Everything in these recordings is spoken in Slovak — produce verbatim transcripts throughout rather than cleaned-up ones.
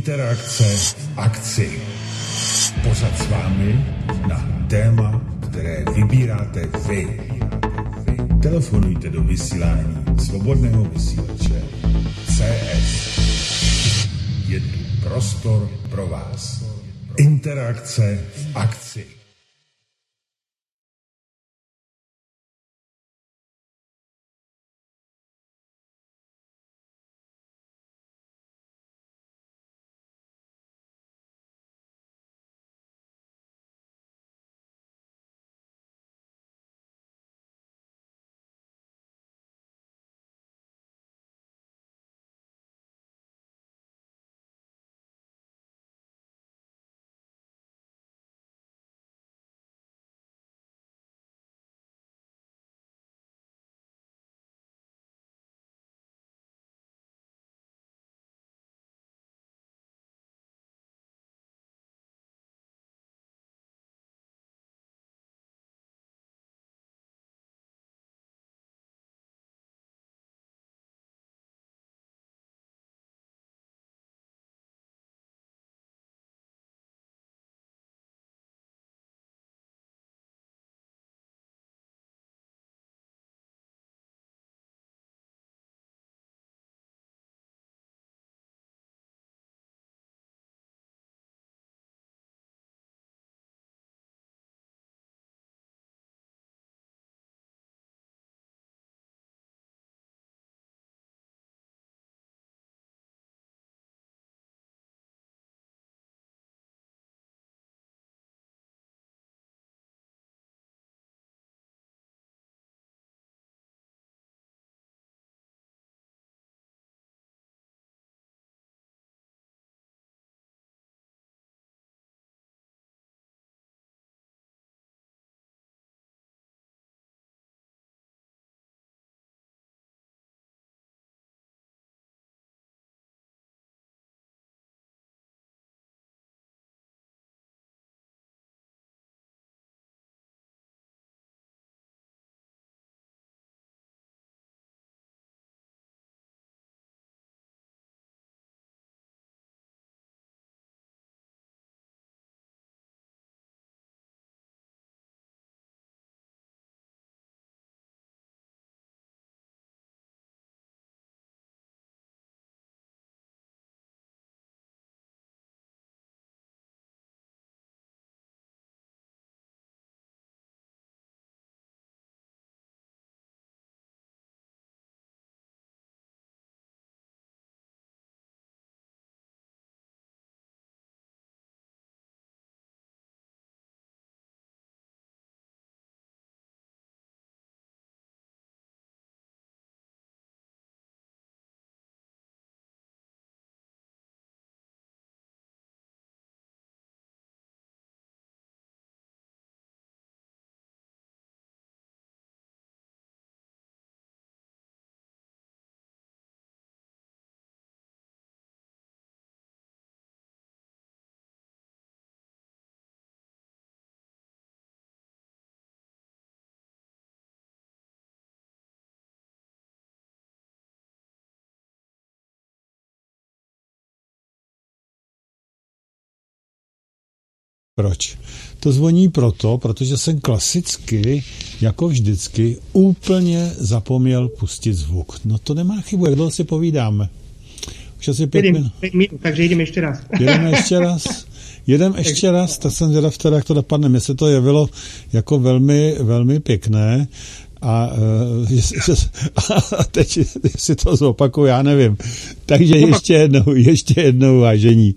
Interakce v akci. Pořad s vámi na téma, které vybíráte vy. Telefonujte do vysílání Svobodného vysílače C S. Je tu prostor pro vás. Interakce v akci. Proč? To zvoní proto, protože jsem klasicky, jako vždycky, úplně zapomněl pustit zvuk. No to nemá chybu, jak dlouho si povídáme? Už asi pět minut. Takže jdeme ještě raz. Jedeme ještě raz. Jedem ještě raz, tak jsem zvědav teda, jak to dopadne. Mně se to jevilo jako velmi, velmi pěkné. A, uh, a teď si to zopakuju, já nevím. Takže ještě jednou, ještě jednou, vážení.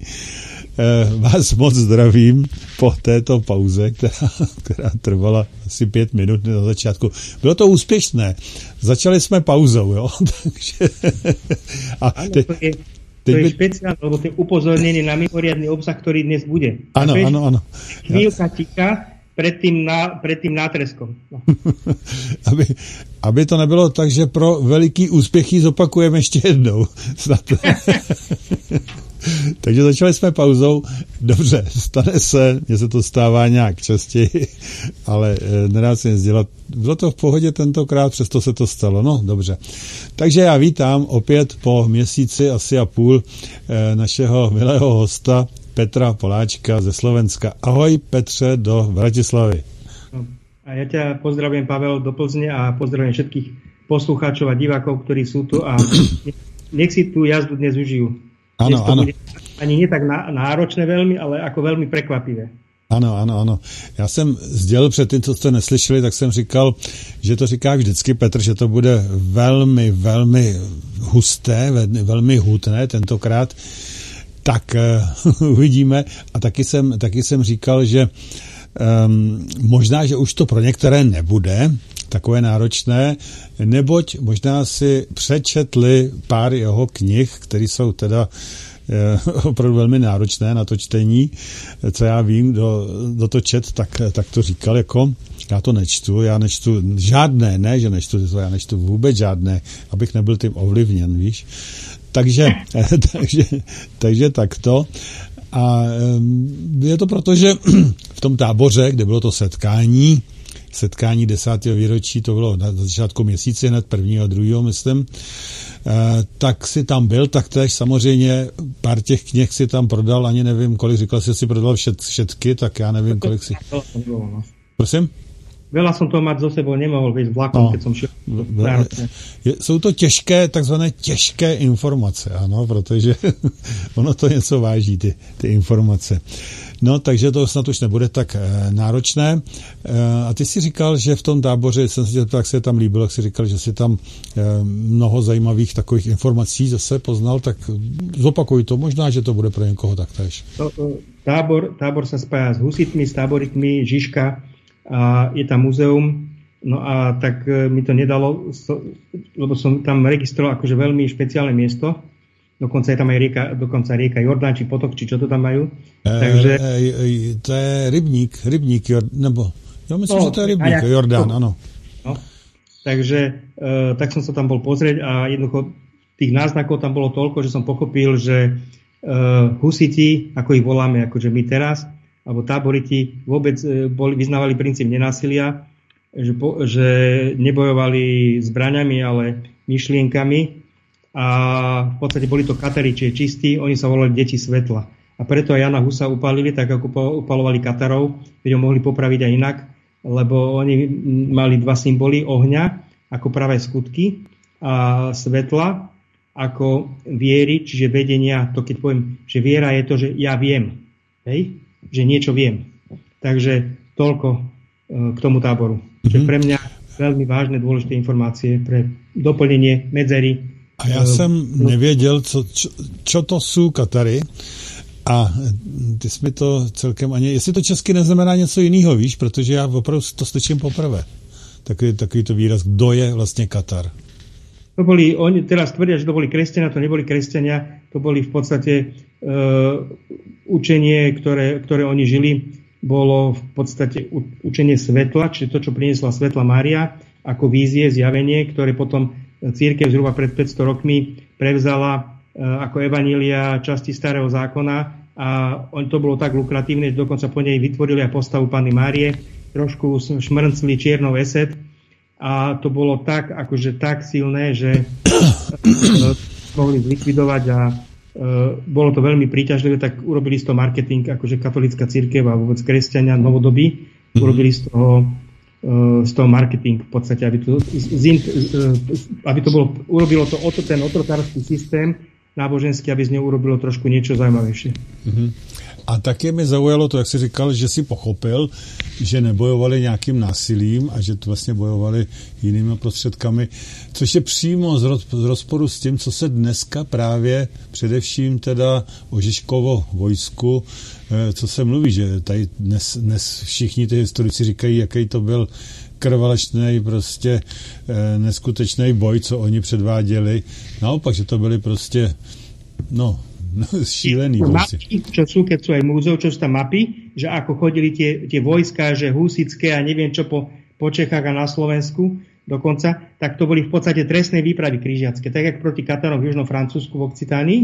Vás moc zdravím po této pauze, která, která trvala asi pět minut na začátku. Bylo to úspěšné. Začali jsme pauzou, jo? Takže... A te, to je, to je by... špeciálne, lebo to je upozornenie na mimoriadny obsah, ktorý dnes bude. Áno, áno, áno. Chvíľka ticha pred tým, na, pred tým nátreskom. No. aby, aby to nebylo tak, že pro veliký úspěchy zopakujeme ještě jednou. Takže začali jsme pauzou. Dobře, stane se, mně se to stává nějak častěji, ale nedá se nic dělat. Bylo to v pohodě tentokrát, přesto se to stalo. No, dobře. Takže já vítám opět po měsíci asi a půl našeho milého hosta Petra Poláčka ze Slovenska. Ahoj Petře do Bratislavy. A ja ťa pozdravujem, Pavel, do Plzne a pozdravujem všetkých poslucháčov a divákov, ktorí sú tu a nech si tú jazdu dnes užijú. Ano, ano. Ani nie tak náročné veľmi, ale ako veľmi prekvapivé. Ano, ano, ano. Já jsem sdělil před tím, co jste neslyšeli, tak jsem říkal, že to říká vždycky Petr, že to bude velmi, velmi husté, velmi hutné tentokrát. Tak uh, uvidíme. A taky jsem, taky jsem říkal, že um, možná, že už to pro některé nebude takové náročné, neboť možná si přečetli pár jeho knih, které jsou teda opravdu velmi náročné na to čtení. Co já vím, kdo, kdo to čet, tak, tak to říkal, jako já to nečtu, já nečtu žádné, ne, že nečtu, já nečtu vůbec žádné, abych nebyl tím ovlivněn, víš. Takže, takže, takže takto. A je to proto, že v tom táboře, kde bylo to setkání, setkání desátého výročí, to bylo na začátku měsíce, hned prvního a druhého, myslím, tak si tam byl, tak tež samozřejmě pár těch knih si tam prodal, ani nevím, kolik, říkal jsi, si prodal všet, všetky, tak já nevím, kolik si... Prosím? Veľa som to mať zo sebou nemohol viesť vlakom, no, keď som šiel. Jsou to těžké, takzvané těžké informace, ano, protože ono to něco váží, ty, ty informace. No, takže to snad už nebude tak e, náročné. E, a ty si říkal, že v tom táboře, jsem si tak se tam líbil, jak si říkal, že si tam e, mnoho zajímavých takových informací zase poznal, tak zopakuj to, možná, že to bude pro někoho taktéž. To, to, tábor, tábor sa spája s husitmi, s táborikmi, Žižka, a je tam muzeum, no a tak e, mi to nedalo, so, lebo som tam registroval akože veľmi špeciálne miesto, dokonca je tam aj rieka, dokonca rieka Jordán, či potok, či čo to tam majú. E, Takže... E, e, to je rybník, rybník, nebo, ja myslím, no, že to je rybník, ja, Jordán, áno. No, takže e, tak som sa tam bol pozrieť a jednoducho tých náznakov tam bolo toľko, že som pochopil, že e, husiti, ako ich voláme, akože my teraz, alebo táboriti vôbec boli, vyznávali princíp nenásilia, že, po, že nebojovali zbraňami, ale myšlienkami a v podstate boli to katari, čiže čistí, oni sa volali deti svetla. A preto aj Jana Husa upálili, tak ako upalovali katarov, keď ho mohli popraviť aj inak, lebo oni mali dva symboly, ohňa ako pravé skutky a svetla ako viery, čiže vedenia, to keď poviem, že viera je to, že ja viem, hej? Že niečo viem. Takže toľko e, k tomu táboru. Mm-hmm. Čiže pre mňa veľmi vážne, dôležité informácie pre doplnenie medzery. A já e, jsem nevěděl, co, čo, čo to sú katary a ty jsi mi to celkem ani... Jestli to česky neznamená něco jiného, víš, protože já opravdu to slyším poprvé. Takový, takový to výraz, kdo je vlastně Katar. To boli, oni teraz tvrdia, že to boli kresťania, to neboli kresťania, to boli v podstate e, učenie, ktoré, ktoré oni žili, bolo v podstate učenie svetla, čiže to, čo priniesla svetla Mária, ako vízie, zjavenie, ktoré potom cirkev zhruba pred päťsto rokmi prevzala e, ako evanília časti Starého zákona a on, to bolo tak lukratívne, že dokonca po nej vytvorili aj postavu Panny Márie, trošku šmrncli čiernou eset, a to bolo tak, akože tak silné, že uh, mohli zlikvidovať a uh, bolo to veľmi príťažlivé, tak urobili z toho marketing, akože katolícka cirkev a vôbec kresťania novodobí, mm-hmm. urobili z toho, uh, z toho marketing v podstate, aby to, zint, uh, aby to bolo, urobilo to ten otrokársky systém náboženský, aby z neho urobilo trošku niečo zaujímavejšie. Mm-hmm. A také mi zaujalo to, jak jsi říkal, že si pochopil, že nebojovali nějakým násilím a že to vlastně bojovali jinými prostředkami, což je přímo z rozporu s tím, co se dneska právě především teda o Žižkovo vojsku, co se mluví, že tady dnes, dnes všichni ty historici říkají, jaký to byl krvalačný, prostě neskutečný boj, co oni předváděli. Naopak, že to byli prostě, no, No, šílený. Mapy, čo sú, keď sú aj múzeum, čo sú tam mapy, že ako chodili tie, tie vojská, že husické a neviem čo po, po Čechách a na Slovensku dokonca, tak to boli v podstate trestné výpravy križiacké. Tak jak proti Katarom v Južnom Francúzsku v Occitánii,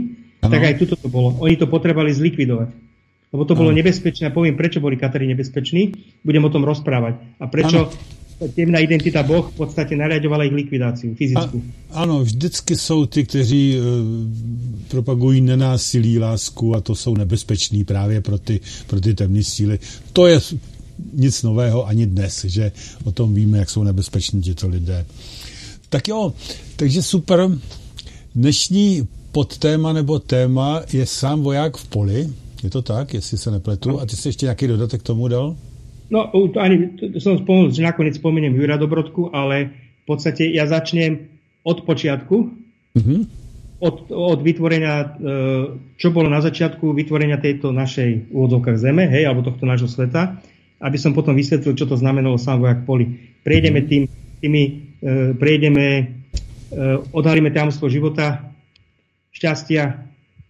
Ano. Tak aj tuto to bolo. Oni to potrebovali zlikvidovať. Lebo to bolo ano. nebezpečné. A poviem, prečo boli Katari nebezpeční. Budem o tom rozprávať. A prečo ano. temná identita Boh v podstate nariadovala ich likvidáciu fyzickú. A, ano, vždycky jsou ty, kteří e, propagují nenásilí, lásku a to jsou nebezpeční právě pro ty, pro ty temné síly. To je nic nového ani dnes, že o tom víme, jak jsou nebezpeční těto lidé. Tak jo, takže super. Dnešní podtéma nebo téma je sám voják v poli. Je to tak, jestli se nepletu? A ty si ještě nějaký dodatek k tomu dal? No, to ani to som spomenul, že nakoniec spomeniem Jura Dobrodku, ale v podstate ja začnem od počiatku, mm-hmm. od, od vytvorenia, čo bolo na začiatku vytvorenia tejto našej úvodzovkách Zeme, hej, alebo tohto nášho sveta, aby som potom vysvetlil, čo to znamenalo sám vojak v poli. Prejdeme tým, tými, prejdeme, odhalíme tajomstvo života, šťastia,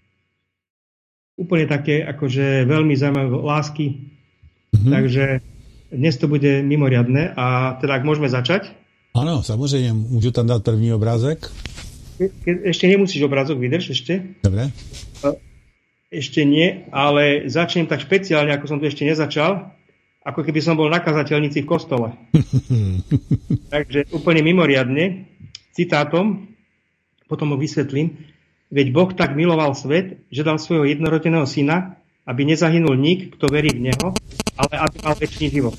úplne také, akože veľmi zaujímavé lásky. Mm-hmm. Takže dnes to bude mimoriadne a teda ak môžeme začať. Áno, samozrejme, môžu tam dať první obrázek? Ke, ešte nemusíš obrázok, vydrž ešte. Dobre. Ešte nie, ale začnem tak špeciálne, ako som tu ešte nezačal, ako keby som bol na kazateľnici v kostole. Takže úplne mimoriadne, citátom, potom ho vysvetlím. Veď Boh tak miloval svet, že dal svojho jednorodeného syna, aby nezahynul nik, kto verí v neho, ale aby mal večný život.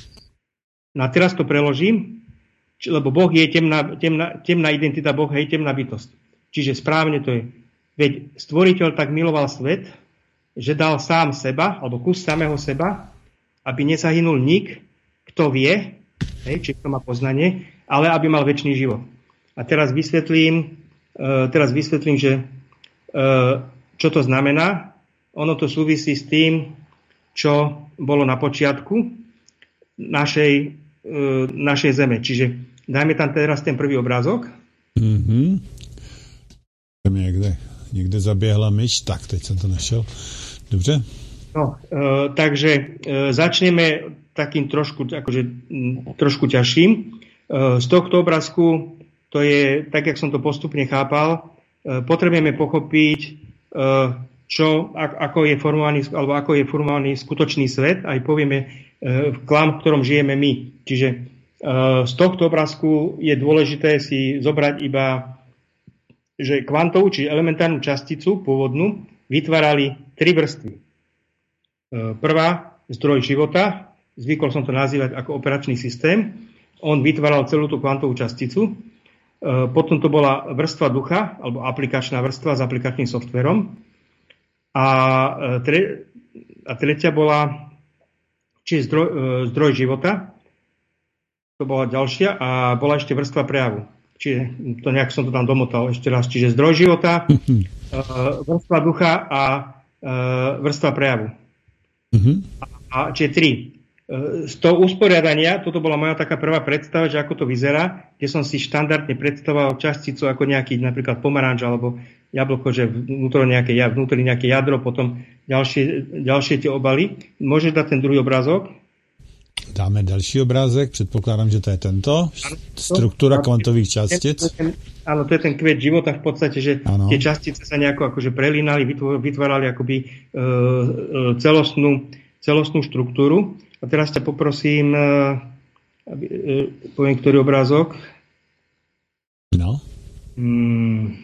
No a teraz to preložím, lebo Boh je temná, temná, temná identita Boha, je temná bytosť. Čiže správne to je. Veď stvoriteľ tak miloval svet, že dal sám seba, alebo kus samého seba, aby nezahynul nik, kto vie, hej, či kto má poznanie, ale aby mal večný život. A teraz vysvetlím, uh, teraz vysvetlím, že uh, čo to znamená. Ono to súvisí s tým, čo bolo na počiatku našej, uh, našej zeme. Čiže dajme tam teraz ten prvý obrázok. Mm-hmm. Niekde, niekde zabiehla myš. Tak, teď som to našel. Dobře. No, uh, takže uh, začneme takým trošku, akože, m, trošku ťažším. Uh, z tohto obrázku, to je, tak, jak som to postupne chápal, uh, potrebujeme pochopiť uh, čo, ako je formovaný, alebo ako je formovaný skutočný svet, aj povieme v klam, v ktorom žijeme my. Čiže z tohto obrázku je dôležité si zobrať iba, že kvantovú, či elementárnu časticu pôvodnú, vytvárali tri vrstvy. Prvá, zdroj života, zvykol som to nazývať ako operačný systém. On vytváral celú tú kvantovú časticu. Potom to bola vrstva ducha, alebo aplikačná vrstva s aplikačným softverom. A, tre, a tretia bola či zdroj, zdroj života, to bola ďalšia, a bola ešte vrstva prejavu. Čiže to nejak som to tam domotal ešte raz. Čiže zdroj života, vrstva ducha a vrstva prejavu. A, a čiže tri. Z toho usporiadania, toto bola moja taká prvá predstava, že ako to vyzerá, kde som si štandardne predstavoval časticu ako nejaký napríklad pomaranč alebo jablko, že vnútro nejaké, vnútri nejaké jadro, potom ďalšie, ďalšie tie obaly. Môžeš dať ten druhý obrázok? Dáme další obrázek, předpokládám, že to je tento. Struktura kvantových častic. Áno, to je ten kvet života v podstate, že ano. Tie častice sa nejako akože prelínali, vytvárali akoby e, celostnú, celostnú štruktúru. A teraz ťa poprosím, aby, e, poviem, ktorý obrázok. No. Hmm.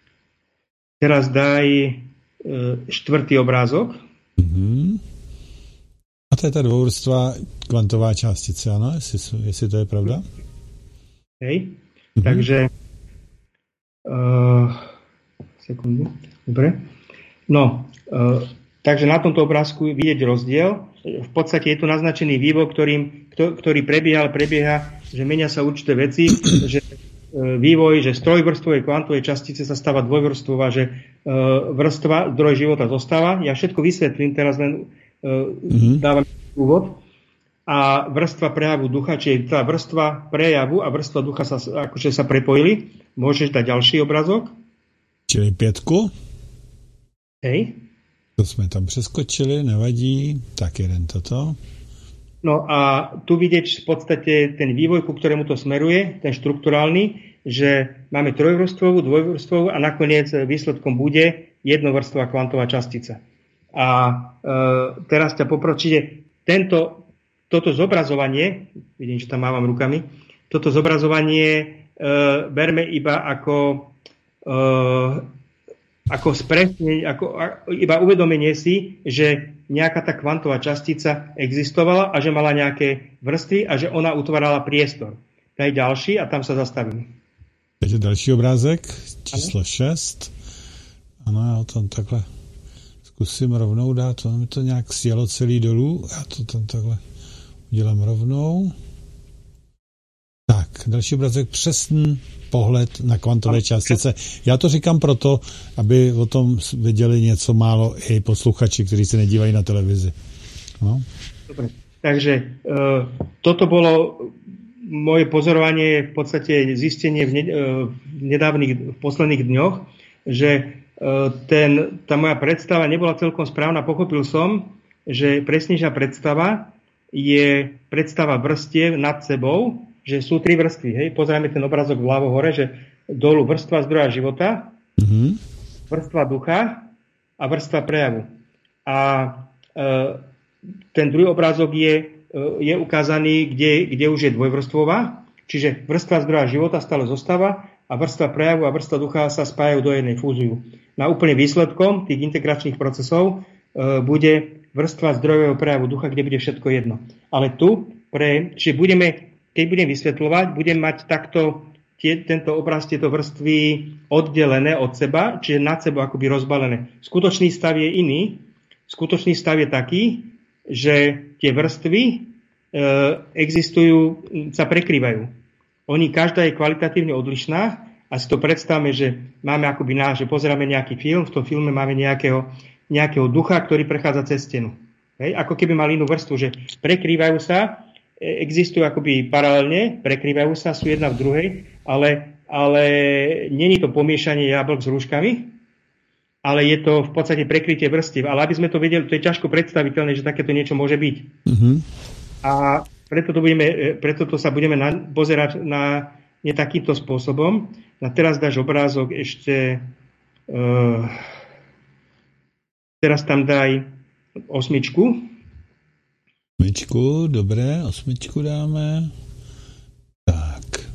Teraz daj e, štvrtý obrázok. Mm-hmm. A to je ta dvouvrstva kvantová částice, ano? Jestli, jestli to je pravda? Hej. Mm-hmm. Takže uh, sekundu. Dobre. No, uh, takže na tomto obrázku vidieť rozdiel. V podstate je tu naznačený vývoj, ktorým, ktorý prebieha, prebieha, že menia sa určité veci, že vývoj, že z trojvrstvovej kvantovej častice sa stáva dvojvrstvová, že vrstva, zdroj života zostáva. Ja všetko vysvetlím, teraz len mm-hmm. dávam úvod. A vrstva prejavu ducha, čiže tá vrstva prejavu a vrstva ducha sa, akože sa prepojili. Môžeš dať ďalší obrazok? Čili pětku. Hej. To sme tam přeskočili, nevadí. Tak jeden toto. No a tu vidieť v podstate ten vývoj, ku ktorému to smeruje, ten štrukturálny, že máme trojvrstvovú, dvojvrstvovú a nakoniec výsledkom bude jednovrstvová kvantová častica. A e, teraz ťa poprosím, tento, toto zobrazovanie, vidím, že tam mávam rukami, toto zobrazovanie e, berme iba ako e, ako spresnenie, ako iba uvedomenie si, že nejaká tá kvantová častica existovala a že mala nejaké vrstvy a že ona utvárala priestor. Daj ďalší a tam sa zastavím. Je další obrázek, číslo šest. Ano, já tam takhle zkusím rovnou dát, ono mi to nějak sjelo celý dolů, já to tam takhle udělám rovnou. Tak, další obrázek, přesný pohled na kvantové částice. Já to říkám proto, aby o tom věděli něco málo i posluchači, kteří se nedívají na televizi. No. Dobre, takže e, toto bolo moje pozorovanie, v podstate zistenie v, ne, e, v nedávnych, v posledných dňoch, že e, ten, tá moja predstava nebola celkom správna. Pochopil som, že presnejšia predstava je predstava vrstiev nad sebou, že sú tri vrstvy. Hej? Pozrieme ten obrazok vľavo hore, že dolu vrstva zdroja života, mm-hmm. vrstva ducha a vrstva prejavu. A e, ten druhý obrázok je, e, je ukázaný, kde, kde už je dvojvrstvová, čiže vrstva zdroja života stále zostáva a vrstva prejavu a vrstva ducha sa spájajú do jednej, fúziu. Na úplne výsledkom tých integračných procesov e, bude vrstva zdrojového prejavu ducha, kde bude všetko jedno. Ale tu, pre, čiže budeme keď budem vysvetľovať, budem mať takto tie, tento obraz, tieto vrstvy oddelené od seba, čiže nad sebou akoby rozbalené. Skutočný stav je iný. Skutočný stav je taký, že tie vrstvy e, existujú, sa prekrývajú. Oni, každá je kvalitatívne odlišná a si to predstavme, že máme akoby náš, že pozeráme nejaký film, v tom filme máme nejakého, nejakého ducha, ktorý prechádza cez stenu. Hej? Ako keby mal inú vrstvu, že prekrývajú sa, existujú akoby paralelne, prekrývajú sa, sú jedna v druhej, ale, ale není to pomiešanie jablk s rúškami, ale je to v podstate prekrytie vrstiev. Ale aby sme to vedeli, to je ťažko predstaviteľné, že takéto niečo môže byť. Mm-hmm. A preto to, budeme, preto to sa budeme na, pozerať na ne takýmto spôsobom. A teraz dáš obrázok ešte uh, teraz tam daj osmičku. Osmičku, dobré, osmičku dáme. Tak.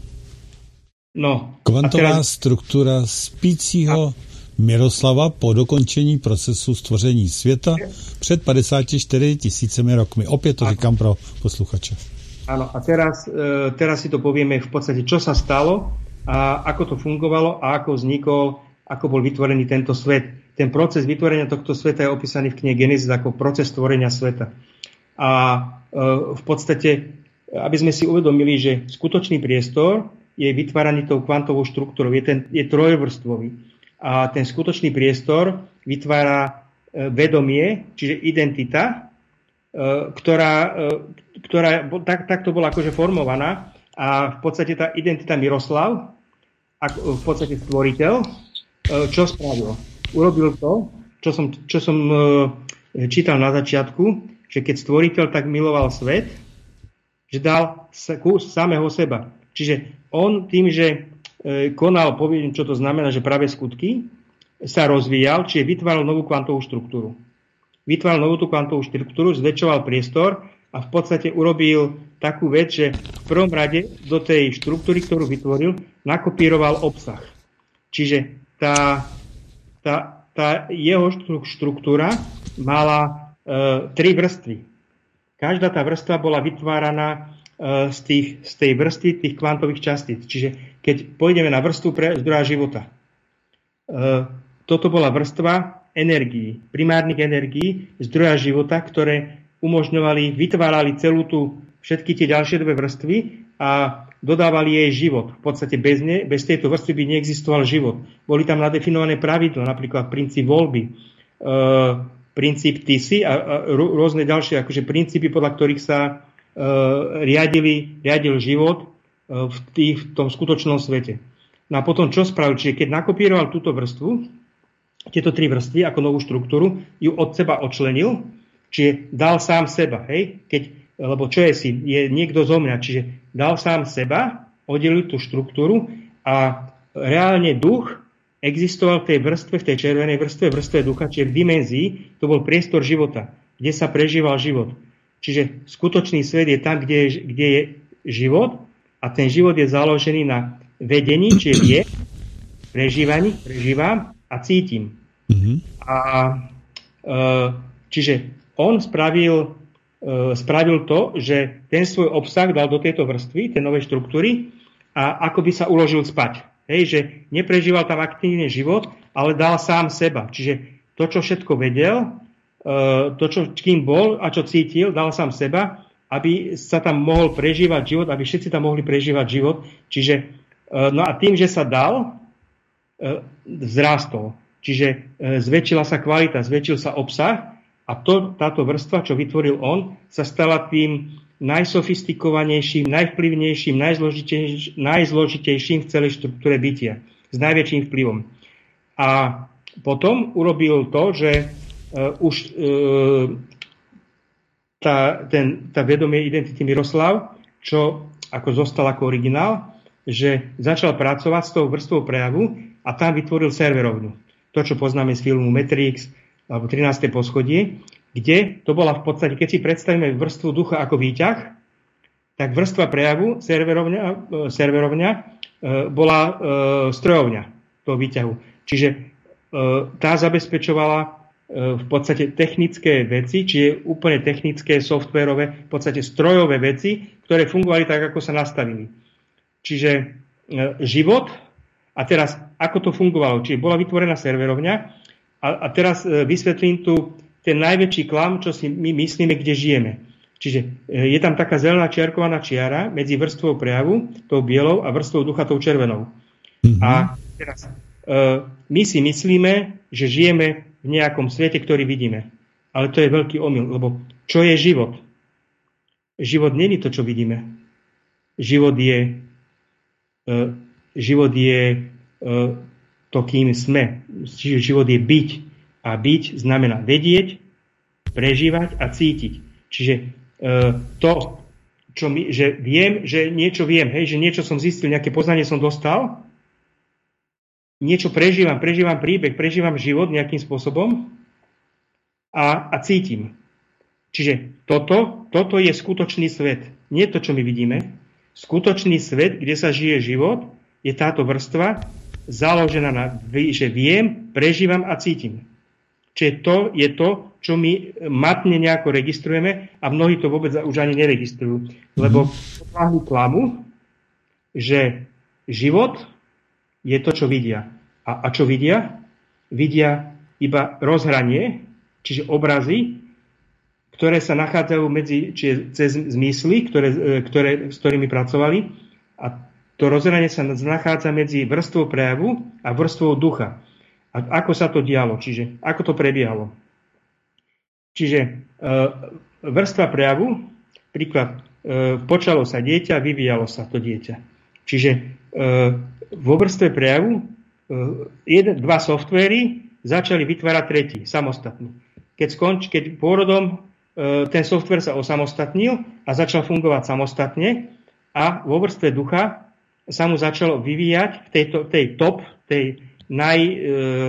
No. Kvantová teraz... struktura spícího a... Miroslava po dokončení procesu stvoření světa před päťdesiatimi štyrmi tisícimi rokmi. Opět to a... říkám pro posluchače. Áno, a teraz, e, teraz si to povieme v podstate, čo sa stalo a ako to fungovalo a ako vznikol, ako bol vytvorený tento svet. Ten proces vytvorenia tohto sveta je opísaný v knihe Genesis ako proces stvorenia sveta. A e, v podstate, aby sme si uvedomili, že skutočný priestor je vytváraný tou kvantovou štruktúrou, je, ten, je trojvrstvový. A ten skutočný priestor vytvára e, vedomie, čiže identita, e, ktorá, e, ktorá tak, takto bola akože formovaná. A v podstate tá identita Miroslav, ako, v podstate stvoriteľ, e, čo spravil? Urobil to, čo som, čo som e, čítal na začiatku, že keď stvoriteľ tak miloval svet, že dal kus samého seba. Čiže on tým, že e, konal, poviem, čo to znamená, že práve skutky, sa rozvíjal, čiže vytváral novú kvantovú štruktúru. Vytváral novú tú kvantovú štruktúru, zväčšoval priestor a v podstate urobil takú vec, že v prvom rade do tej štruktúry, ktorú vytvoril, nakopíroval obsah. Čiže tá, tá, tá jeho štruktúra mala tri vrstvy. Každá tá vrstva bola vytváraná z, tých, z tej vrstvy tých kvantových častíc. Čiže keď pôjdeme na vrstvu pre zdroja života, toto bola vrstva energií, primárnych energií zdroja života, ktoré umožňovali, vytvárali celú tú, všetky tie ďalšie dve vrstvy a dodávali jej život. V podstate bez, ne, bez tejto vrstvy by neexistoval život. Boli tam nadefinované pravidlo, napríklad princíp voľby, princíp T C a, a rôzne ďalšie akože princípy, podľa ktorých sa e, riadili, riadil život e, v, tých, v tom skutočnom svete. No a potom čo spravil? Čiže keď nakopíroval túto vrstvu, tieto tri vrstvy ako novú štruktúru, ju od seba odčlenil, čiže dal sám seba, hej? Keď, lebo čo je si? Je niekto zo mňa, čiže dal sám seba, oddelil tú štruktúru a reálne duch existoval v tej vrstve, v tej červenej vrstve, vrstve ducha, čiže v dimenzii, to bol priestor života, kde sa prežíval život. Čiže skutočný svet je tam, kde je, kde je život a ten život je založený na vedení, čiže vie, prežívaní, prežívam a cítim. Mm-hmm. A e, čiže on spravil, e, spravil to, že ten svoj obsah dal do tejto vrstvy, tej novej štruktúry a ako by sa uložil spať. Hej, že neprežíval tam aktívne život, ale dal sám seba. Čiže to, čo všetko vedel, to, čo, kým bol a čo cítil, dal sám seba, aby sa tam mohol prežívať život, aby všetci tam mohli prežívať život. Čiže, no a tým, že sa dal, vzrástol. Čiže zväčšila sa kvalita, zväčšil sa obsah a to, táto vrstva, čo vytvoril on, sa stala tým najsofistikovanejším, najvplyvnejším, najzložitejším, najzložitejším v celej štruktúre bytia. S najväčším vplyvom. A potom urobil to, že uh, už uh, tá, ten, tá vedomie identity Miroslav, čo ako zostal ako originál, že začal pracovať s tou vrstvou prejavu a tam vytvoril serverovňu. To, čo poznáme z filmu Matrix, alebo trináste poschodie, kde to bola v podstate, keď si predstavíme vrstvu ducha ako výťah, tak vrstva prejavu, serverovňa, serverovňa bola e, strojovňa toho výťahu. Čiže e, tá zabezpečovala e, v podstate technické veci, čiže úplne technické, softverové, v podstate strojové veci, ktoré fungovali tak, ako sa nastavili. Čiže e, život, a teraz ako to fungovalo, čiže bola vytvorená serverovňa, a, a teraz e, vysvetlím tu ten najväčší klam, čo si my myslíme, kde žijeme. Čiže je tam taká zelená čiarkovaná čiara medzi vrstvou prejavu, tou bielou, a vrstvou ducha, tou červenou. Mm-hmm. A teraz my si myslíme, že žijeme v nejakom svete, ktorý vidíme. Ale to je veľký omyl, lebo čo je život? Život nie je to, čo vidíme. Život je, život je to, kým sme. Život je byť. A byť znamená vedieť, prežívať a cítiť. Čiže e, to, čo mi, že viem, že niečo viem, hej, že niečo som zistil, nejaké poznanie som dostal, niečo prežívam, prežívam príbeh, prežívam život nejakým spôsobom a, a cítim. Čiže toto, toto je skutočný svet. Nie to, čo my vidíme. Skutočný svet, kde sa žije život, je táto vrstva založená na, že viem, prežívam a cítim. Čiže to je to, čo my matne nejako registrujeme a mnohí to vôbec už ani neregistrujú. Lebo podľahli klamu, že život je to, čo vidia. A, a čo vidia? Vidia iba rozhranie, čiže obrazy, ktoré sa nachádzajú medzi, čiže cez zmysly, ktoré, ktoré, s ktorými pracovali. A to rozhranie sa nachádza medzi vrstvou prejavu a vrstvou ducha. A ako sa to dialo, čiže ako to prebiehalo. Čiže e, vrstva prejavu, príklad, e, počalo sa dieťa, vyvíjalo sa to dieťa. Čiže e, vo vrstve prejavu e, jeden, dva softvéry začali vytvárať tretí, samostatný. Keď skonč, keď pôrodom e, ten softvér sa osamostatnil a začal fungovať samostatne a vo vrstve ducha sa mu začalo vyvíjať v tejto, tej top, tej Naj, e,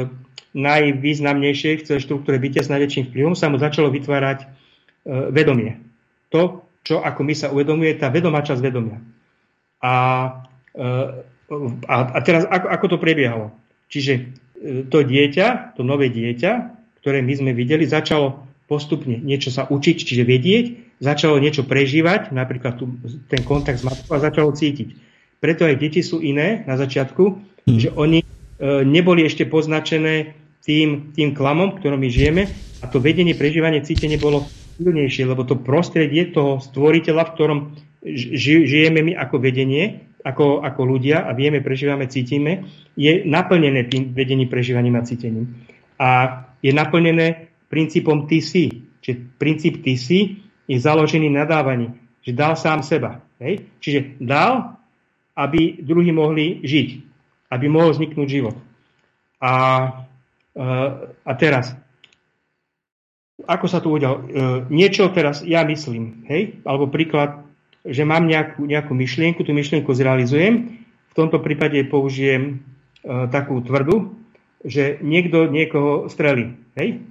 najvýznamnejšie v celej štruktúre bytia s najväčším vplyvom sa mu začalo vytvárať e, vedomie. To, čo ako my sa uvedomuje, tá vedomá časť vedomia. A, e, a, a teraz ako, ako to prebiehalo? Čiže e, to dieťa, to nové dieťa, ktoré my sme videli, začalo postupne niečo sa učiť, čiže vedieť, začalo niečo prežívať, napríklad tu, ten kontakt s matkou, a začalo cítiť. Preto aj deti sú iné na začiatku, mm. že oni neboli ešte poznačené tým, tým klamom, v ktorom my žijeme, a to vedenie, prežívanie, cítenie bolo silnejšie, lebo to prostredie toho stvoriteľa, v ktorom ži, žijeme my ako vedenie, ako, ako ľudia a vieme, prežívame, cítime, je naplnené tým vedením, prežívaním a cítením. A je naplnené princípom ty si. Čiže princíp ty si je založený na dávaní, že dal sám seba. Hej? Čiže dal, aby druhí mohli žiť, aby mohol vzniknúť život. A, a teraz, ako sa to udialo? Niečo teraz ja myslím, hej? Alebo príklad, že mám nejakú, nejakú myšlienku, tú myšlienku zrealizujem, v tomto prípade použijem takú tvrdú, že niekto niekoho strelí. Hej?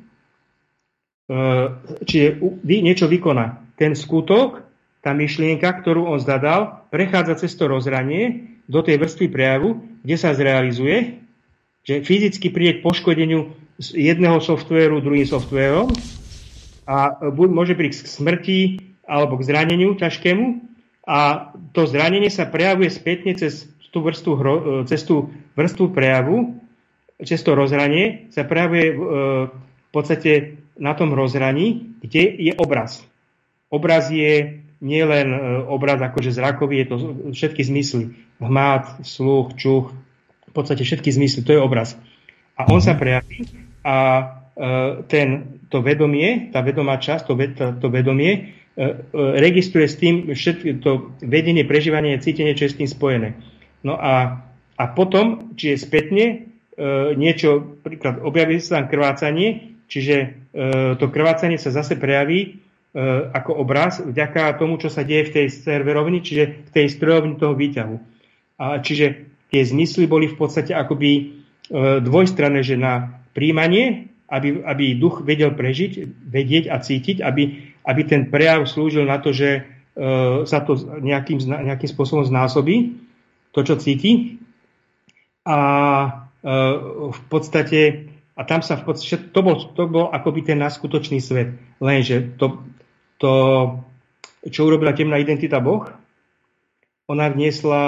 Čiže niečo vykoná. Ten skutok, tá myšlienka, ktorú on zadal, prechádza cez to rozhranie do tej vrstvy prejavu, kde sa zrealizuje, že fyzicky príde k poškodeniu jedného softvéru druhým softvérom a môže prísť k smrti alebo k zraneniu ťažkému a to zranenie sa prejavuje spätne cez tú vrstvu, cez tú vrstvu prejavu, cez to rozhranie sa prejavuje v podstate na tom rozhraní, kde je obraz. Obraz je nielen obraz akože zrakový, je to všetky zmysly. Hmat, sluch, čuch, v podstate všetky zmysly, to je obraz. A on sa prejaví a ten, to vedomie, tá vedomá časť, to, to vedomie registruje s tým všetko, to vedenie, prežívanie, cítenie, čo je s tým spojené. No a, a potom, či je spätne, niečo, príklad, objaví sa tam krvácanie, čiže e, to krvácanie sa zase prejaví e, ako obraz vďaka tomu, čo sa deje v tej serverovni, čiže v tej strojovni toho výťahu. A čiže tie zmysly boli v podstate akoby e, dvojstranné, že na príjmanie, aby, aby duch vedel prežiť, vedieť a cítiť, aby, aby ten prejav slúžil na to, že e, sa to nejakým, nejakým spôsobom znásobí, to, čo cíti. A e, v podstate A tam sa v podstate, to bol, to bol akoby ten naskutočný svet. Lenže to, to, čo urobila temná identita Boh, ona vniesla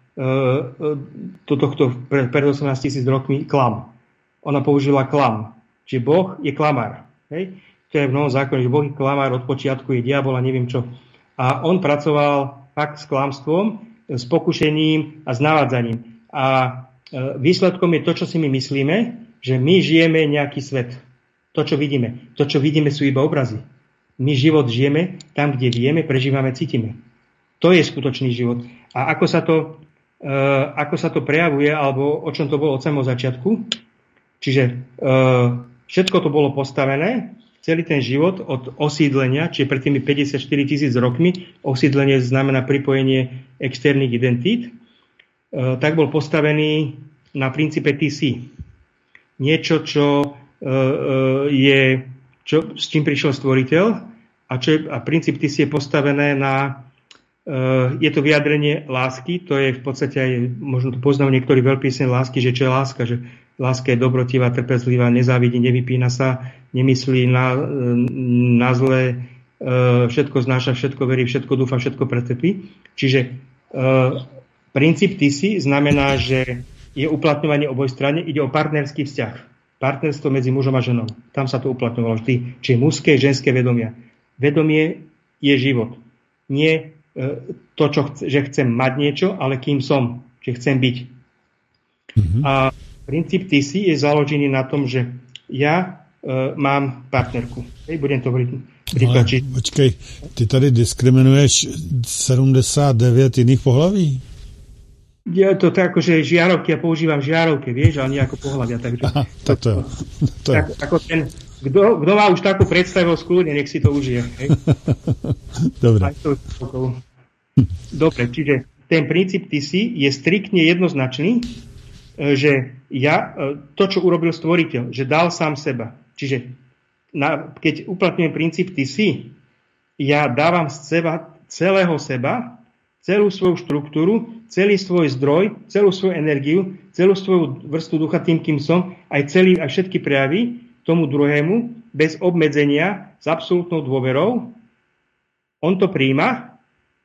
uh, do tohto pred, pred osemnásť tisíc rokmi klam. Ona použila klam. Čiže Boh je klamár. Hej? To je v Novom zákone, že Boh je klamár, od počiatku je diabol a neviem čo. A on pracoval fakt s klamstvom, s pokušením a s navádzaním. A uh, výsledkom je to, čo si my myslíme, že my žijeme nejaký svet. To, čo vidíme. To, čo vidíme, sú iba obrazy. My život žijeme tam, kde vieme, prežívame, cítime. To je skutočný život. A ako sa to, uh, ako sa to prejavuje, alebo o čom to bolo od samého začiatku. Čiže uh, všetko to bolo postavené, celý ten život od osídlenia, čiže pred tými päťdesiatštyri tisíc rokmi, osídlenie znamená pripojenie externých identít, uh, tak bol postavený na princípe T C. Niečo, čo uh, je, čo, s čím prišiel stvoriteľ a, čo je, a princíp T C je postavené na, uh, je to vyjadrenie lásky, to je v podstate aj, možno to poznajú niektorí veľpísne lásky, že čo je láska, že láska je dobrotivá, trpezlivá, nezávidí, nevypína sa, nemyslí na, na zlé, uh, všetko znáša, všetko verí, všetko dúfa, všetko pretrpí. Čiže uh, princíp T C znamená, že je uplatňovanie oboj strane, ide o partnerský vzťah. Partnerstvo medzi mužom a ženou. Tam sa to uplatňovalo vždy. Čiže mužské, ženské vedomia. Vedomie je život. Nie e, to, čo chce, že chcem mať niečo, ale kým som. Čiže chcem byť. Mm-hmm. A princíp T C je založený na tom, že ja e, mám partnerku. Hej, budem to hovoriť. Ale počkej, ty tady diskriminuješ sedemdesiat devět iných pohlaví? Je to tak, že žiarovky, ja používam žiarovky, vieš, ale nie ako pohľavia. Takže, Aha, to, to, to tak, ako ten, kto, kto má už takú predstavivosť, kľudne, nech si to užije. Hej? Dobre. Dobre, čiže ten princíp T C je striktne jednoznačný, že ja, to, čo urobil stvoriteľ, že dal sám seba. Čiže na, keď uplatňujem princíp T C, ja dávam z seba, celého seba, celú svoju štruktúru, celý svoj zdroj, celú svoju energiu, celú svoju vrstvu ducha tým, kým som, aj celý, aj všetky prejavy tomu druhému, bez obmedzenia, s absolútnou dôverou. On to prijíma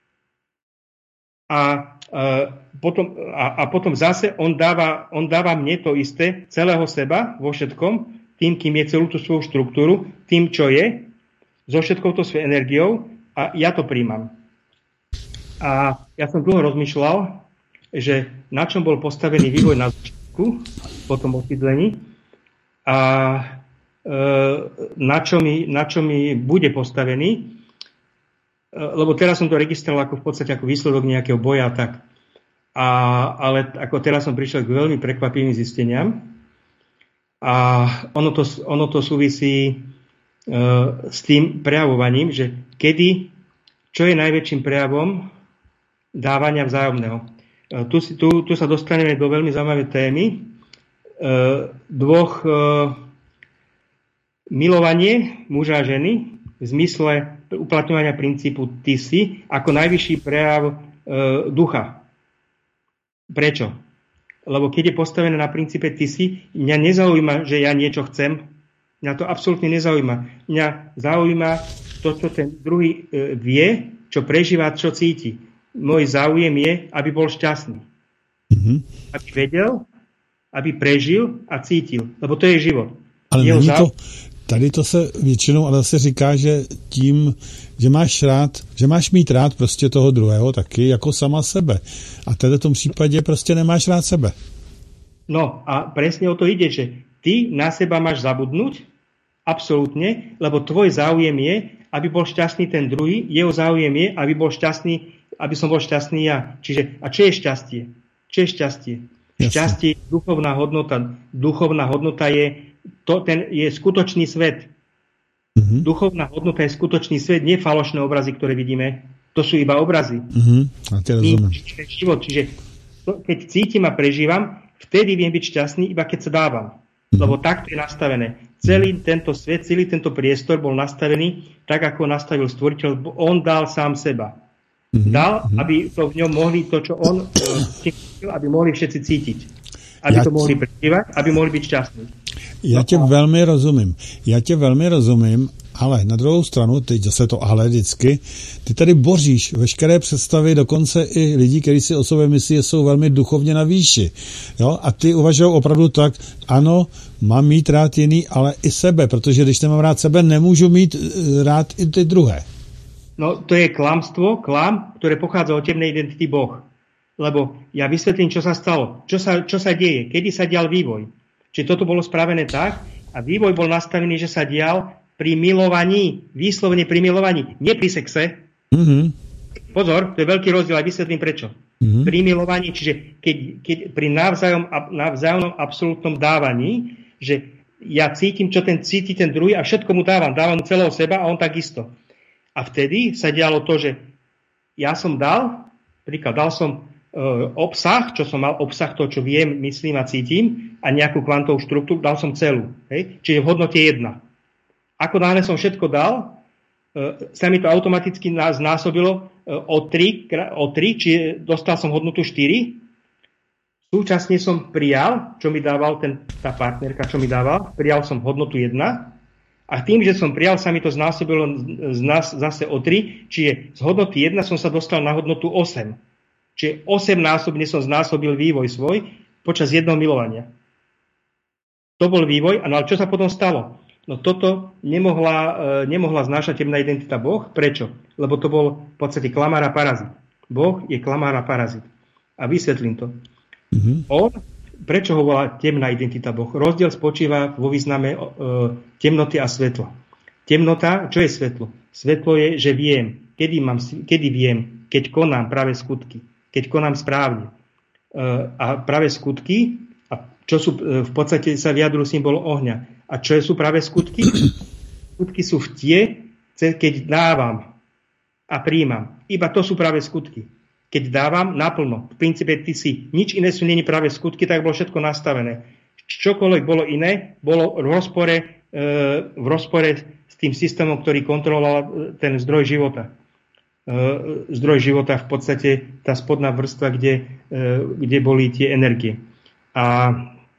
a, a, potom, a, a potom zase on dáva, on dáva mne to isté, celého seba, vo všetkom, tým, kým je celú tú svoju štruktúru, tým, čo je, so všetkou to svojou energiou a ja to prijímam. A ja som dlho rozmýšľal, že na čom bol postavený vývoj na začiatku, po tom osídlení, a e, na, čo mi, na čo mi bude postavený, e, lebo teraz som to registroval ako v podstate ako výsledok nejakého boja, tak. A, ale ako teraz som prišiel k veľmi prekvapivým zisteniam a ono to, ono to súvisí e, s tým prejavovaním, že kedy, čo je najväčším prejavom dávania vzájomného. Tu, tu, tu sa dostaneme do veľmi zaujímavej témy, dvoch e, milovanie muža a ženy v zmysle uplatňovania princípu ty si ako najvyšší prejav e, ducha. Prečo? Lebo keď je postavené na princípe ty si, mňa nezaujíma, že ja niečo chcem. Mňa to absolútne nezaujíma. Mňa zaujíma to, čo ten druhý e, vie, čo prežíva, čo cíti. Môj záujem je, aby bol šťastný. Mm-hmm. Aby vedel, aby prežil a cítil. Lebo to je život. Ale není to, tady to se většinou ale se říká, že tím, že máš rád, že máš mít rád prostě toho druhého taky jako sama sebe. A v tom případě prostě nemáš rád sebe. No a presne o to ide, že ty na seba máš zabudnúť, absolútne, lebo tvoj záujem je, aby bol šťastný ten druhý, jeho záujem je, aby bol šťastný, aby som bol šťastný ja. Čiže, a čo je šťastie? Čo je šťastie? Jasne. Šťastie je duchovná hodnota. Duchovná hodnota je, to, ten je skutočný svet. Mm-hmm. Duchovná hodnota je skutočný svet, nie falošné obrazy, ktoré vidíme. To sú iba obrazy. Mm-hmm. A My žijeme život. Čiže to, keď cítim a prežívam, vtedy viem byť šťastný, iba keď sa dávam. Mm-hmm. Lebo takto je nastavené. Celý tento svet, celý tento priestor bol nastavený tak, ako nastavil stvoriteľ. On dal sám seba. Mm-hmm. Dal, aby to v ňom mohli, to, čo on cítil, aby mohli všetci cítiť. Aby ja to mohli prežívať, aby mohli byť šťastní. Já tě velmi rozumím. Já tě velmi rozumím, ale na druhou stranu, teď zase to ale vždycky, ty tady boříš veškeré představy, dokonce i lidí, kteří si o sobě myslí, že jsou velmi duchovně na výši. Jo? A ty uvažují opravdu tak, ano, mám mít rád jiný, ale i sebe, protože když nemám rád sebe, nemůžu mít rád i ty druhé. No to je klamstvo, klam, ktoré pochádza od temnej identity Boh. Lebo ja vysvetlím, čo sa stalo. Čo sa, čo sa deje? Kedy sa dial vývoj? Čiže toto bolo spravené tak a vývoj bol nastavený, že sa dial pri milovaní, výslovne pri milovaní, nie pri sexe. Mm-hmm. Pozor, to je veľký rozdiel, aj vysvetlím prečo. Mm-hmm. Pri milovaní, čiže keď, keď pri navzájom, navzájomnom absolútnom dávaní, že ja cítim, čo ten cíti ten druhý a všetko mu dávam. Dávam mu celého seba a on takisto. A vtedy sa dialo to, že ja som dal, príklad, dal som e, obsah, čo som mal, obsah to, čo viem, myslím a cítim, a nejakú kvantovú štruktúru, dal som celú. Hej? Čiže v hodnote jedna. Ako náhle som všetko dal, e, sa mi to automaticky znásobilo e, o tri, o tri, čiže dostal som hodnotu štyri. Súčasne som prijal, čo mi dával ten, tá partnerka, čo mi dával, prijal som hodnotu jedna. A tým, že som prijal, sa mi to znásobilo z nás zase o tri, čiže z hodnoty jedna som sa dostal na hodnotu osem. Čiže osemnásobne som znásobil vývoj svoj počas jedného milovania. To bol vývoj, ale čo sa potom stalo? No toto nemohla, nemohla znášať temná identita Boh. Prečo? Lebo to bol v podstate klamár a parazit. Boh je klamár a parazit. A vysvetlím to. Mm-hmm. On Prečo ho volá temná identita Boh? Rozdiel spočíva vo význame e, temnoty a svetla. Temnota, čo je svetlo? Svetlo je, že viem, kedy, mám, kedy viem, keď konám práve skutky, keď konám správne. E, a práve skutky, a čo sú e, v podstate sa vyjadrujú symbol ohňa. A čo sú práve skutky? Skutky sú v tie, keď dávam a príjmam. Iba to sú práve skutky. Keď dávam naplno, v princípe ty si, nič iné sú nie práve skutky, tak bolo všetko nastavené. Čokoľvek bolo iné, bolo v rozpore, e, v rozpore s tým systémom, ktorý kontroloval ten zdroj života. E, zdroj života v podstate tá spodná vrstva, kde, e, kde boli tie energie. A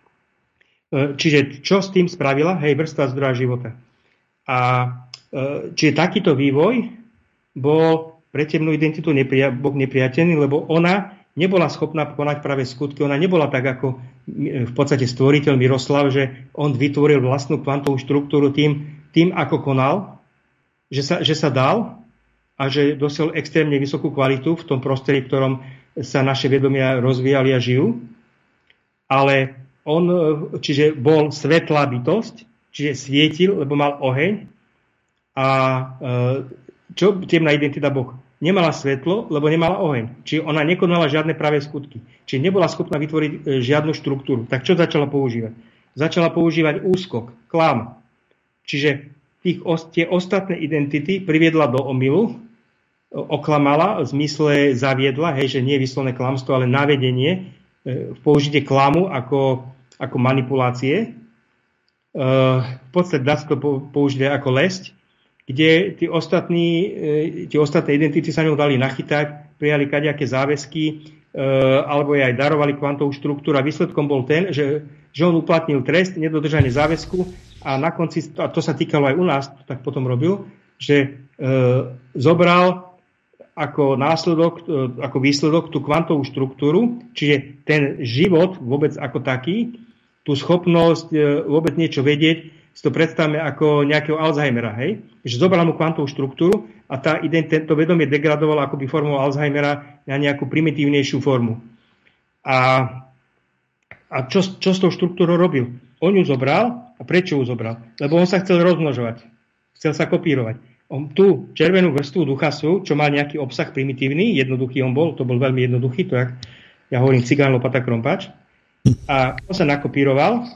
e, čiže čo s tým spravila? Hej, vrstva zdroja života. A e, čiže takýto vývoj bol pre temnú identitu nepria- Boh nepriateľný, lebo ona nebola schopná konať práve skutky. Ona nebola tak, ako v podstate stvoriteľ Miroslav, že on vytvoril vlastnú kvantovú štruktúru tým, tým ako konal, že sa, že sa dal a že dosiahol extrémne vysokú kvalitu v tom prostredí, v ktorom sa naše vedomia rozvíjali a žijú. Ale on, čiže bol svetlá bytosť, čiže svietil, lebo mal oheň. A čo temná identita Boh? Nemala svetlo, lebo nemala oheň. Čiže ona nekonala žiadne pravé skutky. Čiže nebola schopná vytvoriť žiadnu štruktúru. Tak čo začala používať? Začala používať úskok, klam. Čiže tých, tie ostatné identity priviedla do omylu, oklamala, v zmysle zaviedla, hej, že nie je vyslovné klamstvo, ale navedenie, v použitie klamu ako ako manipulácie. V podstate dá sa to použiť ako lesť, kde tí ostatní, tí ostatné identity sa ňou dali nachytať, prijali kadejaké záväzky, alebo aj darovali kvantovú štruktúru a výsledkom bol ten, že, že on uplatnil trest, nedodržanie záväzku a na konci, a to sa týkalo aj u nás, to tak potom robil, že e, zobral ako následok, e, ako výsledok tú kvantovú štruktúru, čiže ten život vôbec ako taký, tú schopnosť e, vôbec niečo vedieť, si to predstavme ako nejakého Alzheimera, hej? Že zobral mu kvantovú štruktúru a tá identita, to vedomie degradovalo akoby formou Alzheimera na nejakú primitívnejšiu formu. A, a čo, čo s tou štruktúrou robil? On ju zobral. A prečo ju zobral? Lebo on sa chcel rozmnožovať. Chcel sa kopírovať. On tú červenú vrstvu duchasu, čo mal nejaký obsah primitívny, jednoduchý on bol, to bol veľmi jednoduchý, to jak ja hovorím cigán, lopata, krompač. A on sa nakopíroval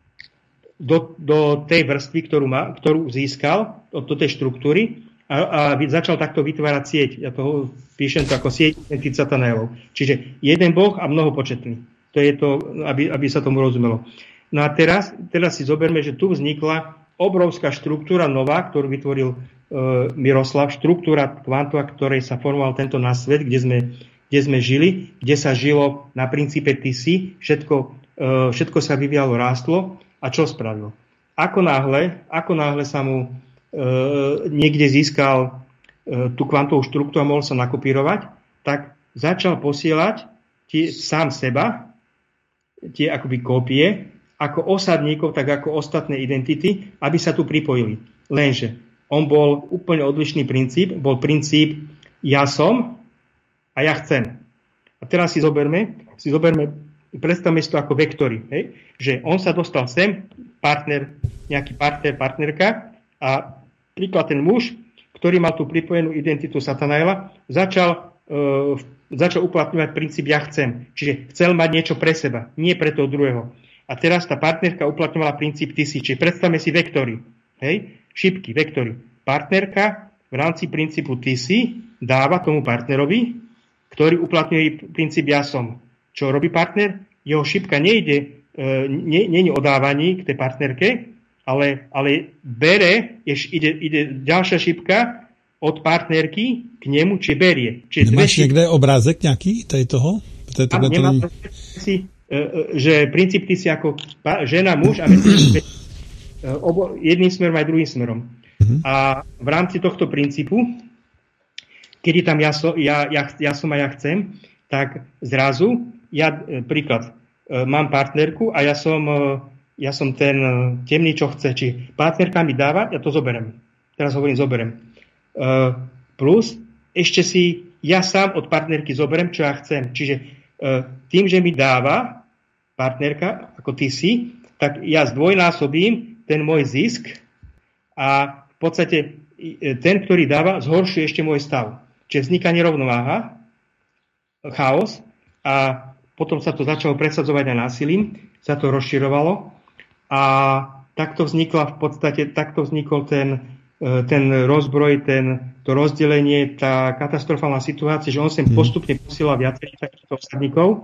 do, do tej vrstvy, ktorú, má, ktorú získal, do, do tej štruktúry a, a začal takto vytvárať sieť. Ja to píšem to ako sieť identit Satanaelov. Čiže jeden boh a mnohopočetný. To je to, aby, aby sa tomu rozumelo. No a teraz, teraz si zoberme, že tu vznikla obrovská štruktúra nová, ktorú vytvoril e, Miroslav, štruktúra kvantova, ktorej sa formoval tento náš svet, kde sme, kde sme žili, kde sa žilo na princípe ty si, všetko, e, všetko sa vyvíjalo, rástlo. A čo spravil? Ako náhle, ako náhle sa mu e, niekde získal e, tú kvantovú štruktúru a mohol sa nakopírovať, tak začal posielať tie, sám seba, tie akoby kópie, ako osadníkov, tak ako ostatné identity, aby sa tu pripojili. Lenže on bol úplne odlišný princíp, bol princíp ja som a ja chcem. A teraz si zoberme, si zoberme, predstavme si to ako vektory, hej? Že on sa dostal sem, partner, nejaký partner, partnerka a príklad ten muž, ktorý mal tú pripojenú identitu Satanaela, začal, uh, začal uplatňovať princíp ja chcem. Čiže chcel mať niečo pre seba, nie pre toho druhého. A teraz tá partnerka uplatňovala princíp ty si. Čiže predstavme si vektory. Hej? Šipky, vektory. Partnerka v rámci princípu ty si dáva tomu partnerovi, ktorý uplatňuje princíp ja som. Čo robí partner? Jeho šipka nejde, e, nie, nie je o dávaní k tej partnerke, ale, ale bere, ješ, ide, ide ďalšia šipka od partnerky k nemu, či berie. Čiže nemáš šip... niekde obrázek nejaký tady toho? Tam nemám si... že princíp ty si ako žena, muž a medzi obo, jedným smerom aj druhým smerom. Uh-huh. A v rámci tohto princípu, kedy tam ja, so, ja, ja, ja som a ja chcem, tak zrazu, ja príklad, mám partnerku a ja som, ja som ten temný, čo chce. Či partnerka mi dáva, ja to zoberiem. Teraz hovorím zoberiem. Plus, ešte si ja sám od partnerky zoberiem, čo ja chcem. Čiže tým, že mi dáva partnerka, ako ty si, tak ja zdvojnásobím ten môj zisk a v podstate ten, ktorý dáva, zhoršuje ešte môj stav. Čiže vzniká nerovnováha, chaos a potom sa to začalo presadzovať aj násilím, sa to rozširovalo a takto vznikla v podstate, takto vznikol ten, ten rozbroj, ten, to rozdelenie, tá katastrofálna situácia, že on sem hmm. postupne posielal viacerých takýchto osadníkov.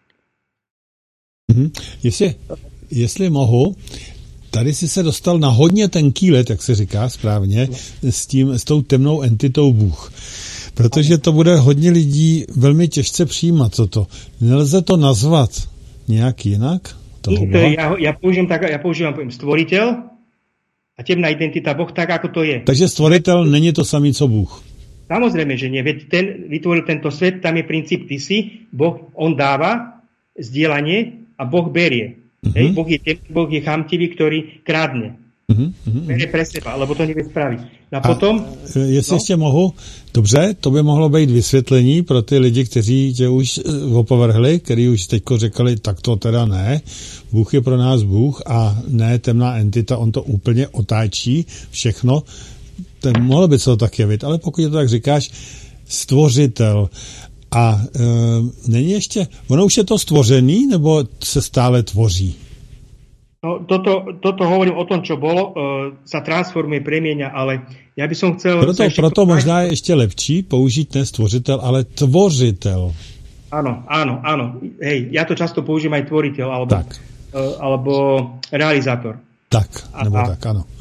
Hmm. Jestli, jestli mohu, tady si se dostal na hodně tenký let, jak se říká správně, s, tím, s tou temnou entitou Bůh. Protože to bude hodně lidí velmi těžce přijímat toto. Nelze to nazvat nějak jinak? Toho to ja, ja použijem tak, ja používam poviem stvoriteľ a temná identita Boh tak, ako to je. Takže stvoritel není to samý, co Bůh. Samozrejme, že nie. Veď ten vytvoril tento svet, tam je princíp ty si, Boh, on dáva zdieľanie a Boh berie. Uh-huh. Hej, Boh je temný, Boh je chamtivý, ktorý krádne. Uh-huh, uh-huh. Berie pre seba, lebo to nevie spraviť. A, a potom... Jestli no? ještě mohu, dobře, to by mohlo být vysvětlení pro ty lidi, kteří tě už opovrhli, kteří už teďko řekli, tak to teda ne, Bůh je pro nás Bůh a ne temná entita, on to úplně otáčí všechno. To mohlo by se to tak jevit, ale pokud to tak říkáš, stvořitel. A e, není ještě, ono už je to stvořený, nebo se stále tvoří? No, toto, toto hovorím o tom, čo bolo, e, sa transformuje, premieňa, ale ja by som chcel... Proto, proto možná je ešte lepší použiť ne stvořitel, ale tvořitel. Áno, áno, áno. Hej, ja to často použijem aj tvoriteľ, alebo tak. alebo realizátor. Tak, nebo a, tak, áno.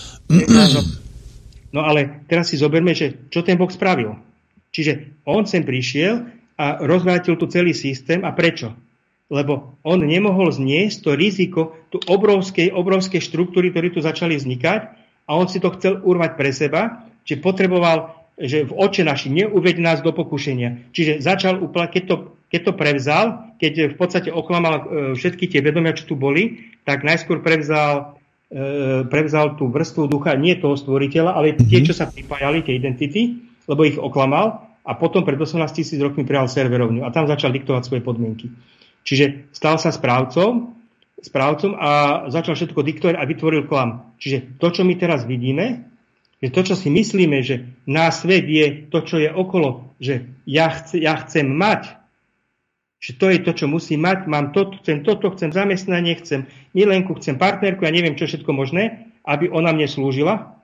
No ale teraz si zoberme, že čo ten Boh spravil. Čiže on sem prišiel a rozvrátil tu celý systém. A prečo? Lebo on nemohol zniesť to riziko, tu obrovské, obrovské štruktúry, ktoré tu začali vznikať, a on si to chcel urvať pre seba, že potreboval, že v oče naši neuveď nás do pokušenia. Čiže začal úplne, keď to, keď to prevzal, keď v podstate oklamal všetky tie vedomia, čo tu boli, tak najskôr prevzal prevzal tú vrstvu ducha, nie toho stvoriteľa, ale tie, čo sa pripájali, tie identity, lebo ich oklamal, a potom pred osemnásť tisíc rokmi prijal serverovňu a tam začal diktovať svoje podmienky. Čiže stal sa správcom, správcom a začal všetko diktovať a vytvoril klam. Čiže to, čo my teraz vidíme, že to, čo si myslíme, že náš svet je to, čo je okolo, že ja, chce, ja chcem mať, že to je to, čo musím mať, mám toto, chcem toto, chcem zamestnanie, chcem milenku, chcem partnerku, ja neviem, čo všetko možné, aby ona mne slúžila,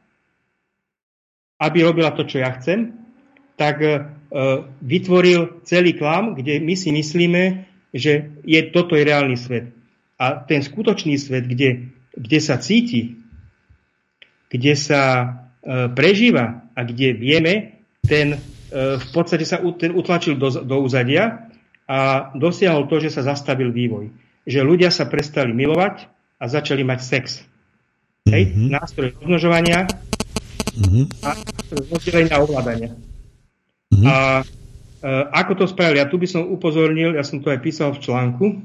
aby robila to, čo ja chcem, tak e, vytvoril celý klam, kde my si myslíme, že je, toto je reálny svet. A ten skutočný svet, kde, kde sa cíti, kde sa e, prežíva a kde vieme, ten e, v podstate sa ten utlačil do, do úzadia, a dosiahol to, že sa zastavil vývoj. Že ľudia sa prestali milovať a začali mať sex. Mm-hmm. Hej? Nástroj rozmnožovania mm-hmm. a rozdelenia a ovládania. Mm-hmm. A e, ako to spravili? Ja tu by som upozornil, ja som to aj písal v článku, e,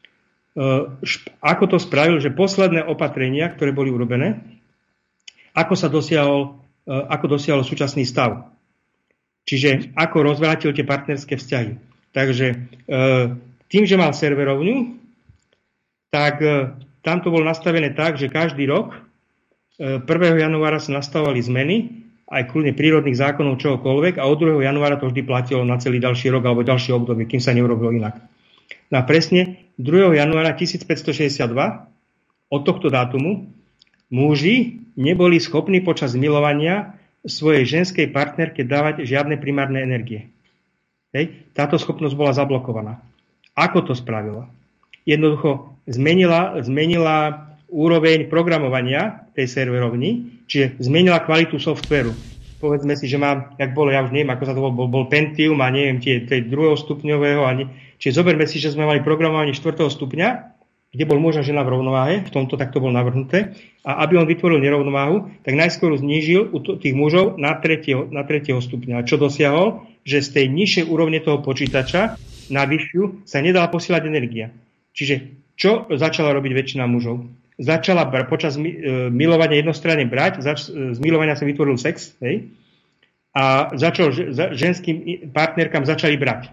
šp, ako to spravil, že posledné opatrenia, ktoré boli urobené, ako sa dosiahol, e, ako dosiahol súčasný stav. Čiže ako rozvrátil tie partnerské vzťahy. Takže tým, že mal serverovňu, tak tam to bolo nastavené tak, že každý rok prvého januára sa nastavovali zmeny, aj kľudne prírodných zákonov čohokoľvek, a od druhého januára to vždy platilo na celý ďalší rok alebo ďalšie obdobie, kým sa neurobilo inak. No a presne druhého januára tisícpäťstošesťdesiatdva od tohto dátumu muži neboli schopní počas milovania svojej ženskej partnerke dávať žiadne primárne energie. Hej. Táto schopnosť bola zablokovaná. Ako to spravila? Jednoducho zmenila, zmenila úroveň programovania tej serverovni, čiže zmenila kvalitu softvéru. Povedzme si, že mám, jak bolo, ja už neviem, ako sa to bol, bol, bol Pentium a neviem, tie, tie druhého stupňového. A ne, čiže zoberme si, že sme mali programovanie štvrtého stupňa, kde bol muž a žena v rovnováhe, v tomto takto bol navrhnuté, a aby on vytvoril nerovnováhu, tak najskôr znížil u tých mužov na tretieho, na tretieho stupňa. A čo dosiahol? Že z tej nižšej úrovne toho počítača na vyššiu sa nedala posielať energia. Čiže čo začala robiť väčšina mužov? Začala počas milovania jednostranne brať, zač, z milovania sa vytvoril sex, hej? A začal, ženským partnerkám začali brať.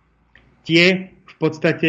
Tie v podstate,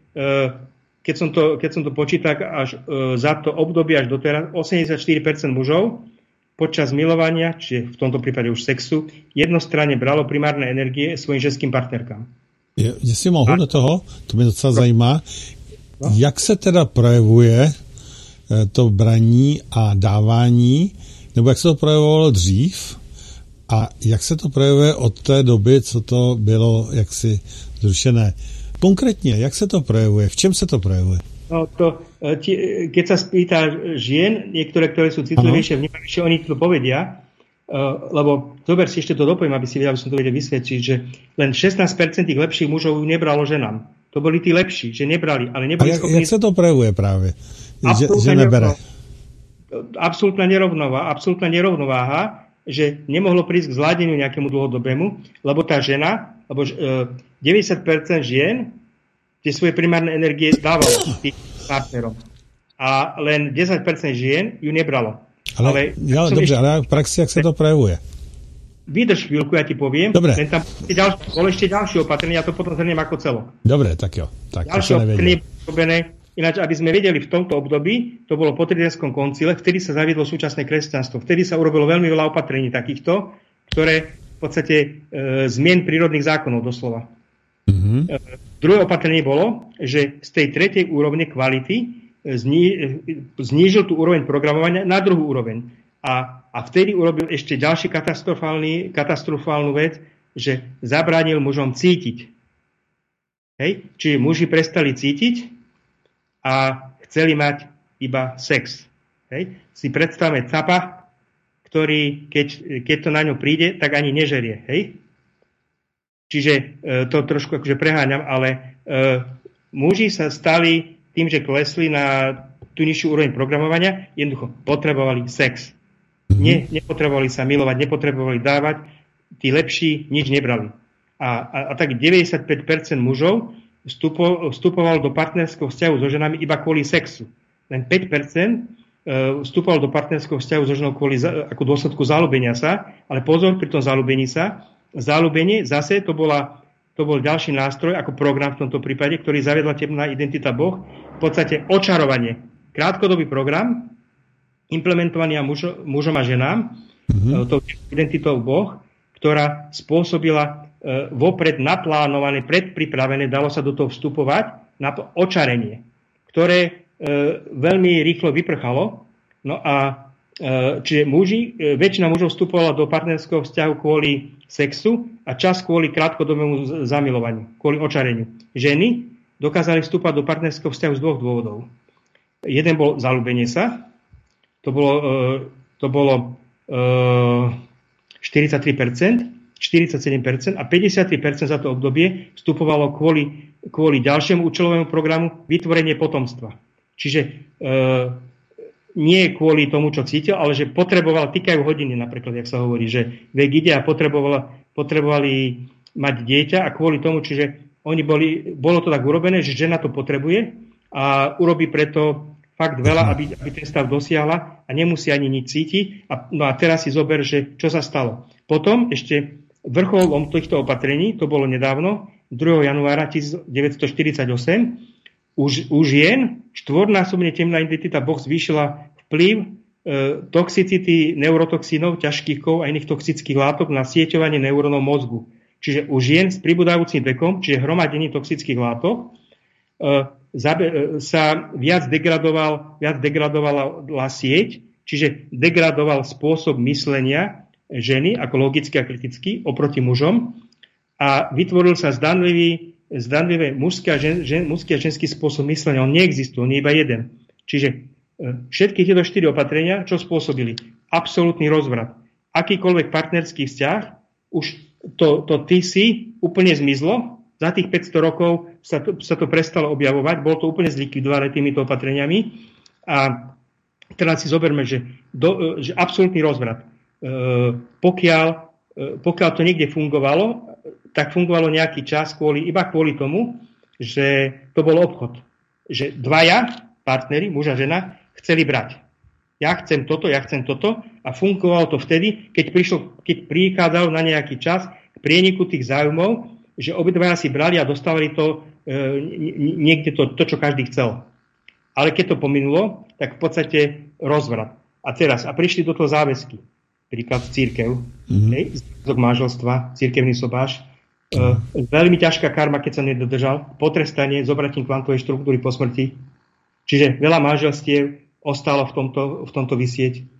keď som to, keď som to počítal až za to obdobie až doteraz, osemdesiatštyri percent mužov počas milovania, čiže v tomto prípade už sexu, jednostranne bralo primárne energie svojim ženským partnerkám. Je, jestli mohu do toho, to mě docela zajímá, no? Jak se teda projevuje to braní a dávání, nebo jak se to projevovalo dřív a jak se to projevuje od té doby, co to bylo jaksi zrušené. Konkrétně, jak se to projevuje? V čem se to projevuje? No to, keď sa spýta žien, niektoré, ktoré sú citlivejšie, vnímavejšie, oni to povedia, lebo zober si ešte to dopoviem, aby si vedel, aby som to vedel vysvetliť, že len šestnásť percent tých lepších mužov nebralo ženám. To boli tí lepší, že nebrali, ale neboli a jak, schopní... jak sa to prejavuje práve? Že, že nebere. Absolútna nerovnováha, absolútna nerovnováha, že nemohlo prísť k zladeniu nejakému dlhodobému, lebo tá žena, lebo deväťdesiat percent žien tie svoje primárne energie dávalo tým partnerom. A len desať percent žien ju nebralo. Ale, ale, ja, dobře, ešte... ale v praxi, jak sa to prejavuje? Vydrž chvíľku, ja ti poviem. Dobre. Len tam bolo ešte ďalšie opatrenie, ja to potom zhrniem ako celok. Dobre, tak jo. Tak, ďalšie opatrenie robené, ináč, aby sme vedeli v tomto období, to bolo po Tridenskom koncile, vtedy sa zaviedlo súčasné kresťanstvo. Vtedy sa urobilo veľmi veľa opatrení takýchto, ktoré v podstate e, zmien prírodných zákonov doslova. Mm-hmm. E, druhé opatrenie bolo, že z tej tretej úrovne kvality zní, znížil tú úroveň programovania na druhú úroveň. A, a vtedy urobil ešte ďalší katastrofálny, katastrofálnu vec, že zabránil mužom cítiť. Hej? Čiže muži prestali cítiť a chceli mať iba sex. Hej. Si predstavme capa, ktorý, keď, keď to na ňu príde, tak ani nežerie. Hej. Čiže e, to trošku akože preháňam, ale e, muži sa stali tým, že klesli na tú nižšiu úroveň programovania, jednoducho potrebovali sex. Mm-hmm. Nie, nepotrebovali sa milovať, nepotrebovali dávať, tí lepší nič nebrali. A, a, a tak deväťdesiatpäť percent mužov vstupo, vstupovalo do partnerského vzťahu so ženami iba kvôli sexu. Len päť percent vstupovalo do partnerského vzťahu so ženou kvôli ako dôsledku záľubenia sa, ale pozor, pri tom záľubení sa, záľubenie zase to bola To bol ďalší nástroj, ako program v tomto prípade, ktorý zaviedla temná identita Boh, v podstate očarovanie. Krátkodobý program, implementovaný mužo, mužom a ženám, mm-hmm. tou identitou Boh, ktorá spôsobila e, vopred naplánované, predpripravené, dalo sa do toho vstupovať, na očarenie, ktoré e, veľmi rýchlo vyprchalo. No a e, čiže muži, e, väčšina mužov vstupovala do partnerského vzťahu kvôli sexu a čas kvôli krátkodobému zamilovaniu, kvôli očareniu. Ženy dokázali vstúpať do partnerského vzťahu z dvoch dôvodov. Jeden bol zaľúbenie sa, to bolo, to bolo štyridsaťtri percent, štyridsaťsedem percent a päťdesiattri percent za to obdobie vstupovalo kvôli, kvôli ďalšiemu účelovému programu vytvorenie potomstva. Čiže e, nie kvôli tomu, čo cítil, ale že potreboval, týkajú hodiny napríklad, jak sa hovorí, že vek ide a potrebovali mať dieťa a kvôli tomu, čiže oni boli, bolo to tak urobené, že žena to potrebuje a urobí preto fakt veľa, aby, aby ten stav dosiahla a nemusí ani nič cítiť. A, no a teraz si zober, že čo sa stalo. Potom ešte vrcholom týchto opatrení, to bolo nedávno, druhého januára devätnásťstoštyridsaťosem, už, už jen štvornásobne temná identita Boh zvýšila vplyv e, toxicity neurotoxínov, ťažkých kov a iných toxických látok na sieťovanie neurónov mozgu. Čiže už jen s pribúdajúcim vekom, čiže hromadení toxických látok, e, sa viac degradoval, viac degradovala sieť, čiže degradoval spôsob myslenia ženy ako logicky a kriticky oproti mužom a vytvoril sa zdanlivý, zdanlivé mužský a, žen, žen, mužský a ženský spôsob myslenia. On neexistuje, on je iba jeden. Čiže všetky tieto štyri opatrenia, čo spôsobili? Absolútny rozvrat. Akýkoľvek partnerský vzťah, už to, to ty si úplne zmizlo. Za tých päťsto rokov sa to, sa to prestalo objavovať, bolo to úplne zlikvidované týmito opatreniami a teraz si zoberme, že, do, že absolútny rozvrat. E, pokiaľ, e, pokiaľ to niekde fungovalo, tak fungovalo nejaký čas kvôli, iba kvôli tomu, že to bol obchod. Že dvaja partneri, muž a žena, chceli brať. Ja chcem toto, ja chcem toto a fungovalo to vtedy, keď, prišlo, keď prichádzalo na nejaký čas k prieniku tých záujmov, že obidvaja si brali a dostávali to e, niekde to, to, čo každý chcel. Ale keď to pominulo, tak v podstate rozvrat. A teraz, a prišli do toho záväzky. Príklad církev, mm-hmm. hej, zväzok manželstva, cirkevný sobáš. E, veľmi ťažká karma, keď sa nedodržal. Potrestanie, zobratím kvantovej štruktúry po smrti. Čiže veľa manželstiev ostalo v tomto, v tomto visieť. E,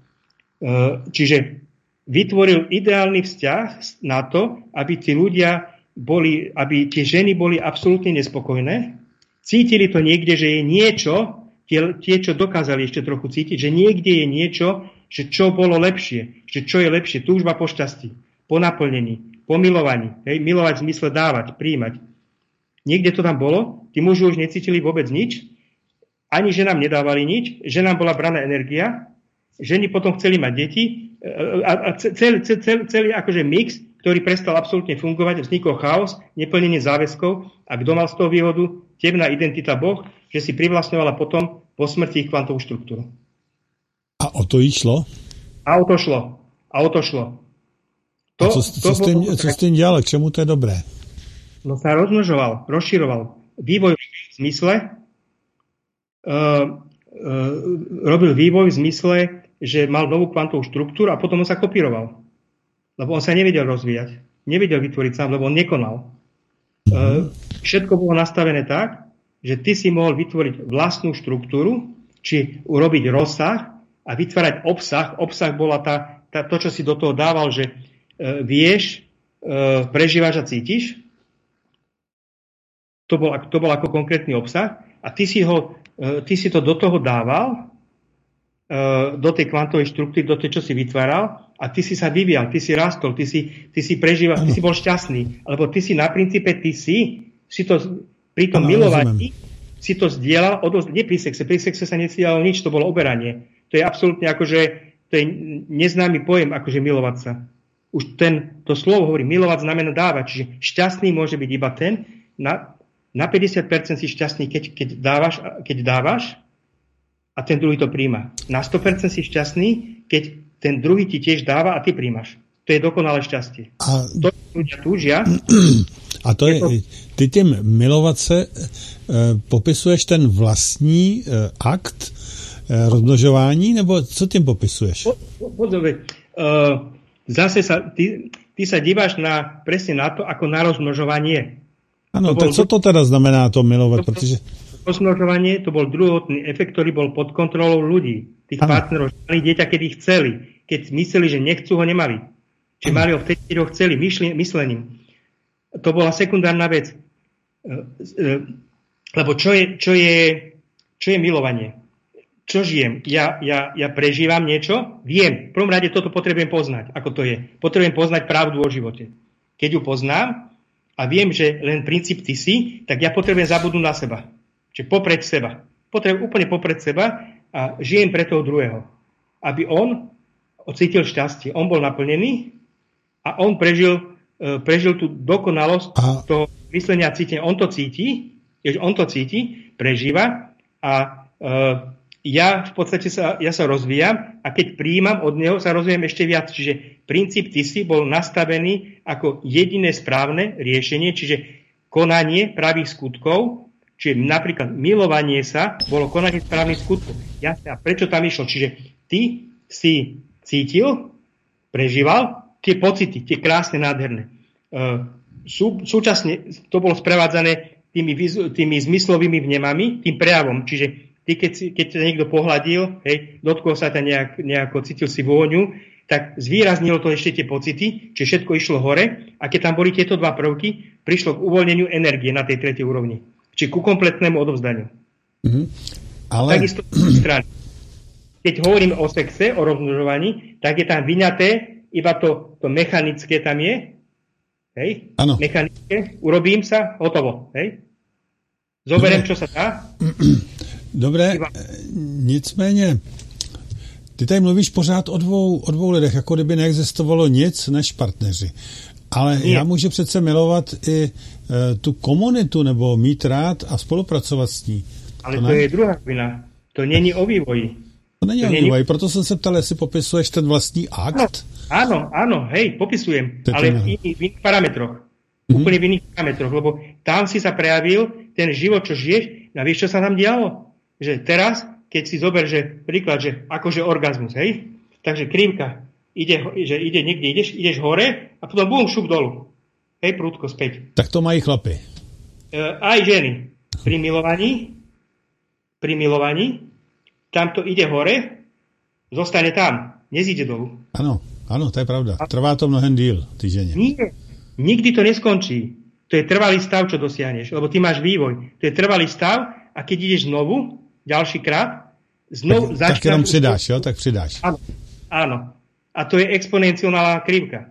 čiže vytvoril ideálny vzťah na to, aby tí ľudia boli, aby tie ženy boli absolútne nespokojné, cítili to niekde, že je niečo, tie, tie, čo dokázali ešte trochu cítiť, že niekde je niečo, že čo bolo lepšie, že čo je lepšie, túžba po šťastí, po naplnení, po milovaní, hej, milovať v zmysle dávať, príjmať. Niekde to tam bolo, tí muži už necítili vôbec nič, ani ženám nedávali nič, ženám bola braná energia, ženy potom chceli mať deti a, a celý, celý, celý akože mix, ktorý prestal absolútne fungovať, vznikol chaos, neplnenie záväzkov a kto mal z toho výhodu? Temná identita Boh, že si privlastňovala potom po smrti ich kvantovú štruktúru. A o to išlo? A o to šlo. A o to šlo. To, a co, co, to s tým, bolo, co s tým ďalej? K čemu to je dobré? No sa rozmnožoval, rozširoval. Vývoj v zmysle uh, uh, robil vývoj v zmysle, že mal novú kvantovú štruktúru a potom on sa kopíroval. Lebo on sa nevedel rozvíjať. Nevedel vytvoriť sám, lebo on nekonal. E, všetko bolo nastavené tak, že ty si mohol vytvoriť vlastnú štruktúru, či urobiť rozsah a vytvárať obsah. Obsah bola tá, tá, to, čo si do toho dával, že e, vieš, e, prežívaš a cítiš. To bol, to bol ako konkrétny obsah. A ty si ho ty si to do toho dával, do tej kvantovej štruktúry, do tej, čo si vytváral, a ty si sa vyvíjal, ty si rastol, ty si, ty si prežíval, ty si bol šťastný. Alebo ty si na princípe, ty si, si to pri tom ano, milovaní, rozumiem. Si to zdieľal, odosť, nie pri sexe, pri sexe sa nestielalo nič, to bolo oberanie. To je absolútne akože, to je neznámy pojem, akože milovať sa. Už ten, to slovo hovorí, milovať znamená dávať, čiže šťastný môže byť iba ten, na, na päťdesiat percent si šťastný, keď, keď, dávaš, keď dávaš, a ten druhý to príjma. Na sto percent si šťastný, keď ten druhý ti tiež dáva a ty príjmaš. To je dokonalé šťastie. A to ľudia túžia. A to je, je to... ty tým milovat se e, popisuješ ten vlastní e, akt e, rozmnožování, nebo co tím popisuješ? Pozor, e, zase sa, ty, ty sa díváš na, presne na to, ako na rozmnožovanie. Ano, tak co to teda znamená to milovat? To, protože... Rozmnožovanie to bol druhotný efekt, ktorý bol pod kontrolou ľudí. Tých ano. Partnerov, že mali dieťa, keď ich chceli. Keď mysleli, že nechcú, ho nemali. Čiže mali ho vtedy, keď ho chceli, myšli, myslením. To bola sekundárna vec. Lebo čo je, čo je, čo je milovanie? Čo žijem? Ja, ja, ja prežívam niečo? Viem. V prvom rade toto potrebujem poznať, ako to je. Potrebujem poznať pravdu o živote. Keď ju poznám a viem, že len princíp ty si, tak ja potrebujem zabudnúť na seba. Čiže popreť seba. Potrebujem úplne popreť seba a žijem pre toho druhého. Aby on ocítil šťastie. On bol naplnený a on prežil, prežil tú dokonalosť a... toho myslenia a cítenia. On to cíti, on to cíti, prežíva a e, ja v podstate sa, ja sa rozvíjam a keď prijímam od neho, sa rozvíjam ešte viac. Čiže princíp ty si bol nastavený ako jediné správne riešenie, čiže konanie pravých skutkov. Čiže napríklad milovanie sa bolo konanie správnych skutkov. Jasne, a prečo tam išlo? Čiže ty si cítil, prežíval tie pocity, tie krásne, nádherné. Uh, sú, súčasne to bolo sprevádzané tými, tými zmyslovými vnemami, tým prejavom. Čiže ty, keď, si, keď ťa niekto pohľadil, hej, dotkol sa ťa nejak, nejako, cítil si vôňu, tak zvýraznilo to ešte tie pocity, čiže všetko išlo hore a keď tam boli tieto dva prvky, prišlo k uvoľneniu energie na tej tretej úrovni. Či ku kompletnému odovzdaniu. Mm-hmm. Ale... Takisto strany. Keď hovoríme o sexe, o rozmnožovaní, tak je tam vyňaté, iba to, to mechanické tam je. Hej? Ano. Mechanické. Urobím sa, hotovo. Hej? Zoberiem, Dobre. Čo sa dá. Dobre, iba... nicméně, ty tady mluvíš pořád o dvou, o dvou lidech, jako kdyby neexistovalo nic než partneři. Ale Nie. Já můžu přece milovat i e, tu komunitu, nebo mít rád a spolupracovat s ní. Ale to, to je druhá vina. To není o vývoji. To není to o vývoji, není... proto jsem se ptal, jestli popisuješ ten vlastní akt. Áno, áno, hej, popisujem, to ale v iných, v iných parametroch. Mm-hmm. Úplne v iných parametroch, lebo tam si sa prejavil ten život, čo žiješ, a vieš, čo sa tam dialo? Že teraz, keď si zober, že príklad, že akože orgazmus, hej, takže krivka, ide, že ide niekde, ideš, ideš hore a potom bum, šup dolu. Hej, prúdko späť. Tak to mají chlapi. E, aj ženy. Pri milovaní, pri milovaní, tam to ide hore, zostane tam, nezíde dolu. Áno, áno, to je pravda. Trvá to mnohem díl, ty žene. Nie, nikdy to neskončí. To je trvalý stav, čo dosiahneš, lebo ty máš vývoj. To je trvalý stav a keď ideš znovu, ďalší krát, znovu tak, začínaš... Tak jenom přidáš, jo? Tak přidáš. Áno, áno. A to je exponenciálna krivka.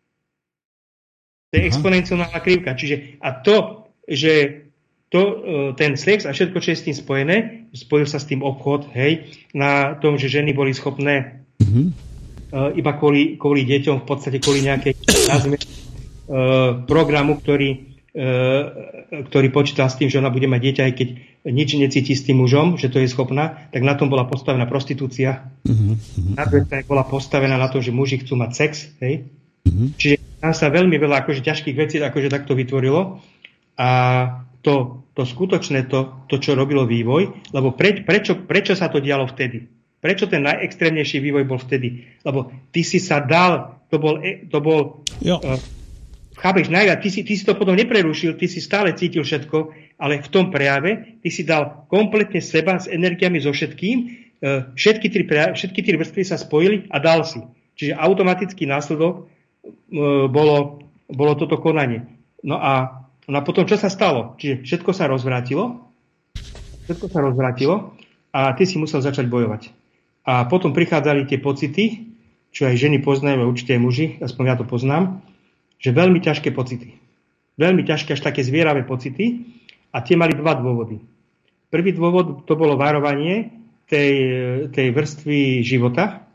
To je Aha. exponenciálna krivka. Čiže, a to, že to, ten sex a všetko, čo je s tým spojené, spojil sa s tým obchod, hej, na tom, že ženy boli schopné mm-hmm. uh, iba kvôli, kvôli deťom, v podstate kvôli nejakej nazme, uh, programu, ktorý, uh, ktorý počítal s tým, že ona bude mať dieťa, aj keď nič necíti s tým mužom, že to je schopná, tak na tom bola postavená prostitúcia. Mm-hmm. Na druhej strane bola postavená na tom, že muži chcú mať sex, hej. Mm-hmm. Čiže tam sa veľmi veľa akože ťažkých vecí akože takto vytvorilo a to, to skutočné, to, to, čo robilo vývoj, lebo pre, prečo, prečo sa to dialo vtedy? Prečo ten najextrémnejší vývoj bol vtedy? Lebo ty si sa dal, to bol, to bol uh, chápeš, najviac, ty si, ty si to potom neprerušil, ty si stále cítil všetko, ale v tom prejave ty si dal kompletne seba s energiami so všetkým, uh, všetky, tri prejave, všetky tri vrstvy sa spojili a dal si. Čiže automatický následok uh, bolo, bolo toto konanie. No a No a potom, čo sa stalo? Čiže všetko sa rozvrátilo Všetko sa rozvrátilo a ty si musel začať bojovať. A potom prichádzali tie pocity, čo aj ženy poznajú, určite aj muži, aspoň ja to poznám, že veľmi ťažké pocity. Veľmi ťažké, až také zvieravé pocity a tie mali dva dôvody. Prvý dôvod to bolo varovanie tej, tej vrstvy života,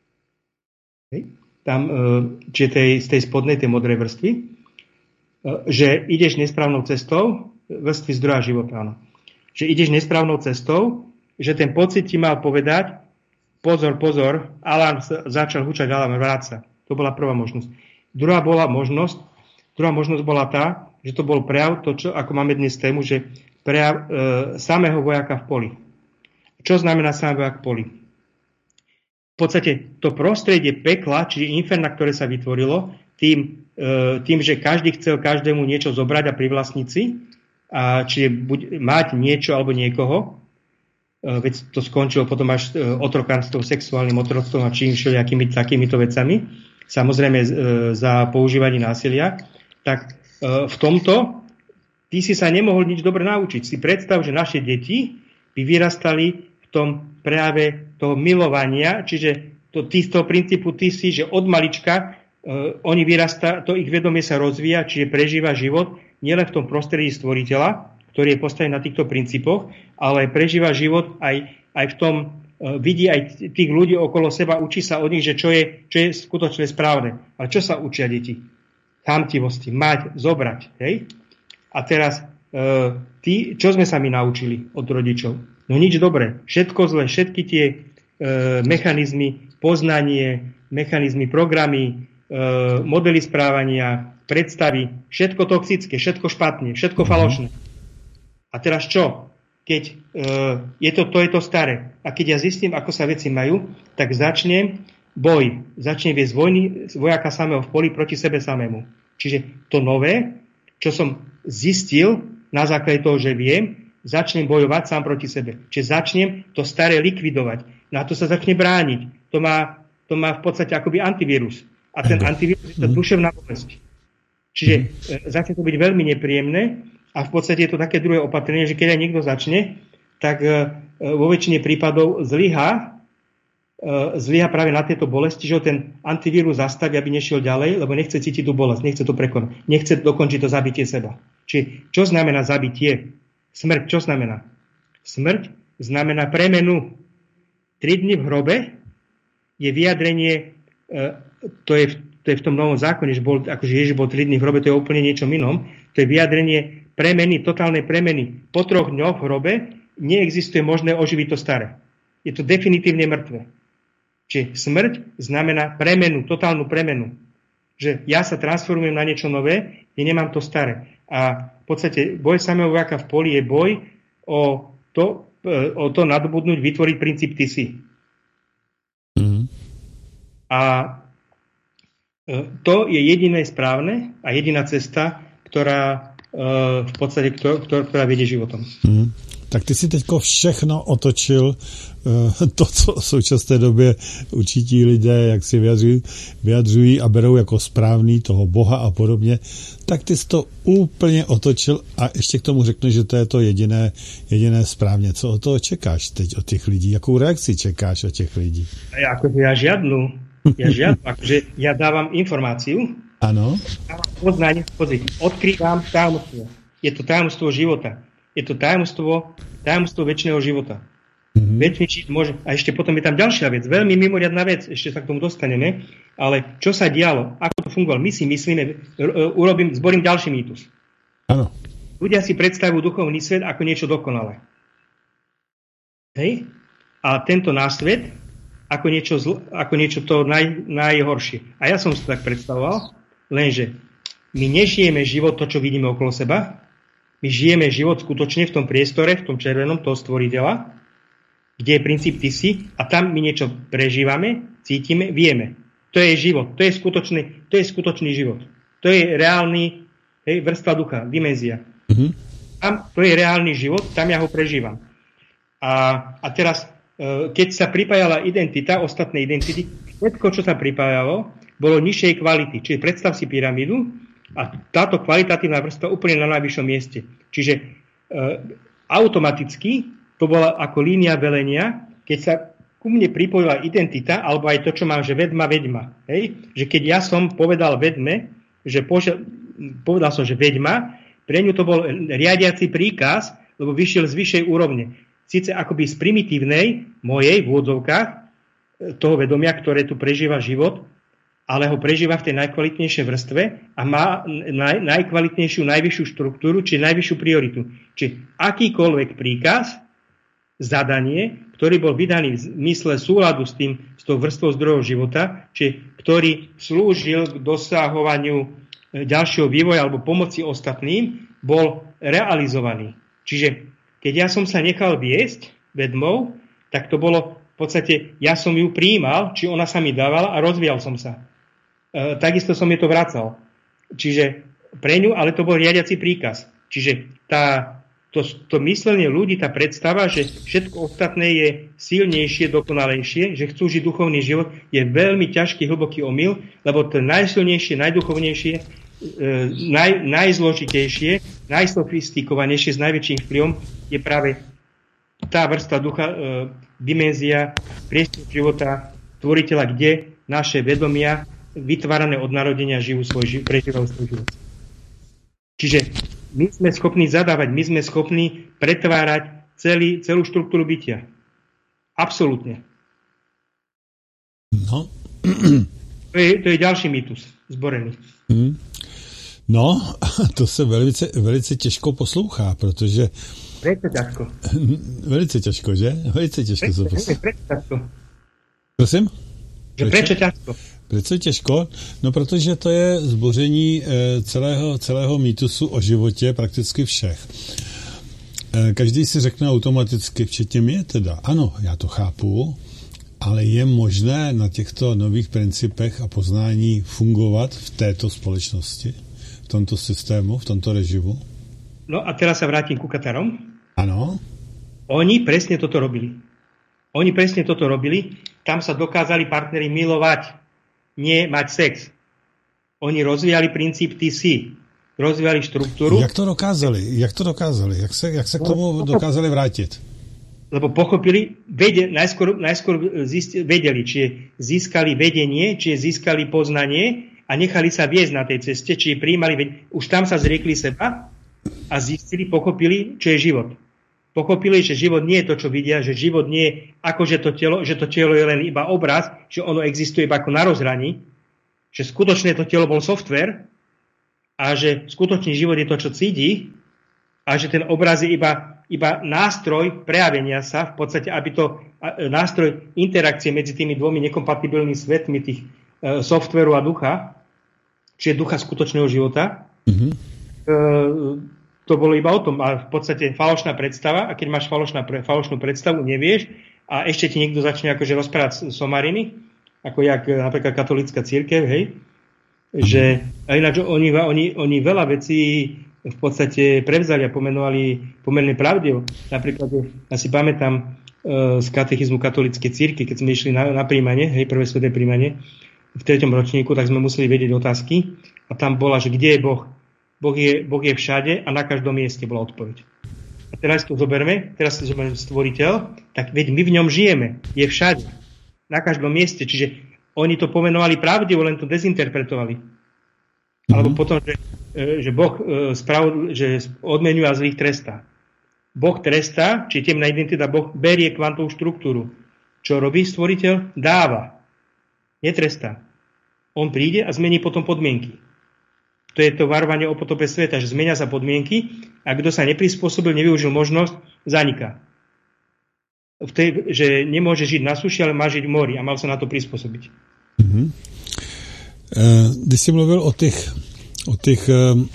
tam, čiže tej, z tej spodnej, tej modrej vrstvy, že ideš nesprávnou cestou, vrstvy zdroja života, áno. Že ideš nesprávnou cestou, že ten pocit ti mal povedať, pozor, pozor, alarm, začal hučať alarm, vráť sa. To bola prvá možnosť. Druhá bola možnosť, druhá možnosť bola tá, že to bol prejav, to, čo, ako máme dnes tému, že prejav e, samého vojaka v poli. Čo znamená samý vojak v poli? V podstate to prostredie pekla, čiže inferna, ktoré sa vytvorilo, tým, e, tým, že každý chcel každému niečo zobrať a privlastniť si, a čiže buď mať niečo alebo niekoho, e, veď to skončilo potom až e, otrokárstvom, sexuálnym otroctvom a čím všelijakými takýmito vecami, samozrejme e, za používanie násilia, tak e, v tomto ty si sa nemohol nič dobre naučiť. Si predstav, že naše deti by vyrastali v tom prejave toho milovania, čiže to, ty z toho princípu ty si, že od malička uh, oni vyrastá, to ich vedomie sa rozvíja, čiže prežíva život nielen v tom prostredí stvoriteľa, ktorý je postavený na týchto princípoch, ale prežíva život aj, aj v tom, uh, vidí aj tých ľudí okolo seba, učí sa od nich, že čo je, čo je skutočne správne. Ale čo sa učia deti? Chamtivosti, mať, zobrať. Hej? A teraz, uh, tí, čo sme sa my naučili od rodičov? No nič dobré. Všetko zle, všetky tie e, mechanizmy, poznanie, mechanizmy, programy, e, modely správania, predstavy, všetko toxické, všetko špatne, všetko falošné. A teraz čo? Keď e, je to, to je to staré. A keď ja zistím, ako sa veci majú, tak začnem boj. Začnem viesť vojny vojaka samého v poli proti sebe samému. Čiže to nové, čo som zistil na základe toho, že viem, začnem bojovať sám proti sebe. Čiže začnem to staré likvidovať. Na to sa začne brániť. To má, to má v podstate akoby antivírus. A ten antivírus je to duševná bolesť. Čiže e, začne to byť veľmi nepríjemné a v podstate je to také druhé opatrenie, že keď aj niekto začne, tak e, vo väčšine prípadov zlyhá, e, zlyhá práve na tieto bolesti, že ho ten antivírus zastaví, aby nešiel ďalej, lebo nechce cítiť tú bolesť, nechce to prekonať, nechce dokončiť to zabitie seba. Čiže čo znamená zabitie? Smrť, čo znamená? Smrť znamená premenu. Tri dni v hrobe je vyjadrenie, e, to, je v, to je v tom novom zákone, že bol, akože Ježiš bol tri dni v hrobe, to je úplne niečom inom. To je vyjadrenie premeny, totálnej premeny. Po troch dňoch v hrobe neexistuje možné oživiť to staré. Je to definitívne mŕtve. Čiže smrť znamená premenu, totálnu premenu. Že ja sa transformujem na niečo nové, kde nemám to staré. A v podstate boj samého vojaka v poli je boj o to, o to nadobudnúť, vytvoriť princíp ty si. Mm. A to je jediné správne a jediná cesta, ktorá v podstate, ktorá vedie životom. Mm. Tak ty si teďko všechno otočil, to, co v současné době učí ti lidé, jak si vyjadřují, vyjadřují a berou jako správný toho Boha a podobně, tak ty jsi to úplně otočil a ještě k tomu řekneš, že to je to jediné, jediné správně. Co od toho čekáš teď od těch lidí? Jakou reakci čekáš od těch lidí? Ja, akože ja žiadnu, ja žiadnu, akože ja dávam informáciu, ano. Dávam poznanie, pozri, odkrývam tajomstvo. Je to tajomstvo života. Je to tajomstvo, tajomstvo večného života. Mm-hmm. Večný život môže... A ešte potom je tam ďalšia vec, veľmi mimoriadná vec, ešte sa k tomu dostaneme, ale čo sa dialo, ako to fungovalo, my si myslíme, urobím, zborím ďalší mýtus. Áno. Ľudia si predstavujú duchovný svet ako niečo dokonalé. Hej? A tento náš svet ako niečo, zl, ako niečo to naj, najhoršie. A ja som si to tak predstavoval, lenže my nežijeme život to, čo vidíme okolo seba. My žijeme život skutočne v tom priestore, v tom červenom toho stvoriteľa, kde je princíp ty si a tam my niečo prežívame, cítime, vieme. To je život, to je skutočný, to je skutočný život. To je reálny, hej, vrstva ducha, dimenzia. Mm-hmm. Tam, to je reálny život, tam ja ho prežívam. A, a teraz, keď sa pripájala identita, ostatné identity, všetko, čo sa pripájalo, bolo nižšej kvality. Čiže predstav si pyramídu, a táto kvalitatívna vrstva úplne na najvyššom mieste. Čiže e, automaticky to bola ako línia velenia, keď sa ku mne pripojila identita, alebo aj to, čo mám, že vedma, vedma. Hej? Že keď ja som povedal vedme, že poža- povedal som, že vedma, pre ňu to bol riadiaci príkaz, lebo vyšiel z vyššej úrovne. Sice akoby z primitívnej, mojej, v úvodzovkách, toho vedomia, ktoré tu prežíva život, ale ho prežíva v tej najkvalitnejšej vrstve a má naj, najkvalitnejšiu, najvyššiu štruktúru, či najvyššiu prioritu. Či akýkoľvek príkaz, zadanie, ktorý bol vydaný v mysle súladu s tým, s tou vrstvou zdrojov života, či ktorý slúžil k dosahovaniu ďalšieho vývoja alebo pomoci ostatným, bol realizovaný. Čiže keď ja som sa nechal viesť vedmou, tak to bolo v podstate, ja som ju prijímal, či ona sa mi dávala a rozvíjal som sa. E, takisto som je to vracal. Čiže pre ňu, ale to bol riadiaci príkaz. Čiže tá, to, to myslenie ľudí, tá predstava, že všetko ostatné je silnejšie, dokonalejšie, že chcú žiť duchovný život, je veľmi ťažký, hlboký omyl, lebo to najsilnejšie, najduchovnejšie, e, naj, najzložitejšie, najsofistikovanejšie, s najväčším vplyvom je práve tá vrstva ducha, e, dimenzia, priestor života, tvoriteľa, kde naše vedomia, vytvárané od narodenia, žijú svoj život, prežívajú svoj život. Čiže my sme schopní zadávať, my sme schopní pretvárať celý, celú štruktúru bytia. Absolútne. No. To je, to je ďalší mýtus, zborený. Hmm. No, to se velice, velice těžko poslouchá, protože Prečo ťažko? Velice ťažko, že? Velice ťažko prečo, sa poslouchá. Prečo ťažko? Prosím? Že prečo ťažko? Prečo těžko? No, protože to je zboření celého, celého mýtusu o životě prakticky všech. Každý si řekne automaticky, včetně mě teda, ano, já to chápu, ale je možné na těchto nových principech a poznání fungovat v této společnosti, v tomto systému, v tomto režimu? No a teraz sa vrátim ku Katarom. Áno. Oni presne toto robili. Oni presne toto robili. Tam sa dokázali partneri milovať, nie mať sex. Oni rozvíjali princíp ty si. Rozvíjali štruktúru. Jak to dokázali? Jak to dokázali? Jak se, jak se k tomu dokázali vrátit? Lebo pochopili, vedeli, najskôr, najskôr zist, vedeli, či získali vedenie, či získali poznanie a nechali sa viesť na tej ceste, či prijímali vedenie. Už tam sa zriekli seba a zistili, pochopili, čo je život. Pochopili, že život nie je to, čo vidia, že život nie je ako, že to telo, že to telo je len iba obraz, že ono existuje iba ako na rozhraní, že skutočne to telo bol software a že skutočný život je to, čo cíti a že ten obraz je iba, iba nástroj prejavenia sa, v podstate, aby to nástroj interakcie medzi tými dvomi nekompatibilnými svetmi tých e, softveru a ducha, čiže ducha skutočného života. Mm-hmm. E, to bolo iba o tom, a v podstate falošná predstava, a keď máš falošná, falošnú predstavu, nevieš, a ešte ti niekto začne akože rozprávať somariny, ako jak napríklad katolícka cirkev, hej, že a ináč oni, oni, oni veľa vecí v podstate prevzali a pomenovali pomerne pravdivo. Napríklad, ja si pamätám e, z katechizmu katolíckej cirkvi, keď sme išli na, na príjmanie, hej, prvé sveté príjmanie, v treťom ročníku, tak sme museli vedieť otázky a tam bola, že kde je Boh. Boh je, boh je všade a na každom mieste bola odpoveď. A teraz to zoberme, teraz to zoberme stvoriteľ, tak veď my v ňom žijeme, je všade, na každom mieste, čiže oni to pomenovali pravdivo, len to dezinterpretovali. Mm-hmm. Alebo potom, že, že Boh spravodl, že odmenuje a zlých trestá. Boh trestá, či temná identita, Boh berie kvantovú štruktúru. Čo robí stvoriteľ? Dáva. Netrestá. On príde a zmení potom podmienky. To je to varovanie o potope sveta, že zmenia sa podmienky a kto sa neprispôsobil, nevyužil možnosť, zaniká. V tej, že nemôže žiť na suši, ale má žiť v mori a mal sa na to prispôsobiť. Mm-hmm. Když jsi mluvil o těch, o těch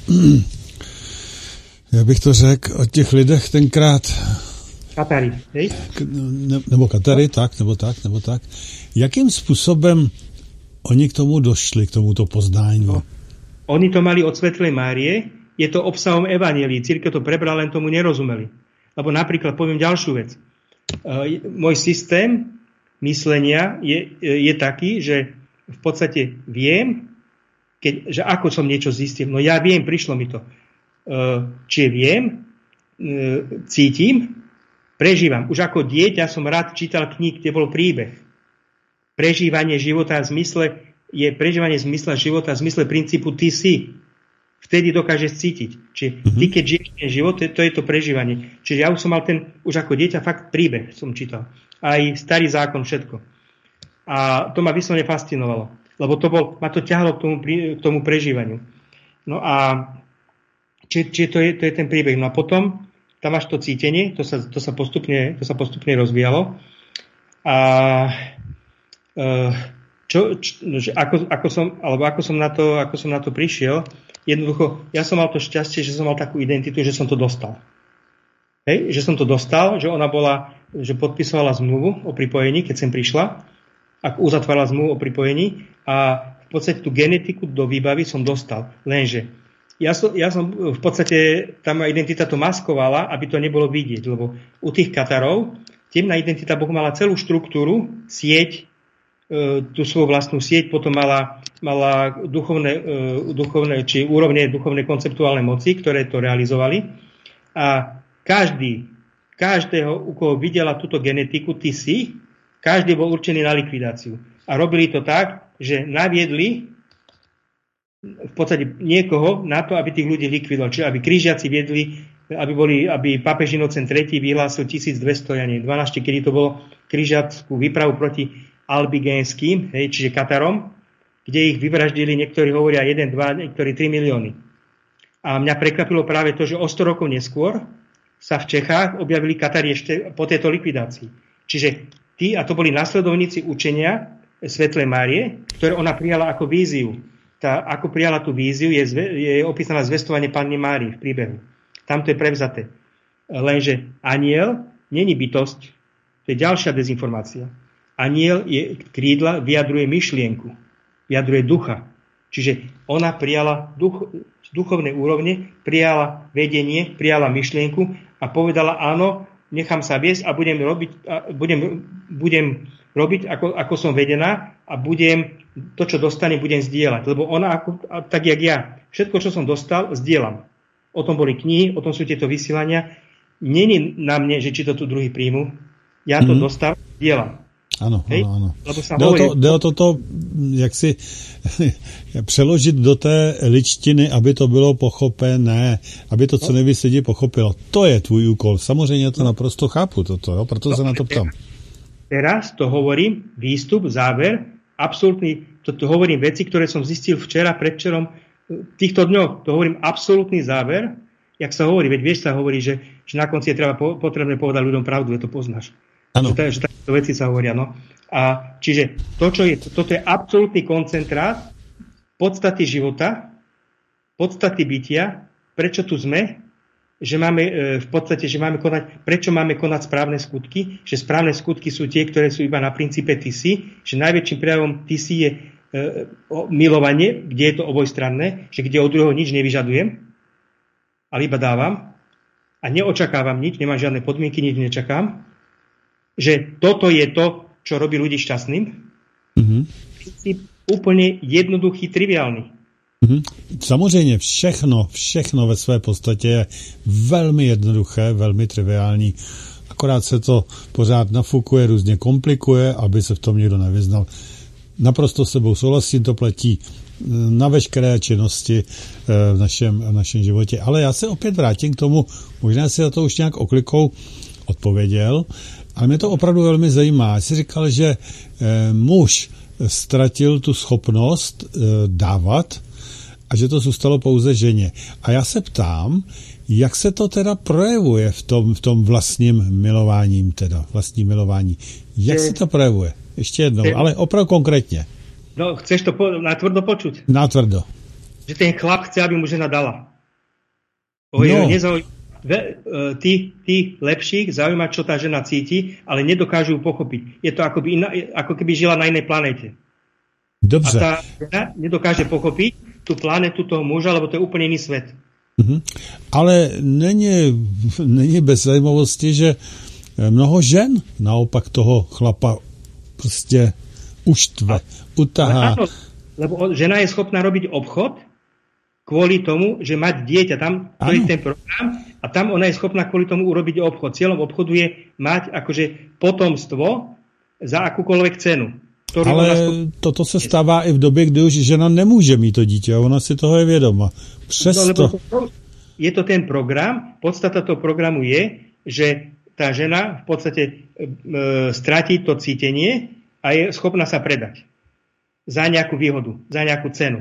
jak bych to řekl, o těch lidech tenkrát Katary, hej? Ne, nebo Katary, tak, nebo tak, nebo tak. Jakým způsobem oni k tomu došli, k tomuto poznání? No. Oni to mali od Svetlej Márie, je to obsahom evanjelií. Cirkev to prebrala, len tomu nerozumeli. Lebo napríklad, poviem ďalšiu vec. Uh, môj systém myslenia je, je taký, že v podstate viem, keď, že ako som niečo zistil. No ja viem, prišlo mi to. Uh, či viem, uh, cítim, Prežívam. Už ako dieťa som rád čítal kníh, kde bol príbeh. Prežívanie života v zmysle je prežívanie zmysla života v zmysle princípu ty si. Vtedy dokážeš cítiť. Čiže ty, keď žiješ ten život, to je to prežívanie. Čiže ja už som mal ten, už ako dieťa, fakt príbeh som čítal. Aj starý zákon, všetko. A to ma vyslovene fascinovalo. Lebo to bol, ma to ťahalo k tomu, k tomu prežívaniu. No a či, či to, je, to je ten príbeh. No a potom tam máš to cítenie, to sa, to sa, postupne, to sa postupne rozvíjalo. A uh, čo, čo, ako, ako, som, alebo ako, som na to, ako som na to prišiel, jednoducho, ja som mal to šťastie, že som mal takú identitu, že som to dostal. Hej, že som to dostal, že ona bola, že podpisovala zmluvu o pripojení, keď sem prišla, a uzatvárala zmluvu o pripojení a v podstate tú genetiku do výbavy som dostal. Lenže ja som, ja som v podstate, tá moja identita to maskovala, aby to nebolo vidieť, lebo u tých Katarov temná identita Boh mala celú štruktúru, sieť, tú svoju vlastnú sieť, potom mala, mala duchovné, duchovné, či úrovne duchovnej konceptuálnej moci, ktoré to realizovali. A každý, každého, u koho videla túto genetiku, ty si, každý bol určený na likvidáciu. A robili to tak, že naviedli v podstate niekoho na to, aby tých ľudí likvidovali. Čiže aby krížiaci viedli, aby, boli, aby pápež Inocent tretí vyhlásil tisícdvesto, ja nie, dvanásť, kedy to bolo krížiackú výpravu proti albigénským, hej, čiže Katarom, kde ich vyvraždili, niektorí hovoria jeden, dva, niektorí tri milióny. A mňa prekvapilo práve to, že o sto rokov neskôr sa v Čechách objavili Katari ešte po tejto likvidácii. Čiže tí, a to boli nasledovníci učenia Svetlej Márie, ktoré ona prijala ako víziu. Tá, ako prijala tú víziu, je, zve, je opísané zvestovanie Panny Márii v príbehu. Tam to je prevzaté. Lenže aniel není bytosť, to je ďalšia dezinformácia. Aniel je krídla, vyjadruje myšlienku, vyjadruje ducha. Čiže ona prijala duch, z duchovnej úrovne, prijala vedenie, prijala myšlienku a povedala áno, nechám sa viesť a budem robiť, a budem, budem robiť ako, ako som vedená a budem, to, čo dostanem, budem zdieľať. Lebo ona, ako, tak jak ja, všetko, čo som dostal, zdieľam. O tom boli knihy, o tom sú tieto vysielania. Není na mne, že či to tu druhý príjmu. Ja to mm. dostal, zdieľam. Ano, Hej? ano, ano. Jde o, to, jde o to, to, jak si přeložit do té ličtiny, aby to bylo pochopené, aby to co nejvíc lidí pochopilo. To je tvůj úkol. Samozřejmě to naprosto chápu, toto, jo? Proto no, se na to ptám. Teraz to hovorím, výstup, záver, absolútny, to, to hovorím veci, ktoré som zistil včera, predvčerom, týchto dňoch, to hovorím absolútny záver, jak sa hovorí, veď vieš sa hovorí, že, že na konci je treba po, potrebné povedať ľuďom pravdu, je to poznáš. Ano. Že, že takéto veci sa hovoria. No. A čiže to, čo je, toto je absolútny koncentrát podstaty života, podstaty bytia, prečo tu sme, že máme e, v podstate, že máme konať, prečo máme konať správne skutky, že správne skutky sú tie, ktoré sú iba na princípe ty si, že najväčším prejavom ty si je e, milovanie, kde je to obojstranné, že kde od druhého nič nevyžadujem, ale iba dávam a neočakávam nič, nemám žiadne podmienky, nič nečakám. Že toto je to, čo robí ľudí šťastným. Mm-hmm. Princíp úplne jednoduchý, triviálny. Mm-hmm. Samozřejmě všechno, všechno ve své podstatě je velmi jednoduché, velmi triviální. Akorát se to pořád nafukuje, různě komplikuje, aby se v tom někdo nevyznal. Naprosto s sebou souhlasím, to platí na veškeré činnosti v našem, v našem životě. Ale já se opět vrátím k tomu, možná si na to už nějak oklikou odpověděl, ale mě to opravdu velmi zajímá. Já si říkal, že eh, muž ztratil tu schopnost eh, dávat a že to zůstalo pouze ženě. A já se ptám, jak se to teda projevuje v tom, v tom vlastním milováním, teda vlastním milování. Jak se to projevuje? Ještě jednou, ale opravdu konkrétně. No, chceš to po, natvrdo počuť? Natvrdo. Že ten chlap chce, aby mu žena dala. Oje, no. Nezaujíma. Tí, tí lepších zaujíma, čo tá žena cíti, ale nedokážu ju pochopiť. Je to ako, by iná, ako keby žila na inej planéte. Dobře. A tá žena nedokáže pochopiť tú planetu toho muža, lebo to je úplne iný svet. Mhm. Ale není, není bez zajímavosti, že mnoho žen naopak toho chlapa prostě uštve, utahá. Áno, lebo žena je schopná robiť obchod kvôli tomu, že mať dieťa. Tam to je ten program, a tam ona je schopná kvôli tomu urobiť obchod. Cieľom obchodu je mať akože potomstvo za akúkoľvek cenu. Ale skup... toto se stává i v době, kdy už žena nemůže mít to dítě a ona si toho je vědoma. Přesto... No, je to ten program, podstata toho programu je, že tá žena v podstate e, stratí to cítenie a je schopná sa predať za nejakú výhodu, za nejakú cenu.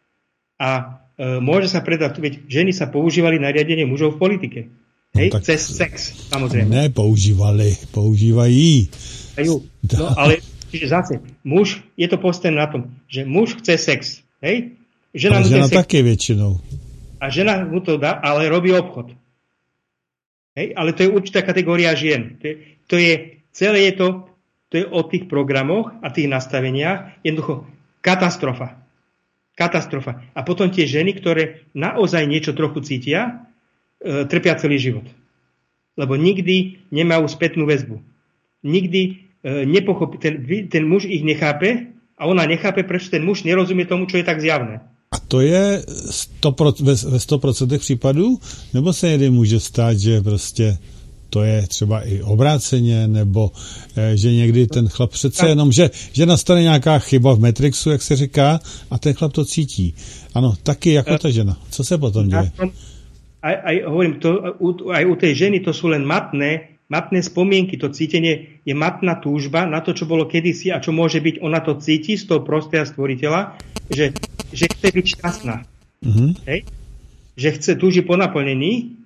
A e, môže sa predať, veď ženy sa používali na riadenie mužov v politike. Hej? No, cez sex, samozrejme. Ne, používali, používají. No, ale čiže zase, muž, je to postavené na tom, že muž chce sex. Hej? Žena, ale žena sex, také väčšinou. A žena mu to dá, ale robí obchod. Hej, ale to je určitá kategória žien. To je, to je, celé je to, to je o tých programoch a tých nastaveniach jednoducho katastrofa. Katastrofa. A potom tie ženy, ktoré naozaj niečo trochu cítia, e, trpia celý život. Lebo nikdy nemajú spätnú väzbu. Nikdy e, nepochopí, ten, ten muž ich nechápe a ona nechápe, prečo ten muž nerozumie tomu, čo je tak zjavné. A to je sto procent, ve sto procent případů? Nebo se někdy může stát, že prostě to je třeba i obráceně, nebo že někdy ten chlap přece jenom, že, že nastane nějaká chyba v Matrixu, jak se říká, a ten chlap to cítí. Ano, taky jako ta žena. Co se potom děje? Aj, aj, hovorím, to, aj u tej ženy to sú len matné, matné spomienky. To cítenie je matná túžba na to, čo bolo kedysi a čo môže byť. Ona to cíti z toho prostého stvoriteľa, že, že chce byť šťastná. Mm-hmm. Hej? Že chce, túži po naplnení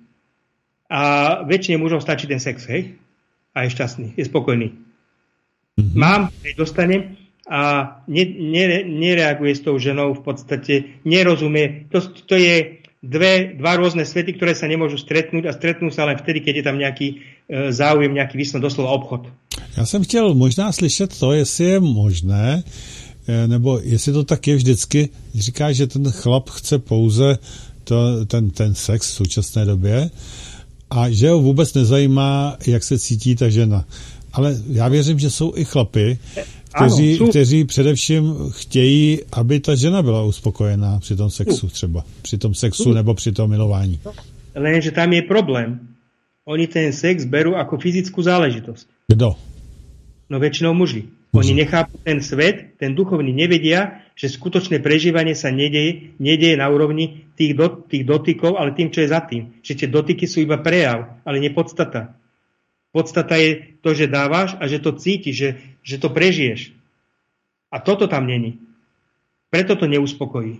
a väčšine mužov stačí ten sex, hej? A je šťastný, je spokojný. Mm-hmm. Mám, hej, dostanem a ne, ne, nereaguje s tou ženou v podstate, nerozumie. To, to je dve, dva rôzne svety, ktoré sa nemôžu stretnúť a stretnú sa len vtedy, keď je tam nejaký e, záujem, nejaký výsledný doslova obchod. Já jsem chtěl možná slyšet to, jestli je možné, nebo jestli to tak je vždycky, říká, že ten chlap chce pouze to, ten, ten sex v současné době a že ho vůbec nezajímá, jak se cítí ta žena. Ale já věřím, že jsou i chlapy, kteří, ano, kteří především chtějí, aby ta žena byla uspokojená při tom sexu třeba. Při tom sexu nebo při tom milování. Lenže tam je problém. Oni ten sex berú ako fyzickú záležitosť. Kto? No väčšinou muži. Oni nechápu ten svet, ten duchovný, nevedia, že skutočné prežívanie sa nedeje, nedeje na úrovni tých, do, tých dotykov, ale tým, čo je za tým. Že tie dotyky sú iba prejav, ale nie podstata. Podstata je to, že dávaš a že to cítiš, že, že to prežiješ. A toto tam není. Preto to neuspokojí.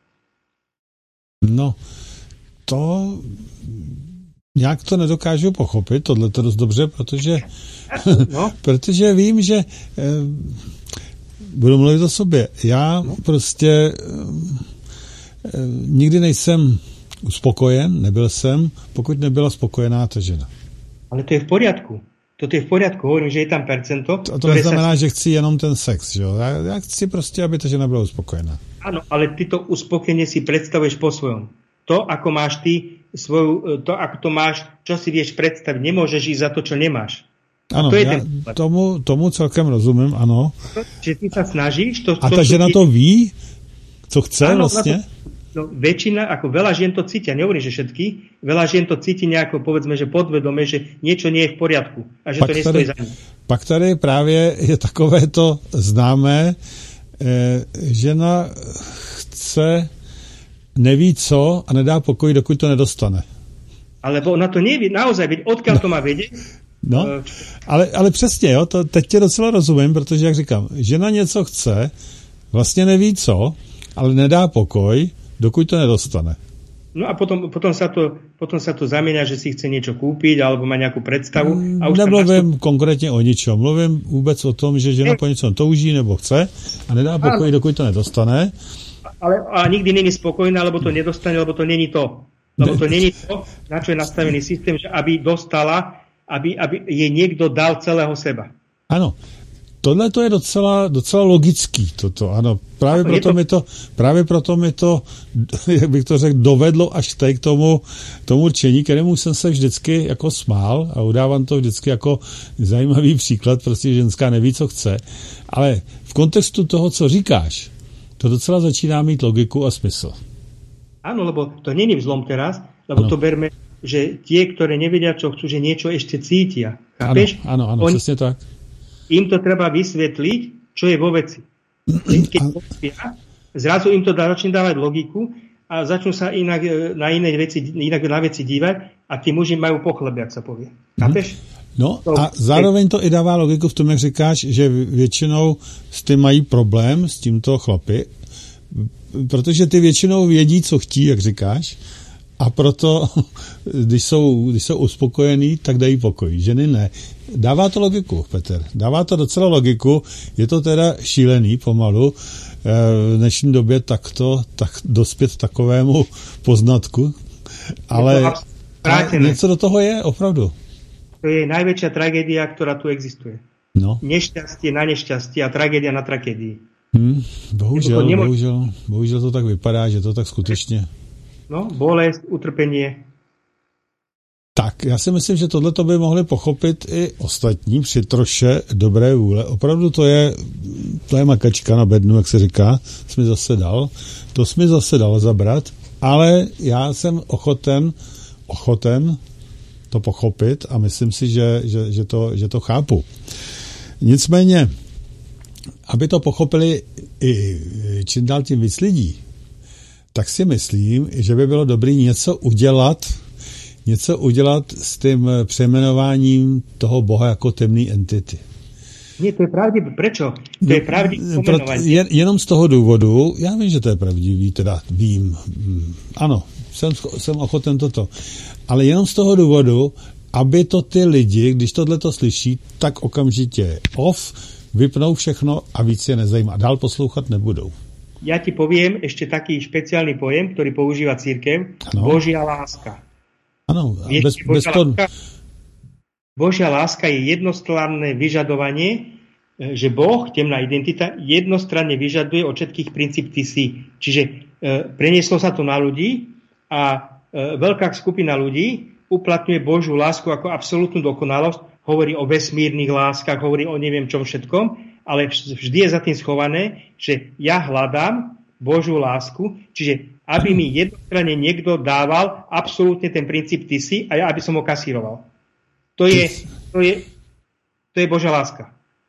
No, to... Nějak to nedokážu pochopit, tohle to dost dobře, protože, no. protože vím, že eh, budu mluvit o sobě. Já prostě eh, nikdy nejsem uspokojen, nebyl jsem, pokud nebyla spokojená ta žena. Ale to je v poriadku. Toto je v poriadku, hovorím, že je tam percento. A to neznamená, sa... že chci jenom ten sex, že jo? Já, já chci prostě, aby ta žena byla uspokojená. Áno, ale ty to uspokojenie si predstavuješ po svojom. To, ako máš ty svoju, to, ako to máš, čo si vieš predstaviť, nemôžeš ísť za to, čo nemáš. Ano, to je já ten... tomu, tomu celkem rozumím, ano. Že ty sa snažíš... To, a to, ta žena to ví? Co chce ano, vlastně? To, no, väčšina, ako veľa žien to cítia, nehovorím, že všetky, veľa žien to cíti nejako, povedzme, že podvedome, že niečo nie je v poriadku a že pak to nestojí za ním. Pak tady právě je takové to známé, eh, žena chce... neví co a nedá pokoj, dokud to nedostane. Alebo ona to neví, naozaj, veď odkiaľ no. to má vědět? No, ale, ale přesně, jo, to teď tě docela rozumím, protože, jak říkám, žena něco chce, vlastně neví co, ale nedá pokoj, dokud to nedostane. No a potom, potom, sa, to, potom sa to zamieňa, že si chce niečo kúpiť, alebo má nejakú predstavu. A už nemluvím nastup... konkrétně o ničom, mluvím vůbec o tom, že žena ne. po něčom touží nebo chce a nedá pokoj, ano. dokud to nedostane. Ale a nikdy není spokojná, lebo to nedostane, lebo to není to. Lebo to není to, na čo je nastavený systém, že aby dostala, aby, aby jej niekto dal celého seba. Ano, tohle to je docela, docela logický, toto, ano. Právě proto, to... mi to, právě proto mi to, jak bych to řekl, dovedlo až teď k tomu, tomu určení, kterému jsem se vždycky jako smál a udávám to vždycky jako zajímavý příklad, prostě ženská neví, co chce. Ale v kontextu toho, co říkáš, to docela začíná mít logiku a smysl. Áno, lebo to není vzlom teraz, lebo ano. to berme, že tie, ktoré nevedia, čo chcú, že niečo ešte cítia. Chápeš? Áno, áno, Oni, presne tak. Im to treba vysvetliť, čo je vo veci. Keď pochopia, zrazu im to dá, začne dávať logiku a začnú sa inak na iné veci, inak na veci dívať a tí muži majú pochleb, jak sa povie. Chápeš? No a zároveň to i dává logiku v tom, jak říkáš, že většinou s tím mají problém, s tímto chlapy, protože ty většinou vědí, co chtí, jak říkáš, a proto, když jsou, když jsou uspokojení, tak dají pokoj. Ženy ne. Dává to logiku, Petr. Dává to docela logiku. Je to teda šílený pomalu v dnešní době takto, tak dospět takovému poznatku. Ale něco do toho je, opravdu. To je najväčšia tragédia, ktorá tu existuje. No. Nešťastie na nešťastie a tragédia na tragédii. Hmm, bohužel, nemo... bohužel, bohužel to tak vypadá, že to tak skutečně. No, bolest, utrpenie. Tak, já si myslím, že tohle by mohli pochopit i ostatní při troše dobré vůle. Opravdu to je, to je makačka na bednu, jak se říká, jsi mi zase dal. To jsi mi zase dal zabrat, ale já jsem ochoten, ochoten to pochopit a myslím si, že, že, že, to, že to chápu. Nicméně, aby to pochopili i čím dál tím víc lidí, tak si myslím, že by bylo dobré něco udělat, něco udělat s tím přejmenováním toho Boha jako temný entity. Nie, to je pravdivé. Prečo? To je pravdivé pomenování. Jen, jenom z toho důvodu, já vím, že to je pravdivý, teda vím, ano, jsem, jsem ochoten toto, ale jenom z toho důvodu, aby to ty lidi, když tohleto slyší, tak okamžitě off, vypnou všechno a víc je nezajímá. Dál poslouchat nebudou. Ja ti poviem ešte taký špeciálny pojem, ktorý používa cirkev. Ano. Božia láska. Áno, bez, bez pod... Božia láska je jednostranné vyžadovanie, že Boh, temná identita, jednostranne vyžaduje od všetkých princíp ty si. Čiže e, prenieslo sa to na ľudí a e, veľká skupina ľudí uplatňuje Božiu lásku ako absolútnu dokonalosť, hovorí o vesmírnych láskach, hovorí o neviem čom všetkom, ale vždy je za tým schované, že ja hľadám Božiu lásku, čiže aby mi jednostranne niekto dával absolútne ten princíp ty si a ja aby som ho kasíroval. To je, to je, to je Božia láska.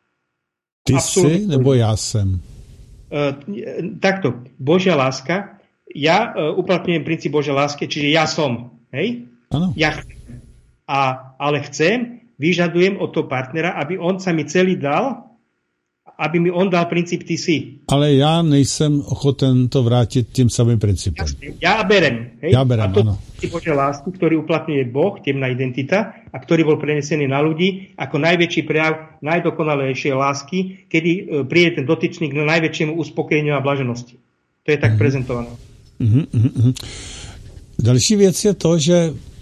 Ty si, nebo ja som? Uh, takto, Božia láska, ja uh, uplatňujem princíp Božia lásky, čiže ja som, hej? Ano. Ja chcem. A, ale chcem, vyžadujem od toho partnera, aby on sa mi celý dal, aby mi on dal princíp ty si. Ale ja nejsem ochoten to vrátiť tým samým princípom. Ja berem. Hej? Ja berem, a to áno. je Božia lásku, ktorý uplatňuje Boh, temná identita, a ktorý bol prenesený na ľudí ako najväčší prejav najdokonalejšej lásky, kedy e, príde ten dotyčník na najväčšiemu uspokojeniu a blaženosti. To je tak mm-hmm. prezentované. Mm-hmm, mm-hmm. Další věc je to, že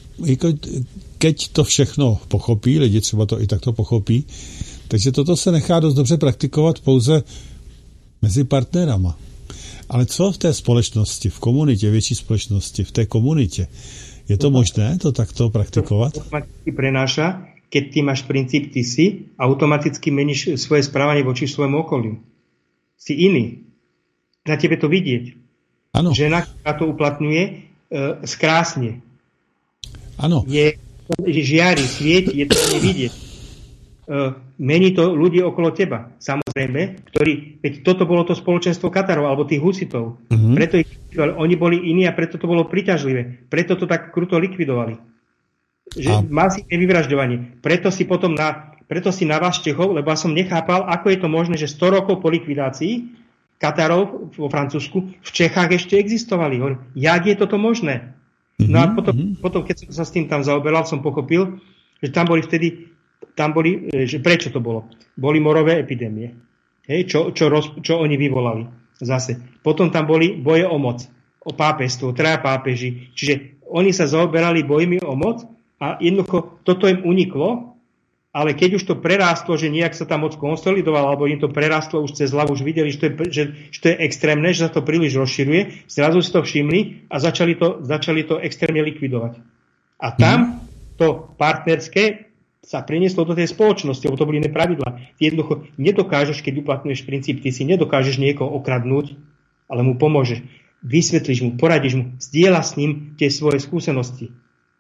keď to všechno pochopí, lidi třeba to i takto pochopí, takže toto se nechá dost dobře praktikovat pouze mezi partnerama. Ale co v té společnosti, v komunitě, větší společnosti, v té komunitě? Je to možné to takto praktikovat? To automaticky prenáša, keď ty máš princíp ty si, automaticky meníš svoje správanie voči svojmu okoliu. Si iný. Na tebe to vidieť. Ano. Žena, ktorá to uplatňuje, e, skrásne. Ano. Je, žiari, svieti, je to nevidieť. Uh, mení to ľudí okolo teba, samozrejme, ktorí, veď toto bolo to spoločenstvo Katarov, alebo tých husitov. Mm-hmm. Preto ich likvidovali. Oni boli iní a preto to bolo priťažlivé. Preto to tak kruto likvidovali. Že a... masívne vyvražďovanie. Preto si potom na, preto si na vás Čechov, lebo ja som nechápal, ako je to možné, že sto rokov po likvidácii Katarov vo Francúzsku v Čechách ešte existovali. Hovorím, jak je toto možné? Mm-hmm. No a potom, potom, keď som sa s tým tam zaoberal, som pochopil, že tam boli vtedy Tam boli, že prečo to bolo? Boli morové epidémie, hej, čo, čo, roz, čo oni vyvolali zase. Potom tam boli boje o moc, o pápežstvo, traja pápeži. Čiže oni sa zaoberali bojmi o moc a jednoducho toto im uniklo, ale keď už to prerástlo, že nejak sa tam moc konsolidovalo, alebo im to prerástlo už cez hlavu, už videli, že to je, že, že to je extrémne, že sa to príliš rozširuje, zrazu si to všimli a začali to, začali to extrémne likvidovať. A tam to partnerské sa prinieslo do tej spoločnosti, lebo to boli iné pravidlá. Ty jednoducho nedokážeš, keď uplatňuješ princíp, ty si nedokážeš niekoho okradnúť, ale mu pomôžeš. Vysvetlíš mu, poradíš mu, zdieľa s ním tie svoje skúsenosti.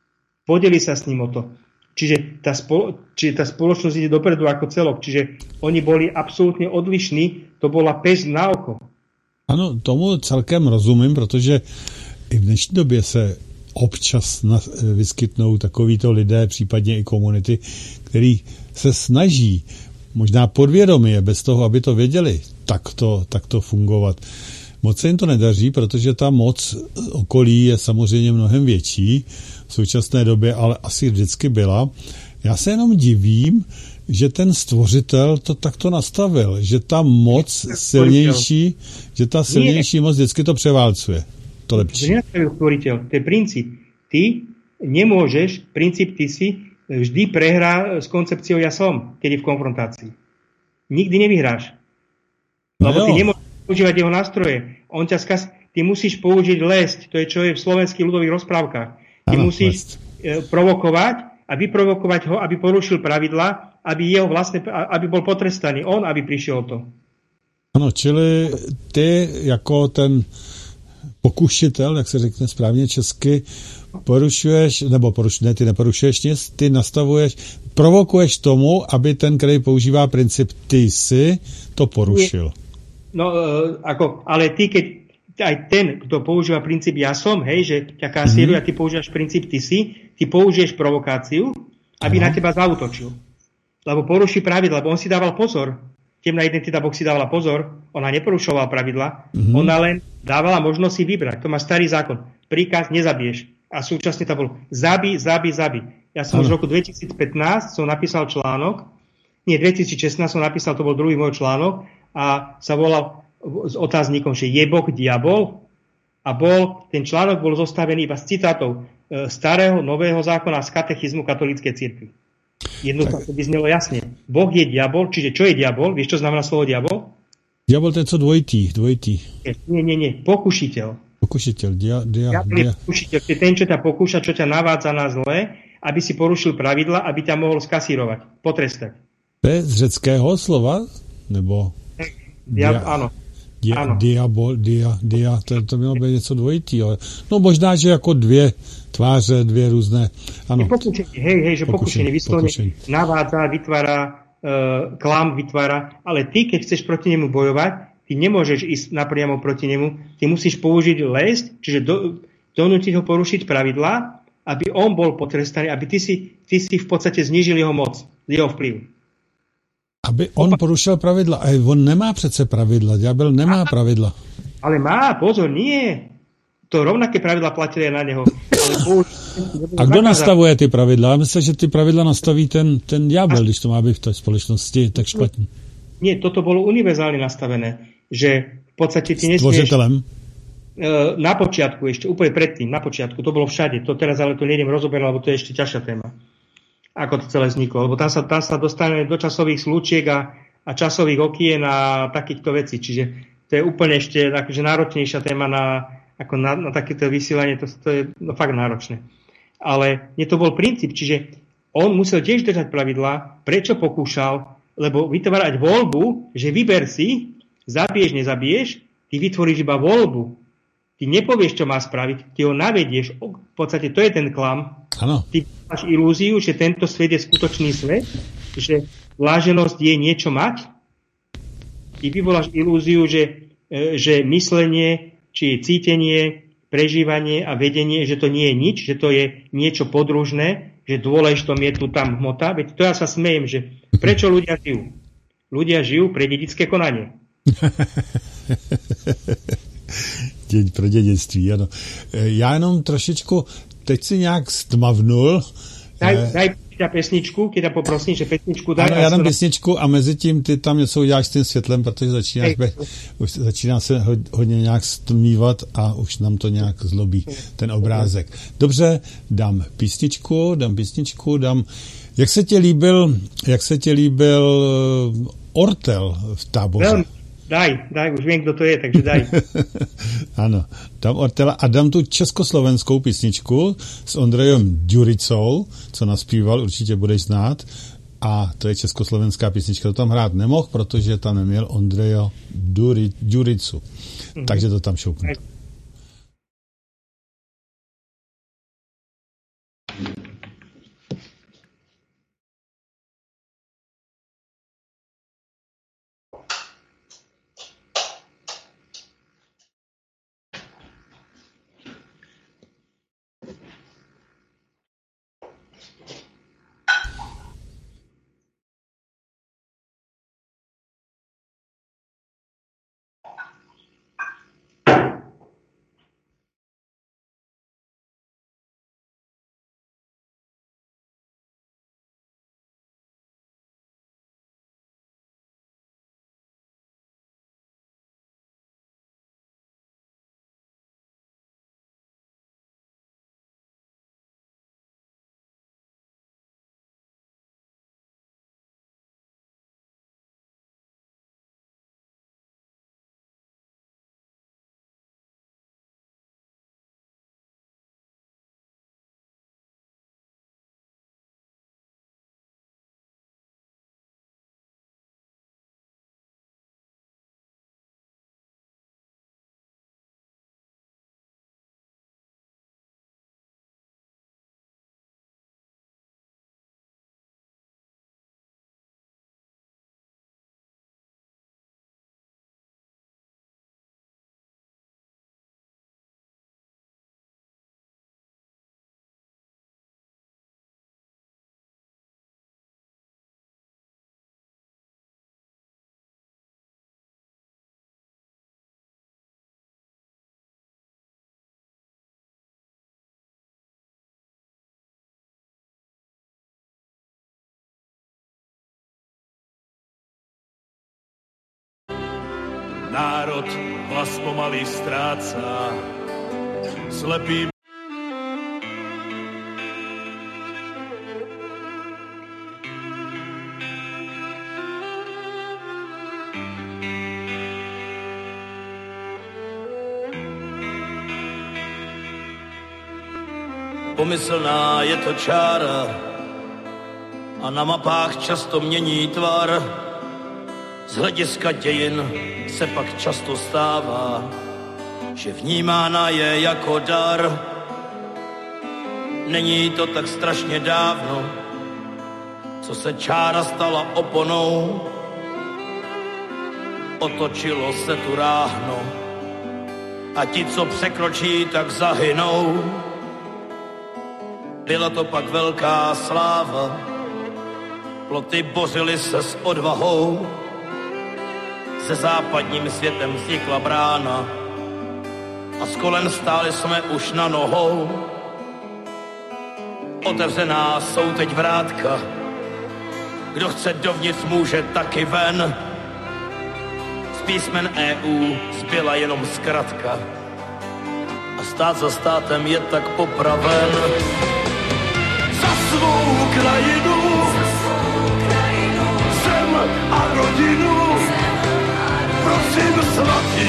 podeli sa s ním o to. Čiže tá, spolo, čiže tá spoločnosť ide dopredu ako celok. Čiže oni boli absolútne odlišní. To bola pes na oko. Ano, tomu celkem rozumím, protože i v dnešní době se občas na, vyskytnou takovýto lidé, případně i komunity, který se snaží, možná podvědomě, bez toho, aby to věděli, takto, takto fungovat. Moc se jim to nedaří, protože ta moc okolí je samozřejmě mnohem větší v současné době, ale asi vždycky byla. Já se jenom divím, že ten stvořitel to takto nastavil, že ta moc silnější, že ta silnější moc vždycky to převálcuje. To lepší. To nenastavil stvoriteľ, to je princíp. Ty nemôžeš, princíp ty si vždy prehrá s koncepciou ja som, keď je v konfrontácii. Nikdy nevyhráš. Lebo no ty nemôžeš používať jeho nástroje. On ťa skaz... Ty musíš použiť lesť, to je čo je v slovenských ľudových rozprávkach. Ty ano, musíš lesť. provokovať a vyprovokovať ho, aby porušil pravidla, aby jeho vlastne, aby bol potrestaný. On, aby prišiel o to. Ano, čili ty jako ten pokušitel, jak se řekne správně česky, porušuješ, nebo porušuješ, ne, ty neporušuješ nic, ty nastavuješ, provokuješ tomu, aby ten, který používá princip ty si, to porušil. No, ako, ale ty, keď aj ten, kto používa princíp ja som, hej, že ťa kasíruje mm-hmm. a ty používaš princíp ty si, ty použiješ provokáciu, aby Aha. na teba zaútočil. Lebo poruší pravidla, lebo on si dával pozor. Temná identita Boh si dávala pozor, ona neporušovala pravidla, mm-hmm. ona len dávala možnosť si vybrať. To má starý zákon. Príkaz nezabiješ. A súčasne tam bol zabij, zabij, zabij. Ja som ano. už v roku dvetisícpätnásť som napísal článok, nie, dvetisícšestnásť som napísal, to bol druhý môj článok, a sa volal s otáznikom, že je Boh diabol? A bol, ten článok bol zostavený iba z citátov e, starého, nového zákona z katechizmu katolíckej cirkvi. Jednoducho by znelo jasne. Boh je diabol, čiže čo je diabol? Vieš, čo znamená slovo diabol? Diabol to je co dvojitý, dvojitý. Nie, nie, nie, pokušiteľ. Pokušiteľ, dia, dia, diabol je pokušiteľ, to je ten, čo ťa pokúša, čo ťa navádza na zlé, aby si porušil pravidla, aby ťa mohol skasírovať, potrestať. To je z řeckého slova? Nebo... Dia, dia, áno. Dia, áno. Diabol, dia, dia, to, to mělo být něco dvojitýho. No možná, že jako dvě tváře, dvě různé. Ano. Pokušenie, hej, hej, že pokušenie, vyslovene navádza, vytvára, uh, klam vytvára, ale ty, keď chceš proti nemu bojovať, ty nemôžeš ísť napriamo proti nemu, ty musíš použiť lesť, čiže do, donútiť ho porušiť pravidlá, aby on bol potrestaný, aby ty si, ty si v podstate znížil jeho moc, jeho vplyv. Aby on porušil pravidla. A on nemá přece pravidla. Ďábel nemá pravidla. Ale má, pozor, nie. To rovnaké pravidla platili na neho. Ale použ... A kdo nastavuje ty pravidla? Myslím, že ty pravidla nastaví ten, ten ďábel, když to má být v tej společnosti tak špatně. Nie, toto bolo univerzálne nastavené. Že v podstate ty nesmieš... Stvořiteľem? Na počiatku, ešte úplne predtým, na počiatku. To bolo všade. To teraz ale to nejdem rozoberať, lebo to je ešte ťažšia téma. Ako to celé vzniklo. Lebo tam sa, tam sa dostaneme do časových slúčiek a, a časových okien a takýchto vecí. Čiže to je úplne ešte akože náročnejšia téma na, ako na, na takéto vysielanie. To, to je no, fakt náročné. Ale nie to bol princíp. Čiže on musel tiež držať pravidlá. Prečo pokúšal? Lebo vytvárať voľbu, že vyber si, zabiješ, nezabiješ, ty vytvoríš iba voľbu. Ty nepovieš, čo má spraviť, ty ho navedieš. V podstate to je ten klam. Ano. Ty máš ilúziu, že tento svet je skutočný svet, že bláženosť je niečo mať. Ty vyvoláš ilúziu, že, že myslenie, či cítenie, prežívanie a vedenie, že to nie je nič, že to je niečo podružné, že dôležitom je tu tam hmota. Veď to ja sa smejem, že prečo ľudia žijú? Ľudia žijú pre dedické konanie. Děť pro dědictví, ano. Já jenom trošičku, teď si nějak stmavnul. Daj, daj pesničku, keď ja poprosím, že pesničku daj. Ano, já dám pesničku a mezi tím ty tam něco uděláš s tím světlem, protože začínáš be, už začíná se hodně nějak stmívat a už nám to nějak zlobí, ten obrázek. Dobře, dám písničku, dám písničku, dám... Jak se ti líbil, jak se ti líbil Ortel v Táboře? Veľmi. Daj, daj, už viem, kto to je, takže daj. Ano, dám Ortela a dám tu československou písničku s Ondrejom Ďuricou, co naspíval, určitě budeš znát. A to je československá písnička. To tam hrát nemohl, protože tam neměl Ondrejo Ďuricu. Mm-hmm. Takže to tam šoupnu. Národ hlas pomaly stráca, slepý. Pomyslná je to čára a na mapách často mění tvar. Z hlediska dějin se pak často stává, že vnímána je jako dar. Není to tak strašně dávno, co se čára stala oponou. Otočilo se tu ráhno a ti, co překročí, tak zahynou. Byla to pak velká sláva, ploty bořily se s odvahou. Se západním světem vznikla brána a z kolen stáli jsme už na nohou. Otevřená jsou teď vrátka, kdo chce dovnitř, může taky ven. Z písmen E U zbyla jenom zkratka a stát za státem je tak popraven. Za svou krajinu, zem a rodinu, prosím svatý,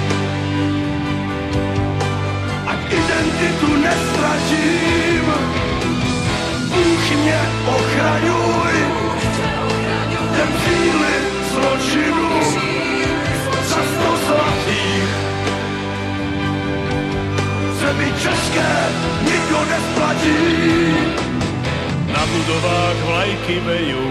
ať identitu nestratím. Bůh mě ochraňuj, jen síly zločinu, za sto zlatých. Zemi české nikdo nesplatí. Na budovách vlajky vejú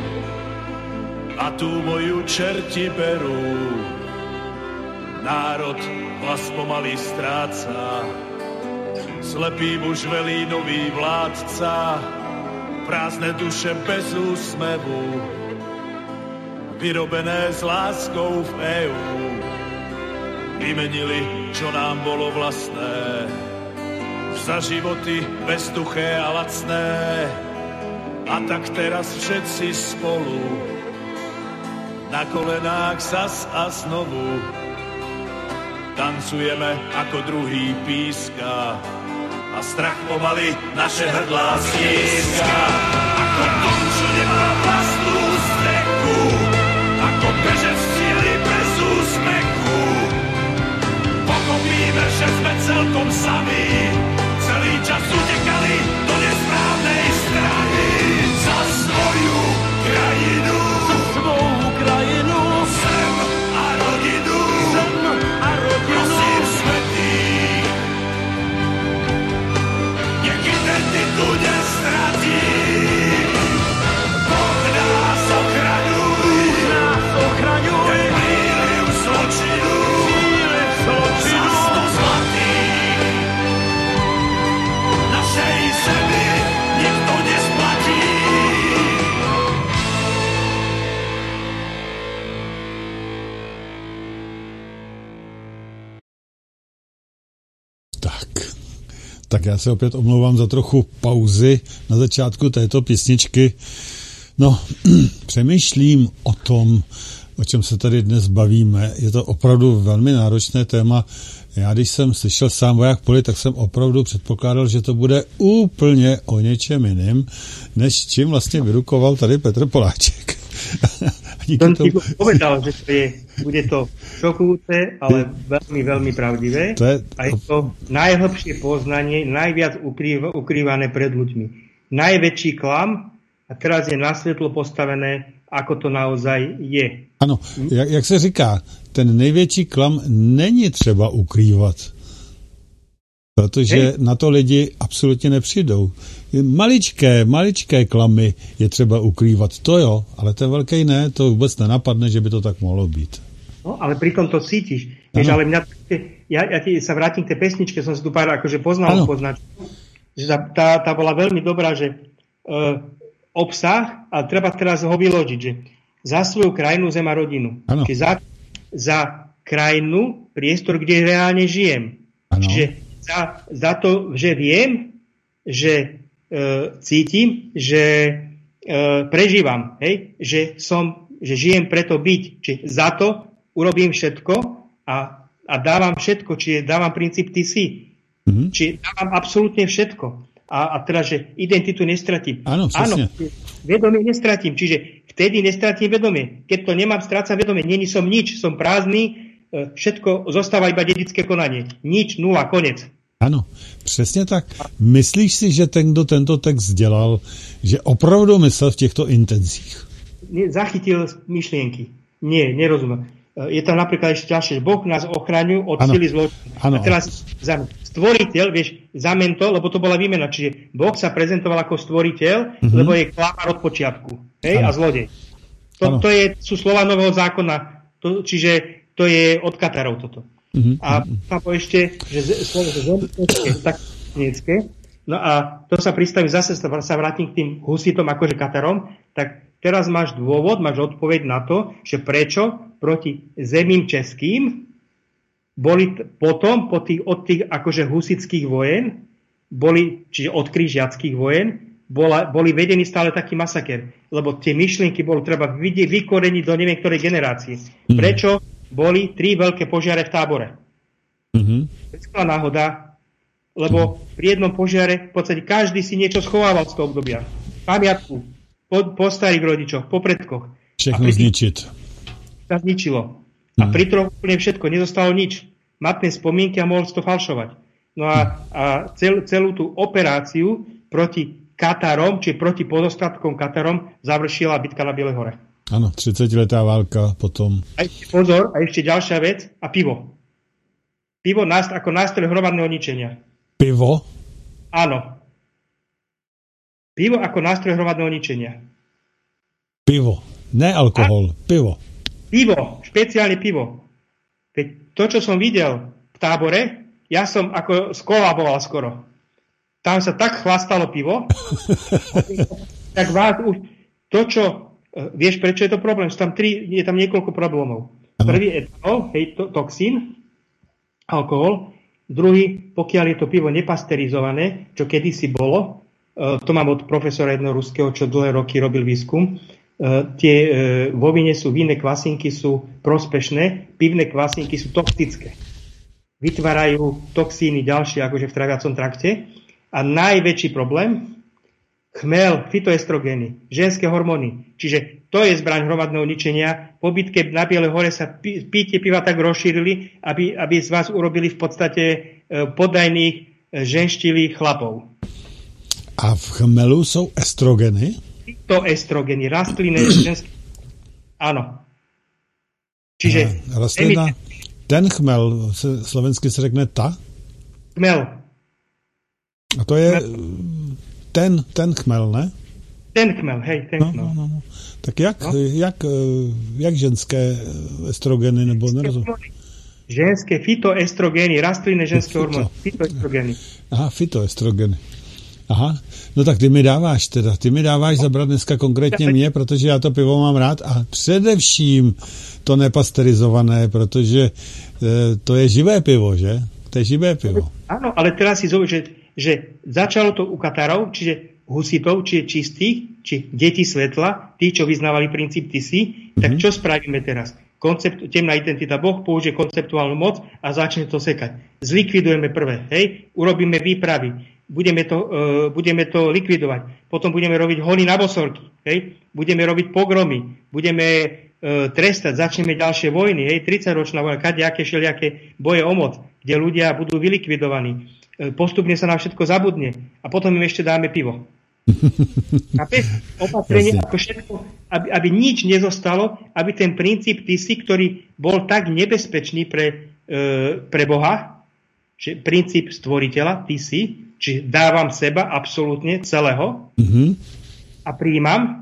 a tú moju čerti berú. Národ hlas pomaly stráca, slepý muž velí nový vládca. Prázdne duše bez úsmevu, vyrobené s láskou v E U. Vymenili, čo nám bolo vlastné, za životy bezduché a lacné. A tak teraz všetci spolu na kolenách zas a znovu tancujeme, ako druhý píska a strach pomaly naše hrdlá stíska. Ako tom, čo nemá vlastnú strechu, ako bežec cíli bez úsmechu. Pochopíme, že sme celkom sami, celý čas utekali do nesprávnej strany. Za svoju krajinu, Za svou krajinu, zem a rodinu, zem a rodinu, prosím svätý, nech identitu nestratí. Boh nás ochraňuj, nás ochraňuj, jen míli v zločinu, síly v zločinu, za sto zlatých. Našej zemi nikto nesplatí. Tak, tak já se opět omlouvám za trochu pauzy na začátku této písničky. No, přemýšlím o tom, o čem se tady dnes bavíme. Je to opravdu velmi náročné téma. Já, když jsem slyšel Sám voják v poli, tak jsem opravdu předpokládal, že to bude úplně o něčem jiným, než čím vlastně vyrukoval tady Petr Poláček. Som ti povedal, že to je, bude to šokujúce, ale veľmi, veľmi pravdivé. To je... A je to najhlbšie poznanie, najviac ukrýva, ukrývané pred ľuďmi. Najväčší klam a teraz je na svetlo postavené, ako to naozaj je. Ano, jak, jak se říká, ten největší klam není třeba ukrývat. Protože Hej. na to lidi absolutně nepřijdou. Maličké, maličké klamy je třeba ukrývat, to jo, ale ten velký ne, to vůbec nenapadne, že by to tak mohlo být. No, ale pritom to cítiš. Vieš, ale mňa, ja, ja ti sa vrátim k tej pesničke, som si tu pár akože poznal poznačku, že tá, tá, tá bola veľmi dobrá, že uh, obsah, a treba teraz ho vyložiť, že za svoju krajinu, zem a rodinu. Čiže za, za krajinu, priestor, kde reálne žijem. Ano. Čiže za, za to, že viem, že e, cítim, že e, prežívam, hej? Že som, že žijem preto byť. Čiže za to urobím všetko a, a dávam všetko, čiže dávam princíp ty si. Mm-hmm. Čiže dávam absolútne všetko. A, a teda, že identitu nestratím. Áno, presne. Áno, vedomie nestratím, čiže vtedy nestratím vedomie. Keď to nemám, strácam vedomie. Není som nič, som prázdny, všetko zostáva iba dedické konanie. Nič, nula, konec. Ano, přesně tak. Myslíš si, že ten, kdo tento text dělal, že opravdu myslel v těchto intenzích? Zachytil myšlienky. Nie, nerozumiem. Je tam napríklad ešte ďalšie, že Boh nás ochraňuje od ano. Sily zločinu. A teraz stvoriteľ, vieš, zamen to, lebo to bola výmena, čiže Boh sa prezentoval ako stvoriteľ, mm-hmm. lebo je klamár od počiatku. Hej, a zlodej. To, to je, sú slova nového zákona, to, čiže to je od Katarov toto. Mm-hmm. A tam po ešte, že slovo zemské, tak necké. No a to sa pristavím, zase sa vrátim k tým husitom, akože Katarom, tak teraz máš dôvod, máš odpoveď na to, že prečo proti zemím českým boli t- potom, po tých, od tých akože husických vojen, boli, čiže od križiackých vojen, bola, boli vedení stále taký masaker. Lebo tie myšlienky bolo treba vidieť, vykoreniť do neviem ktorej generácie. Mm-hmm. Prečo boli tri veľké požiare v tábore? Mm-hmm. To je náhoda, lebo pri jednom požiare v podstate každý si niečo schovával z toho obdobia. Pamiatku, po, po starých rodičoch, po predkoch. Všechno zničiť. Sa zničilo. A mm. pri troch úplne všetko, nezostalo nič. Matné spomienky a mohol si to falšovať. No a, a cel, celú tú operáciu proti Katarom, či proti pozostatkom Katarom, završila bitka na Bielej hore. Áno, tridsaťletá válka potom. A ešte pozor, a ešte ďalšia vec, a pivo. Pivo nást, ako nástroj hromadného ničenia. Pivo? Áno. Pivo ako nástroj hromadného ničenia. Pivo. Ne alkohol, a? pivo. Pivo, špeciálne pivo. Veď to, čo som videl v tábore, ja som ako skolaboval skoro. Tam sa tak chlastalo pivo, tak vás už to, čo vieš, prečo je to problém? Sú tam tri, je tam niekoľko problémov. Prvý je etanol, hej, to, toxín, alkohol. Druhý, pokiaľ je to pivo nepasterizované, čo kedysi bolo, uh, to mám od profesora jedného ruského, čo dlhé roky robil výskum, uh, tie uh, vo víne sú, vinné kvasinky sú prospešné, pivné kvasinky sú toxické. Vytvárajú toxíny ďalšie, akože v traviacom trakte. A najväčší problém, chmel, fytoestrogény, ženské hormóny. Čiže to je zbraň hromadného ničenia. Po bitke na Bielej hore sa pí, píte piva tak rozšírili, aby, aby z vás urobili v podstate e, podajných, e, ženštilých chlapov. A v chmelu sú estrogeny? Fytoestrogény, rastlinné, ženské. Áno. Čiže... A rastlina, ten chmel, se, slovensky se řekne ta? Chmel. A to je... Ten, ten chmel, ne? Ten chmel, hej, ten no, chmel. No, no, no. Tak jak, no? jak, jak ženské estrogeny, nebo nerozumím? Ženské fytoestrogény, rastlinné ženské hormóny. Fytoestrogény. Aha, fytoestrogény. Aha, no tak ty mi dáváš teda, ty mi dáváš zabrat dneska konkrétně mě, protože já to pivo mám rád a především to nepasterizované, protože e, to je živé pivo, že? To je živé pivo. Áno, ale teraz si zaujíš, že že začalo to u Katarov, čiže husitov, či čistých, či deti svetla, tí, čo vyznávali princíp ty si, mm-hmm. tak čo spravíme teraz? Koncept, temná identita, Boh použije konceptuálnu moc a začne to sekať. Zlikvidujeme prvé, hej? Urobíme výpravy, budeme to, uh, budeme to likvidovať, potom budeme robiť hony na bosorky, hej? Budeme robiť pogromy, budeme uh, trestať, začneme ďalšie vojny, hej? tridsaťročná vojna, kadejaké všelijaké boje o moc, kde ľudia budú vylikvidovaní. Postupne sa na všetko zabudne a potom im ešte dáme pivo. Opatrenie ako všetko, aby, aby nič nezostalo, aby ten princíp ty si, ktorý bol tak nebezpečný pre, e, pre Boha, že princíp stvoriteľa ty si, čiže dávam seba absolútne celého mm-hmm. a prijímam,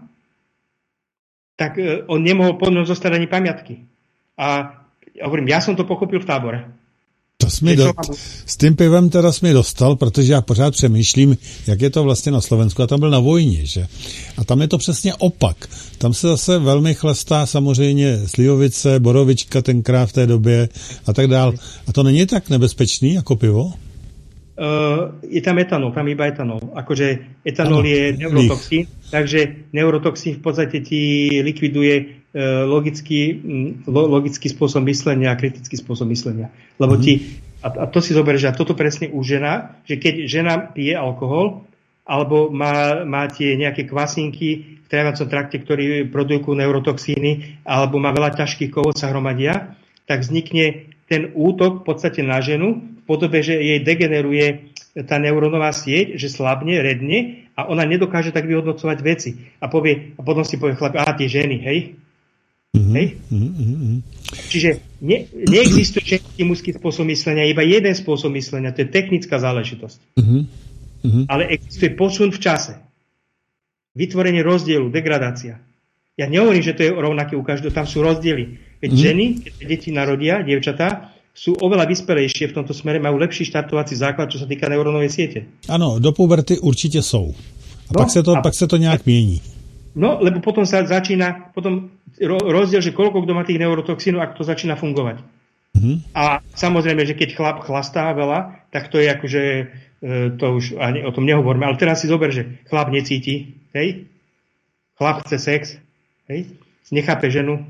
tak e, on nemohol po ňom zostať ani pamiatky. A hovorím, ja som to pochopil v tábore. To jsi do, s tím pivem teda jsi mi dostal, protože já pořád přemýšlím, jak je to vlastně na Slovensku a tam byl na vojně, že? A tam je to přesně opak. Tam se zase velmi chlastá samozřejmě slivovice, borovička tenkrát v té době a tak dál. A to není tak nebezpečný jako pivo? uh, je tam etanol, tam iba etanol. Akože etanol ano, je neurotoxín, takže neurotoxín v podstate ti likviduje uh, logický, lo, logický spôsob myslenia a kritický spôsob myslenia. Lebo mm. ti, a, a to si zober, že a toto presne u žena, že keď žena pije alkohol, alebo má, má tie nejaké kvasinky v tráviacom trakte, ktorí produkujú neurotoxíny, alebo má veľa ťažkých kovov, sa hromadia, tak vznikne ten útok v podstate na ženu v podobe, že jej degeneruje tá neurónová sieť, že slabne, redne a ona nedokáže tak vyhodnocovať veci. A povie, a potom si povie chlap, aha, tie ženy, hej? Mm-hmm. Hej? Mm-hmm. Čiže ne, neexistuje ženský mužský spôsob myslenia, iba jeden spôsob myslenia, to je technická záležitosť. Mm-hmm. Mm-hmm. Ale existuje posun v čase. Vytvorenie rozdielu, degradácia. Ja nehovorím, že to je rovnaké u každého, tam sú rozdiely. Veď mm-hmm. ženy, keď deti narodia, dievčatá, sú oveľa vyspelejšie v tomto smere, majú lepší štartovací základ, čo sa týka neurónovej siete. Ano, do puberty určitě jsou. A, no, pak, se to, a pak se to nějak mění. No, lebo potom sa začína, potom rozdiel, že koľko kto má tých neurotoxínov, ak to začína fungovať. Mm-hmm. A samozrejme, že keď chlap chlastá veľa, tak to je akože to už ani o tom nehovoríme, ale teraz si zober, že chlap necíti, hej? Chlap chce sex, hej? Nechápe ženu,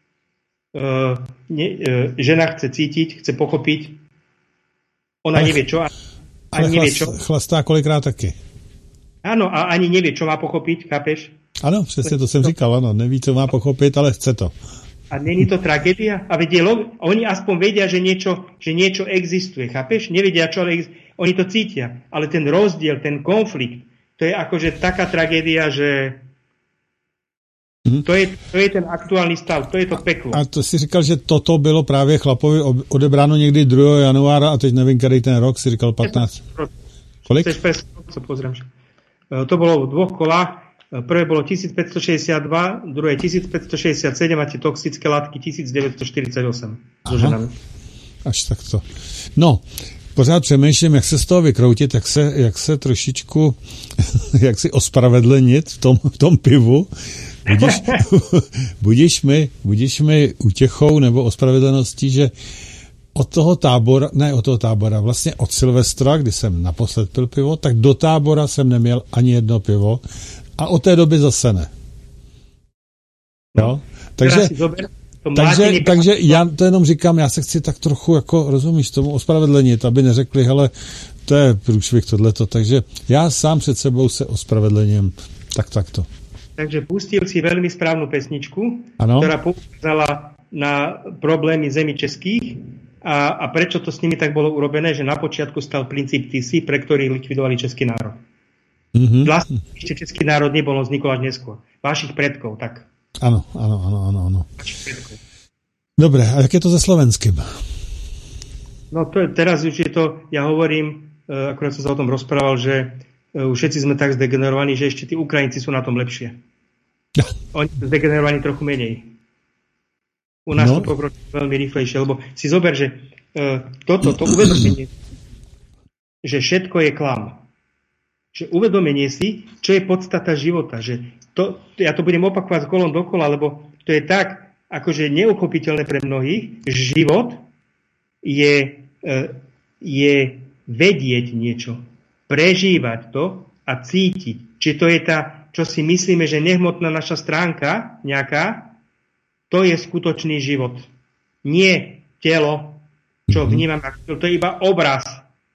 uh, ne, uh, žena chce cítiť, chce pochopiť, ona ale, nevie čo, ani nevie čo. Chlastá kolikrát taky. Áno, a ani nevie, čo má pochopiť, chápeš? Ano, přesně to jsem říkal, ano, neví, co má pochopit, ale chce to. A není to tragédia? A vedie, oni aspoň vedia, že niečo, že niečo existuje, chápeš? Nevedia, čo, ale oni to cítia. Ale ten rozdiel, ten konflikt, to je akože taká tragédia, že mm-hmm. to, je, to je ten aktuálny stav, to je to peklo. A to si říkal, že toto bylo právě chlapovi odebráno někdy druhého januára a teď nevím, který ten rok, si říkal patnáct. Kolik? Co pozriem. To bolo v dvoch kolách. Prvé bolo tisícpäťstošesťdesiatdva, druhé tisícpäťstošesťdesiatsedem a tie toxické látky tisícdeväťstoštyridsaťosem. Aha, až takto. No, pořád přemýšlím, jak se z toho vykroutit, jak se, jak se trošičku, jak si ospravedlnit v tom, v tom pivu. Budíš, budíš, mi, budíš mi útěchou nebo ospravedlností, že od toho tábora, ne od toho tábora, vlastně od Silvestra, kdy jsem naposled pil pivo, tak do tábora jsem neměl ani jedno pivo. A od té doby zase ne. No, takže, takže, takže já to jenom říkám, já se chci tak trochu, jako rozumíš, tomu ospravedlenit, aby neřekli, hele, to je průšvih tohleto, takže já sám před sebou se ospravedlením tak takto. Takže pustil si veľmi správnu pesničku, ano? Ktorá poukázala na problémy zemi českých a, a prečo to s nimi tak bolo urobené, že na počiatku stal princíp T C, pre ktorý likvidovali český národ. Mm-hmm. Vlastne ešte český národ nebol, vznikol až neskôr. Vašich predkov, tak. Áno, áno, áno, áno, áno. Dobre, a jak je to se slovenským? No to je, teraz už je to, ja hovorím, uh, akorát som sa o tom rozprával, že uh, už všetci sme tak zdegenerovaní, že ešte tí Ukrajinci sú na tom lepšie. Ja. Oni sú zdegenerovaní trochu menej. U nás no. to pokročí veľmi rýchlejšie, lebo si zober, že uh, toto, to uvedomenie, že všetko je klam. Že uvedomenie si, čo je podstata života. Že to, ja to budem opakovať kolom dokola, lebo to je tak, akože neuchopiteľné pre mnohých. Život je, je vedieť niečo, prežívať to a cítiť. Čiže to je tá, čo si myslíme, že nehmotná naša stránka nejaká, to je skutočný život. Nie telo, čo vnímam, to je iba obraz.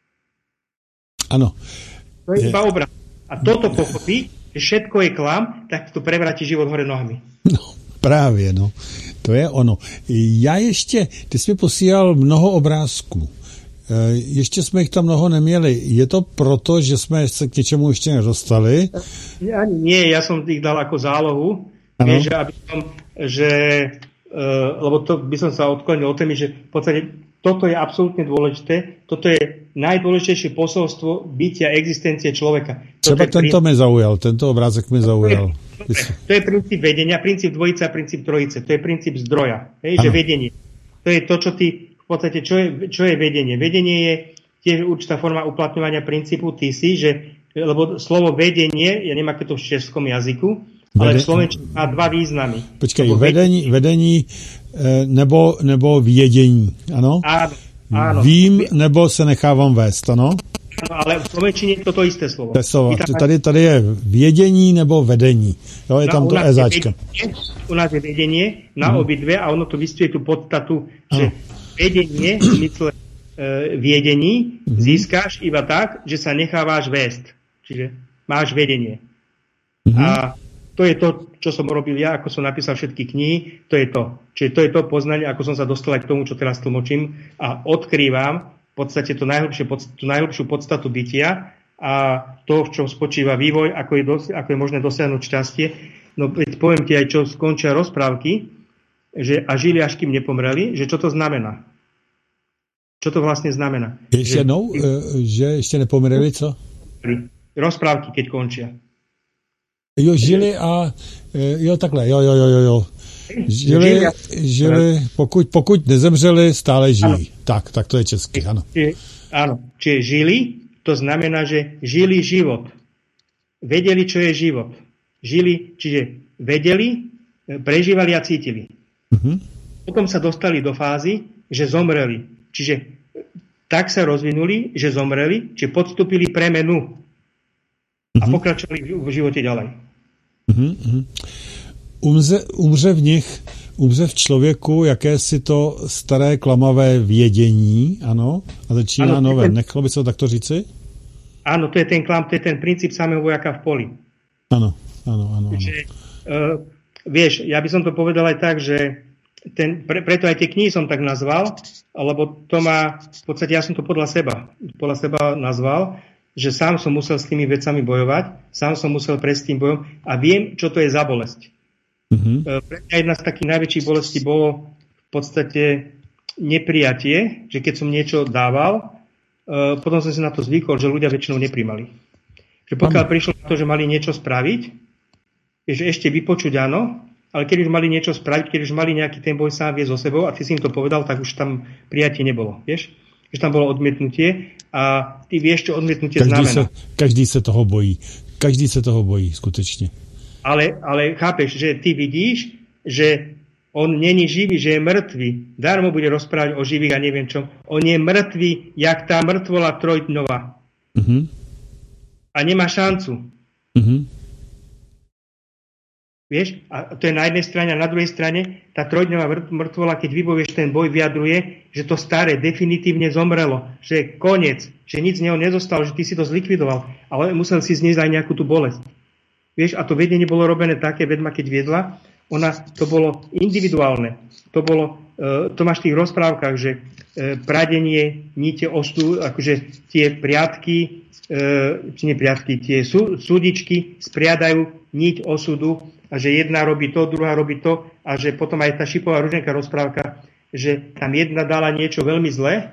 Áno. To je, je iba obraz. A toto pochopí, že všetko je klam, tak to prevráti život hore nohami. No, právě, no. To je ono. Já ještě, ty jsi mi posílal mnoho obrázků. Ještě jsme jich tam mnoho neměli. Je to proto, že jsme se k něčemu ještě nedostali? Ani nie, ja som ich dal ako zálohu. Vieš, že, aby som, že, uh, lebo to by som sa odklonil o témy, že v podstate toto je absolútne dôležité. Toto je najdôležitejšie posolstvo bytia existencie človeka. Třeba tento princíp... mi zaujal, tento obrázek mi zaujal. To je, to je princíp vedenia, princíp dvojice a princíp trojice. To je princíp zdroja. Hej, že vedenie. To je to, čo ty, v podstate, čo je, čo je vedenie. Vedenie je tiež určitá forma uplatňovania princípu T C, že, lebo slovo vedenie, ja neviem, aké to v českom jazyku, ale v slovenčine má dva významy. Počkej, vedení, vedení nebo, nebo vědění, ano? Áno, áno. Vím, nebo se nechávám vést, ano? ale v slovenčine je to to isté slovo. To slovo. Tady, tady je vědění nebo vedení. Jo, je no, tam to ezáčka. U nás je vedenie na hmm. obidve a ono to vystuje tú podstatu, že vedenie v zmysle e, viedení hmm. získáš iba tak, že sa necháváš viesť. Čiže máš vedenie. Hmm. A to je to, čo som robil ja, ako som napísal všetky knihy, to je to. Čiže to je to poznanie, ako som sa dostal aj k tomu, čo teraz tlmočím a odkrývam v podstate to najhlbšie, tú najhlbšiu podstatu bytia a to, v čom spočíva vývoj, ako je, dos- ako je možné dosiahnuť šťastie. No poviem ti aj, čo skončia rozprávky, že a žili, až kým nepomreli, že čo to znamená. Čo to vlastne znamená? Ešte jednou, že, že ešte nepomreli, co? Rozprávky, keď končia. Jo, žili a jo, takhle, jo, jo, jo, jo. Žili, žili pokud, pokud nezemřeli, stále žijí. Ano. Tak, tak to je česky, ano. Čiže, áno, čiže žili, to znamená, že žili život. Vedeli, čo je život. Žili, čiže vedeli, prežívali a cítili. Uh-huh. Potom sa dostali do fázy, že zomreli. Čiže tak sa rozvinuli, že zomreli, čiže podstúpili premenu a uh-huh. pokračovali v živote ďalej. Uh-huh. Umře, umře v nich, umře v člověku jakési to staré klamavé vědění, ano, a začíná ano, nové. Ten... Nechalo by se to takto říci? Áno, to je ten klam, to je ten princíp samého vojaka v poli. Áno, áno, áno. Že, uh, vieš, ja by som to povedal aj tak, že ten, pre, preto aj tie knihy som tak nazval, lebo to má, v podstate ja som to podľa seba, podľa seba nazval, že sám som musel s tými vecami bojovať, sám som musel prejsť tým bojom a viem, čo to je za bolesť. Uh-huh. Pre mňa jedna z takých najväčších bolestí bolo v podstate neprijatie, že keď som niečo dával, uh, potom som si na to zvykol, že ľudia väčšinou nepríjmali. Že pokiaľ uh-huh. prišlo na to, že mali niečo spraviť, že ešte vypočuť áno, ale keď už mali niečo spraviť, keď už mali nejaký ten boj sám viesť so sebou a ty si im to povedal, tak už tam prijatie nebolo, vieš? Že tam bolo odmietnutie a ty vieš, čo odmietnutie každý znamená. Sa, každý sa toho bojí. Každý sa toho bojí, skutečne. Ale, ale chápeš, že ty vidíš, že on není živý, že je mŕtvý. Darmo bude rozprávať o živých a neviem čo. On je mŕtvý, jak tá mŕtvola trojdňová. Uh-huh. A nemá šancu. Uh-huh. Vieš? A to je na jednej strane a na druhej strane tá trojdňová mŕtvola, keď vybojuješ ten boj, vyjadruje, že to staré definitívne zomrelo. Že je koniec. Že nic z neho nezostalo, že ty si to zlikvidoval. Ale musel si zniesť aj nejakú tú bolesť. Vieš, a to vedenie bolo robené také, vedma keď viedla, ona, to bolo individuálne. To bolo, e, to máš v tých rozprávkach, že e, pradenie, níte ostu, akože tie priatky, e, či nie priatky, tie sú, súdičky spriadajú niť osudu a že jedna robí to, druhá robí to a že potom aj tá šipová ruženka rozprávka, že tam jedna dala niečo veľmi zlé,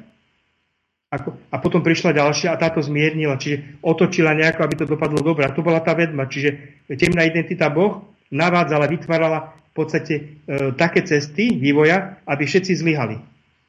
Ako, a potom prišla ďalšia a táto zmiernila, čiže otočila nejako, aby to dopadlo dobre. A to bola tá vedma, čiže temná identita Boh navádzala, vytvárala v podstate e, také cesty vývoja, aby všetci zlyhali.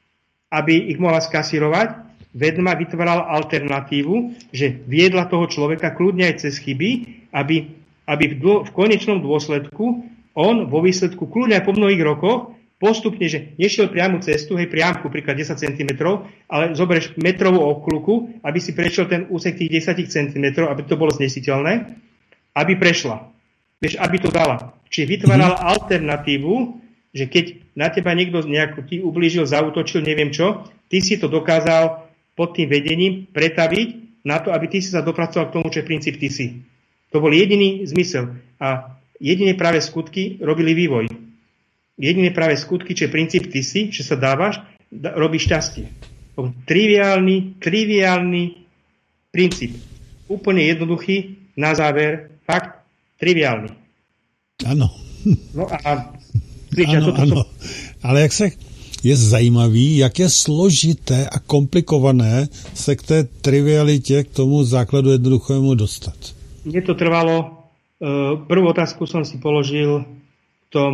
Aby ich mohla skasírovať, vedma vytvárala alternatívu, že viedla toho človeka kľudne aj cez chyby, aby, aby v, dô, v konečnom dôsledku on vo výsledku kľudne aj po mnohých rokoch postupne, že nešiel priamu cestu, hej, priamku, príklad desať centimetrov, ale zoberieš metrovú okľuku, aby si prešiel ten úsek tých desať centimetrov, aby to bolo znesiteľné, aby prešla. Vieš, aby to dala. Čiže vytvárala mm-hmm. alternatívu, že keď na teba niekto nejako ti ublížil, zaútočil, neviem čo, ty si to dokázal pod tým vedením pretaviť na to, aby ty si sa dopracoval k tomu, čo je princíp ty si. To bol jediný zmysel. A jedine práve skutky robili vývoj. Jediné práve skutky, čo je princíp ty si, že sa dávaš, da, robíš šťastie. Triviálny, triviálny princíp. Úplne jednoduchý, na záver, fakt, triviálny. Áno. No a... Ano, ano. Ale jak se, je zajímavý, jak je složité a komplikované se k té trivialitě, k tomu základu jednoduchému dostat. Mne to trvalo, prvú otázku som si položil v tom...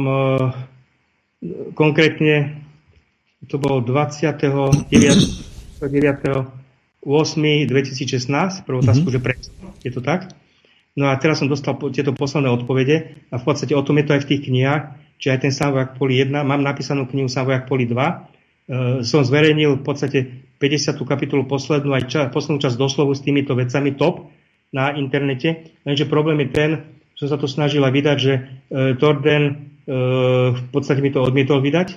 Konkrétne to bolo dvadsiateho deviateho ôsmeho dvetisícšestnásť, prvú otázku, mm-hmm. že prečo, je to tak? No a teraz som dostal tieto posledné odpovede a v podstate o tom je to aj v tých knihách, či aj ten Sám vojak poli jedna, mám napísanú knihu Sám vojak poli dva, e, som zverejnil v podstate päťdesiatu kapitolu poslednú, aj ča, poslednú časť doslovu s týmito vecami top na internete. Lenže problém je ten, som sa to snažila vydať, že e, Torden e, v podstate mi to odmietol vydať.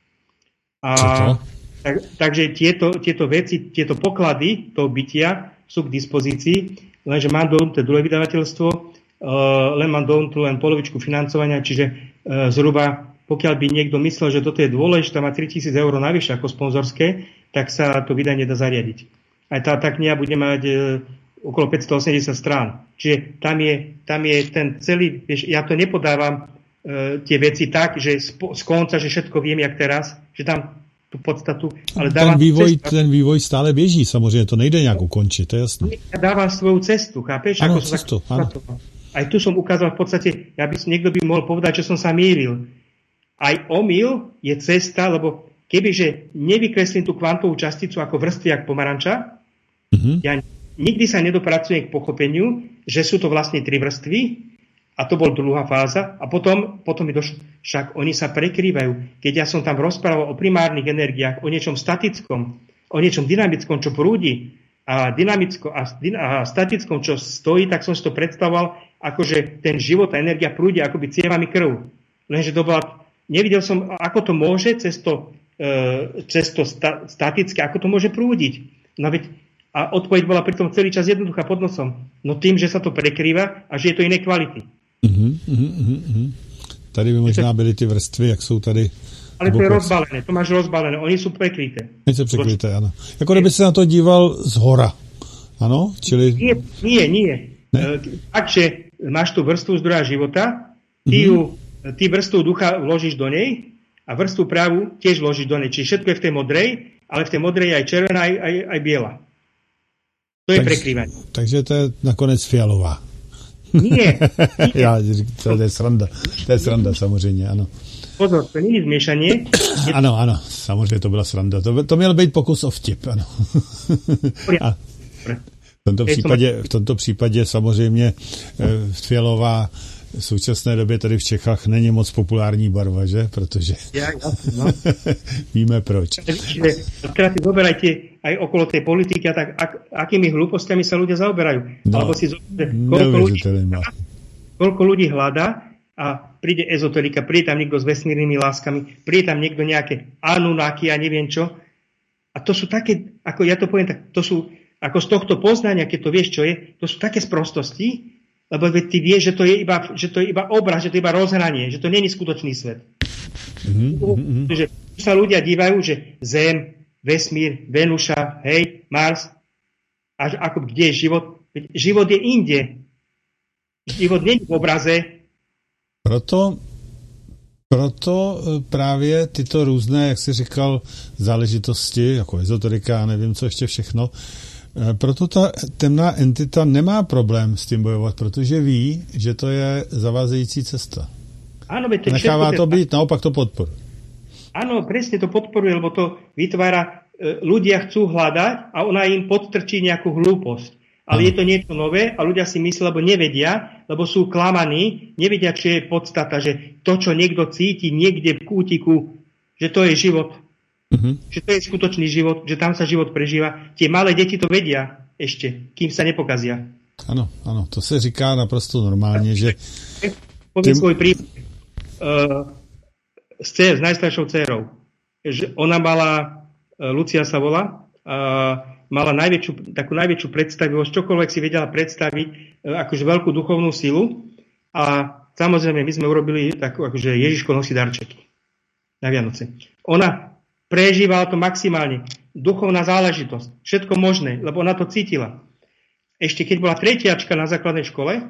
A, tak, takže tieto, tieto veci, tieto poklady toho bytia sú k dispozícii, lenže mám dohodnuté druhé vydavateľstvo, e, len mám dohodnutú len polovičku financovania, čiže e, zhruba pokiaľ by niekto myslel, že toto je dôležité, má tritisíc eur navyše ako sponzorské, tak sa to vydanie dá zariadiť. Aj tá, tá kniha bude mať e, okolo päťstoosemdesiat strán. Čiže tam je, tam je ten celý, vieš, ja to nepodávam e, tie veci tak, že z, z konca, že všetko viem, jak teraz, že tam tú podstatu, ale dávam ten vývoj, cestu, ten vývoj stále běží, samozřejmě, to nejde nějak ukončit, to je jasné. Ja dávam svoju cestu, chápeš? Ano, Ako cestu, som ano. Aj tu som ukázal v podstate, ja by, niekto by mohol povedať, že som sa mýlil. Aj omyl je cesta, lebo kebyže nevykreslím tú kvantovú časticu ako vrstvy, jak pomaranča, mm-hmm. ja nikdy sa nedopracujem k pochopeniu, že sú to vlastne tri vrstvy a to bol druhá fáza a potom, potom mi došlo, však oni sa prekrývajú. Keď ja som tam rozprával o primárnych energiách, o niečom statickom, o niečom dynamickom, čo prúdi a, dynamicko, a, a statickom, čo stojí, tak som si to predstavoval, akože ten život a energia prúdi akoby cievami krv. Lenže to bola nevidel som, ako to môže cez to, e, cez to sta, statické, ako to môže prúdiť. No veď, a odpoveď bola pritom celý čas jednoduchá pod nosom. No tým, že sa to prekrýva a že je to iné kvality. Uh-huh, uh-huh, uh-huh. Tady by možná byly ty vrstvy, jak jsou tady. Ale to je rozbalené, to máš rozbalené, oni jsou prekryté. Oni jsou prekryté, ano. Jako kdyby se na to díval z hora. Ano? Čili... Nie, nie, nie. E, takže máš tu vrstvu zdroja života, ty ju uh-huh. Ty vrstvu ducha vložíš do nej a vrstvu právu tiež vložíš do nej. Čiže všetko je v tej modrej, ale v tej modrej je aj červená, aj, aj, aj biela. To je tak, prekrývanie. Takže to je nakonec fialová. Nie. nie. Já, to je sranda. To je sranda, samozřejmě, ano. Pozor, to není zmiešanie. Ano, ano, samozřejmě to byla sranda. To, to měl být pokus o vtip, ano. A v tomto případě, v tomto případě samozřejmě fialová v současné době tady v Čechách není moc populární barva, že? Protože ja, no. víme proč. Teraz si zoberajte aj okolo tej politiky a tak, ak, akými hlúpostiami sa ľudia zaoberajú. No, Alebo si zoberajte, koľko ľudí, koľko ľudí hľadá a príde ezoterika, príde tam niekto s vesmírnymi láskami, príde tam niekto nejaké Anunnaki a neviem čo. A to sú také, ako ja to poviem, tak to sú, ako z tohto poznania, keď to vieš, čo je, to sú také sprostosti, lebo ty vieš, že to je iba, že to je iba obraz, že to je iba rozhranie, že to nie je skutočný svet. Mm-hmm. Že sa ľudia dívajú, že Zem, vesmír, Venuša, hej, Mars, a ako, kde je život? Život je inde. Život nie je v obraze. Proto, proto právě tyto různé, jak jsi říkal, záležitosti, jako ezoterika a nevím, co ještě všechno, proto ta temná entita nemá problém s tím bojovat, protože ví, že to je zavázející cesta. Áno, to nechává to být, naopak to podporuje. Áno, presne to podporuje, lebo to vytvára, ľudia chcú hľadať a ona im podtrčí nejakú hlúposť. Ale ano. Je to niečo nové a ľudia si myslia, lebo nevedia, lebo sú klamaní, nevedia, čo je podstata, že to, čo niekto cíti niekde v kútiku, že to je život. Uh-huh. Že to je skutočný život, že tam sa život prežíva. Tie malé deti to vedia ešte, kým sa nepokazia. Ano, ano, to se říká naprosto normálně, že... Poviem svoj príbeh. Uh, s, s najstaršou dcerou. Že ona mala, uh, Lucia sa volá, uh, mala najväčšiu, takú najväčšiu predstavivosť, čokoľvek si vedela predstaviť, uh, akože veľkú duchovnú silu. A samozrejme, my sme urobili takú, akože Ježiško nosí darčeky na Vianoce. Ona prežívala to maximálne. Duchovná záležitosť. Všetko možné, lebo ona to cítila. Ešte keď bola tretiačka na základnej škole,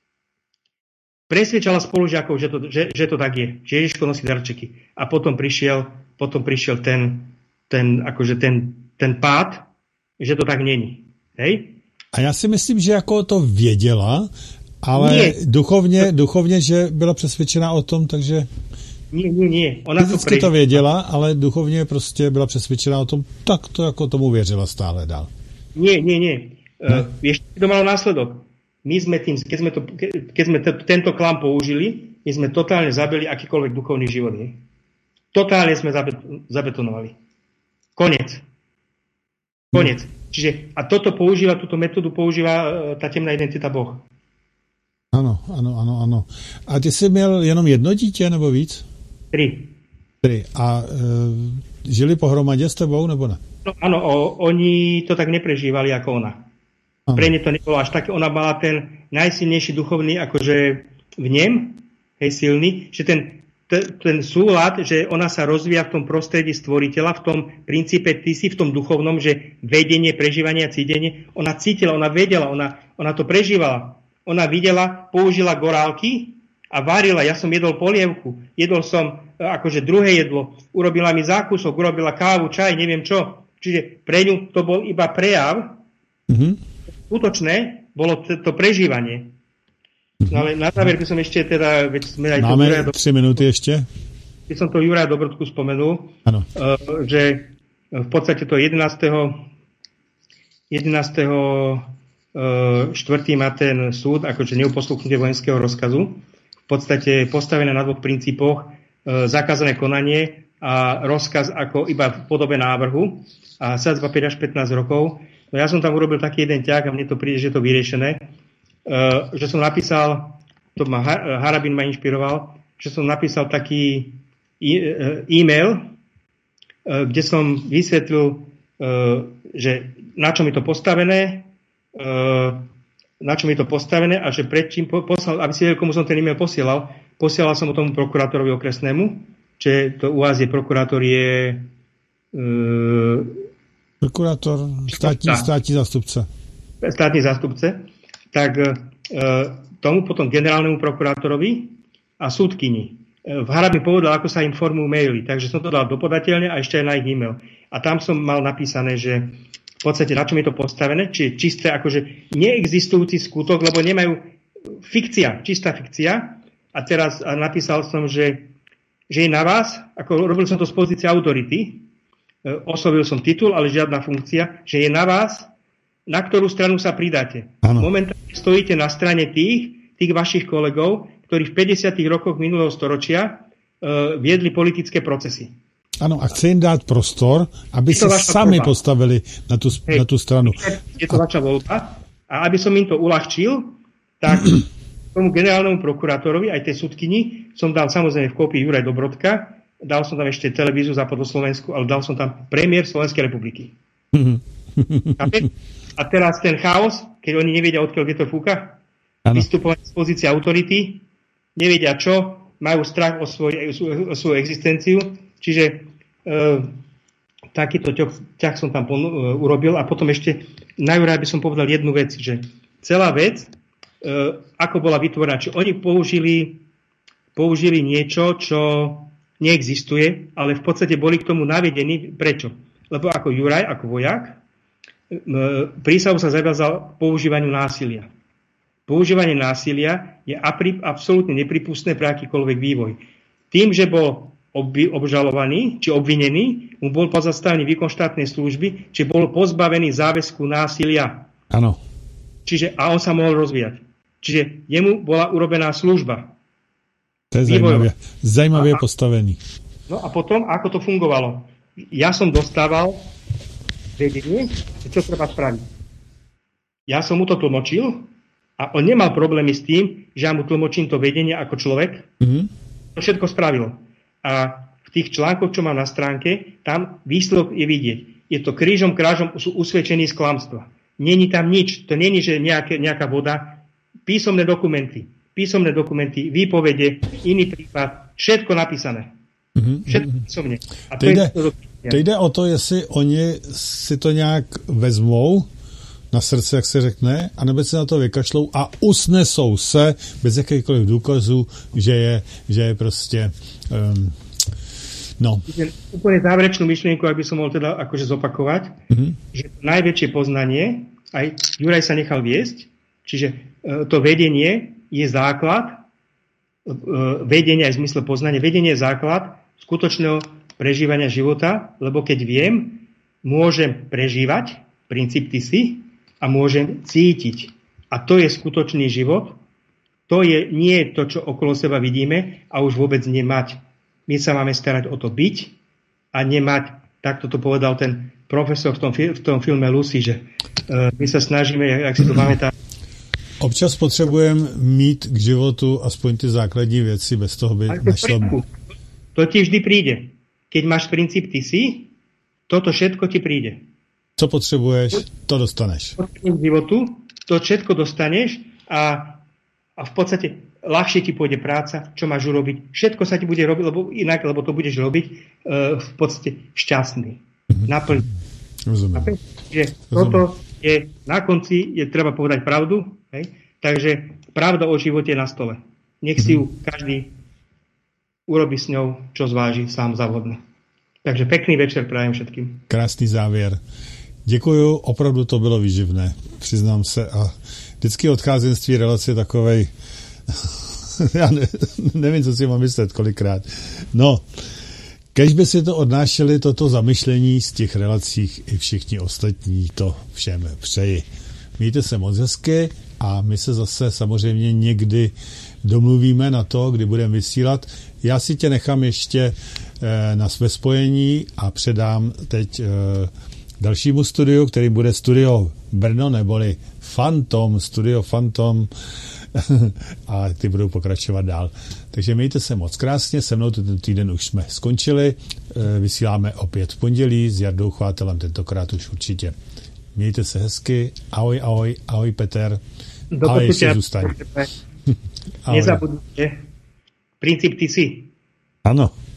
presvedčala spolužiakov, že to, že, že to tak je. Že Ježiško nosí darčeky. A potom prišiel, potom prišiel ten, ten, akože ten, ten pád, že to tak není. Hej? A já si myslím, že jako to věděla, ale nie. duchovně, duchovně, že byla přesvědčená o tom, takže... Nie, nie, nie. Ona fyzicky to, to věděla, ale duchovně prostě byla přesvědčená o tom, tak to jako tomu věřila stále dál. Nie, nie, nie. Uh, vieš, to malo následok. My sme tým, keď sme, to, keď sme to, tento klam použili, my sme totálne zabili akýkoľvek duchovný život. Nie? Totálne sme zabet, zabetonovali. Konec. Konec. Čiže, a toto používa, túto metódu používa tá temná identita Boh. Ano, ano, ano, ano. A ty jsi měl jenom jedno dítě, nebo víc? Tri. Tri. A e, žili pohromadě s tebou, nebo ne? No áno, o, oni to tak neprežívali ako ona. Ano. Pre ne to nebolo až také. Ona mala ten najsilnejší duchovný, akože vnem, hej, silný, že ten ten súlad, že ona sa rozvíja v tom prostredí stvoriteľa, v tom princípe ty si, v tom duchovnom, že vedenie, prežívanie a cítenie, ona cítila, ona vedela, ona, ona to prežívala. Ona videla, použila gorálky a varila. Ja som jedol polievku, jedol som akože druhé jedlo, urobila mi zákusok, urobila kávu, čaj, neviem čo. Čiže pre ňu to bol iba prejav. Mm-hmm. Skutočné bolo to, to prežívanie. No ale na záver by som ešte teda... Veď sme aj Máme Juraja tři minúty ešte. By som to Juraja Dobrotku spomenul, uh, že v podstate to jedenásteho štvrtého má ten súd, akože neuposluchnutie vojenského rozkazu, v podstate postavené na dvoch princípoch, uh, zakázané konanie a rozkaz ako iba v podobe návrhu a sadzba päť až pätnásť rokov. No ja som tam urobil taký jeden ťah a mne to príde, že je to vyriešené. Uh, že som napísal, to ma Harabin ma inšpiroval, že som napísal taký e- e-mail, uh, kde som vysvetlil, uh, že na čo mi to postavené, uh, na čo mi to postavené a že predtým po- poslal, aby si vedel, komu som ten e-mail posielal, posielal som o tomu prokurátorovi okresnému, že to u vás je prokurátor je uh, prokurátor, státní, státní zástupce. Státny zástupce. Tak e, tomu potom generálnemu prokurátorovi a súdkyni. E, v Harabin povedal, ako sa informujú maily, takže som to dal do podateľne a ešte aj na ich e-mail. A tam som mal napísané, že v podstate na čom je to postavené, či je čisté akože neexistujúci skutok, lebo nemajú fikcia, čistá fikcia. A teraz a napísal som, že, že je na vás, ako robil som to z pozície autority, e, oslovil som titul, ale žiadna funkcia, že je na vás, na ktorú stranu sa pridáte. Ano. Momentálne stojíte na strane tých, tých vašich kolegov, ktorí v päťdesiatych rokoch minulého storočia uh, viedli politické procesy. Áno, a chce im dať prostor, aby sa sami voľba. Postavili na tú, Hej, na tú stranu. Je to a... vaša voľba. A aby som im to uľahčil, tak tomu generálnemu prokurátorovi, aj tej súdkyni, som dal samozrejme v kópii Juraj Dobrodka, dal som tam ešte televíziu Západoslovensku, ale dal som tam premiér Slovenskej republiky. A teraz ten chaos, keď oni nevedia, odkiaľ kde to fúka, vystupovať z pozície autority, nevedia čo, majú strach o, svoj, o svoju existenciu, čiže e, takýto ťah, ťah som tam pon, e, urobil a potom ešte na Juraja by som povedal jednu vec, že celá vec, e, ako bola vytvorená, či oni použili, použili niečo, čo neexistuje, ale v podstate boli k tomu navedení. Prečo? Lebo ako Juraj, ako vojak, prísahu sa zaviazal používaniu násilia. Používanie násilia je absolútne nepripustné pre akýkoľvek vývoj. Tým, že bol obžalovaný či obvinený, mu bol pozastavený výkon štátnej služby, či bol pozbavený záväzku násilia. Áno. Čiže a on sa mohol rozvíjať. Čiže jemu bola urobená služba. To je zaujímavé. Zaujímavé postavení. No a potom, ako to fungovalo? Ja som dostával vedenie, čo treba spraviť. Ja som mu to tlmočil a on nemal problémy s tým, že ja mu tlmočím to vedenie ako človek. Mm-hmm. To všetko spravilo. A v tých článkoch, čo mám na stránke, tam výsledok je vidieť. Je to krížom, krážom sú usvedčení z klamstva. Není tam nič. To není, že nejaké, nejaká voda. Písomné dokumenty. Písomné dokumenty, výpovede, iný prípad. Všetko napísané. Mm-hmm. Všetko písomne. A to, to, jde, je, to jde o to, jestli oni si to nějak vezmou na srdce, jak se řekne, anebo si na to vykašlou a usnesou se bez jakýchkoliv důkazů, že je, že je prostě um, no. Úplne záverečnú myšlienku, ak by som mohol teda akože zopakovať, mm-hmm. že najväčšie poznanie, aj Juraj sa nechal viesť, čiže uh, to vedenie je základ, uh, vedenie aj v zmysle poznania, vedenie je základ skutočného prežívania života, lebo keď viem, môžem prežívať princíp ty si a môžem cítiť. A to je skutočný život. To je nie to, čo okolo seba vidíme a už vôbec nemať. My sa máme starať o to byť a nemať, takto to povedal ten profesor v tom, v tom filme Lucy, že uh, my sa snažíme, jak, jak si to pamätá. Občas potřebujeme mít k životu aspoň ty základní věci, bez toho by nešlo. To ti vždy príde. Keď máš princíp ty si, toto všetko ti príde. Co potřebuješ, to dostaneš. V životu to všetko dostaneš a, a v podstate ľahšie ti pôjde práca, čo máš urobiť. Všetko sa ti bude robiť, lebo inak, lebo to budeš robiť uh, v podstate šťastný. Mm-hmm. Naplň. Rozumiem. Že toto je, na konci je treba povedať pravdu. Hej? Takže pravda o živote je na stole. Nech si ju každý urobi s ňou, čo zváži sám za vhodné. Takže pekný večer prajem všetkým. Krásný závěr. Děkuju, opravdu to bylo výživné, přiznám se. A vždycky odcházím z tvý relace takovej, já ne, nevím, co si mám myslet kolikrát. No, kež by si to odnášeli, toto zamyšlení z těch relacích i všichni ostatní, to všem přeji. Mějte se moc hezky a my se zase samozřejmě někdy domluvíme na to, kdy budeme vysílat. Já si tě nechám ještě eh, na své spojení a předám teď eh, dalšímu studiu, který bude studio Brno, neboli Phantom, studio Phantom a ty budou pokračovat dál. Takže mějte se moc krásně, se mnou ten týden už jsme skončili, eh, vysíláme opět v pondělí s Jardou Chvátelem, tentokrát už určitě. Mějte se hezky, ahoj, ahoj, ahoj Peter, do ahoj, ještě zůstaň. Nezabudnite, princíp ty si. Ano.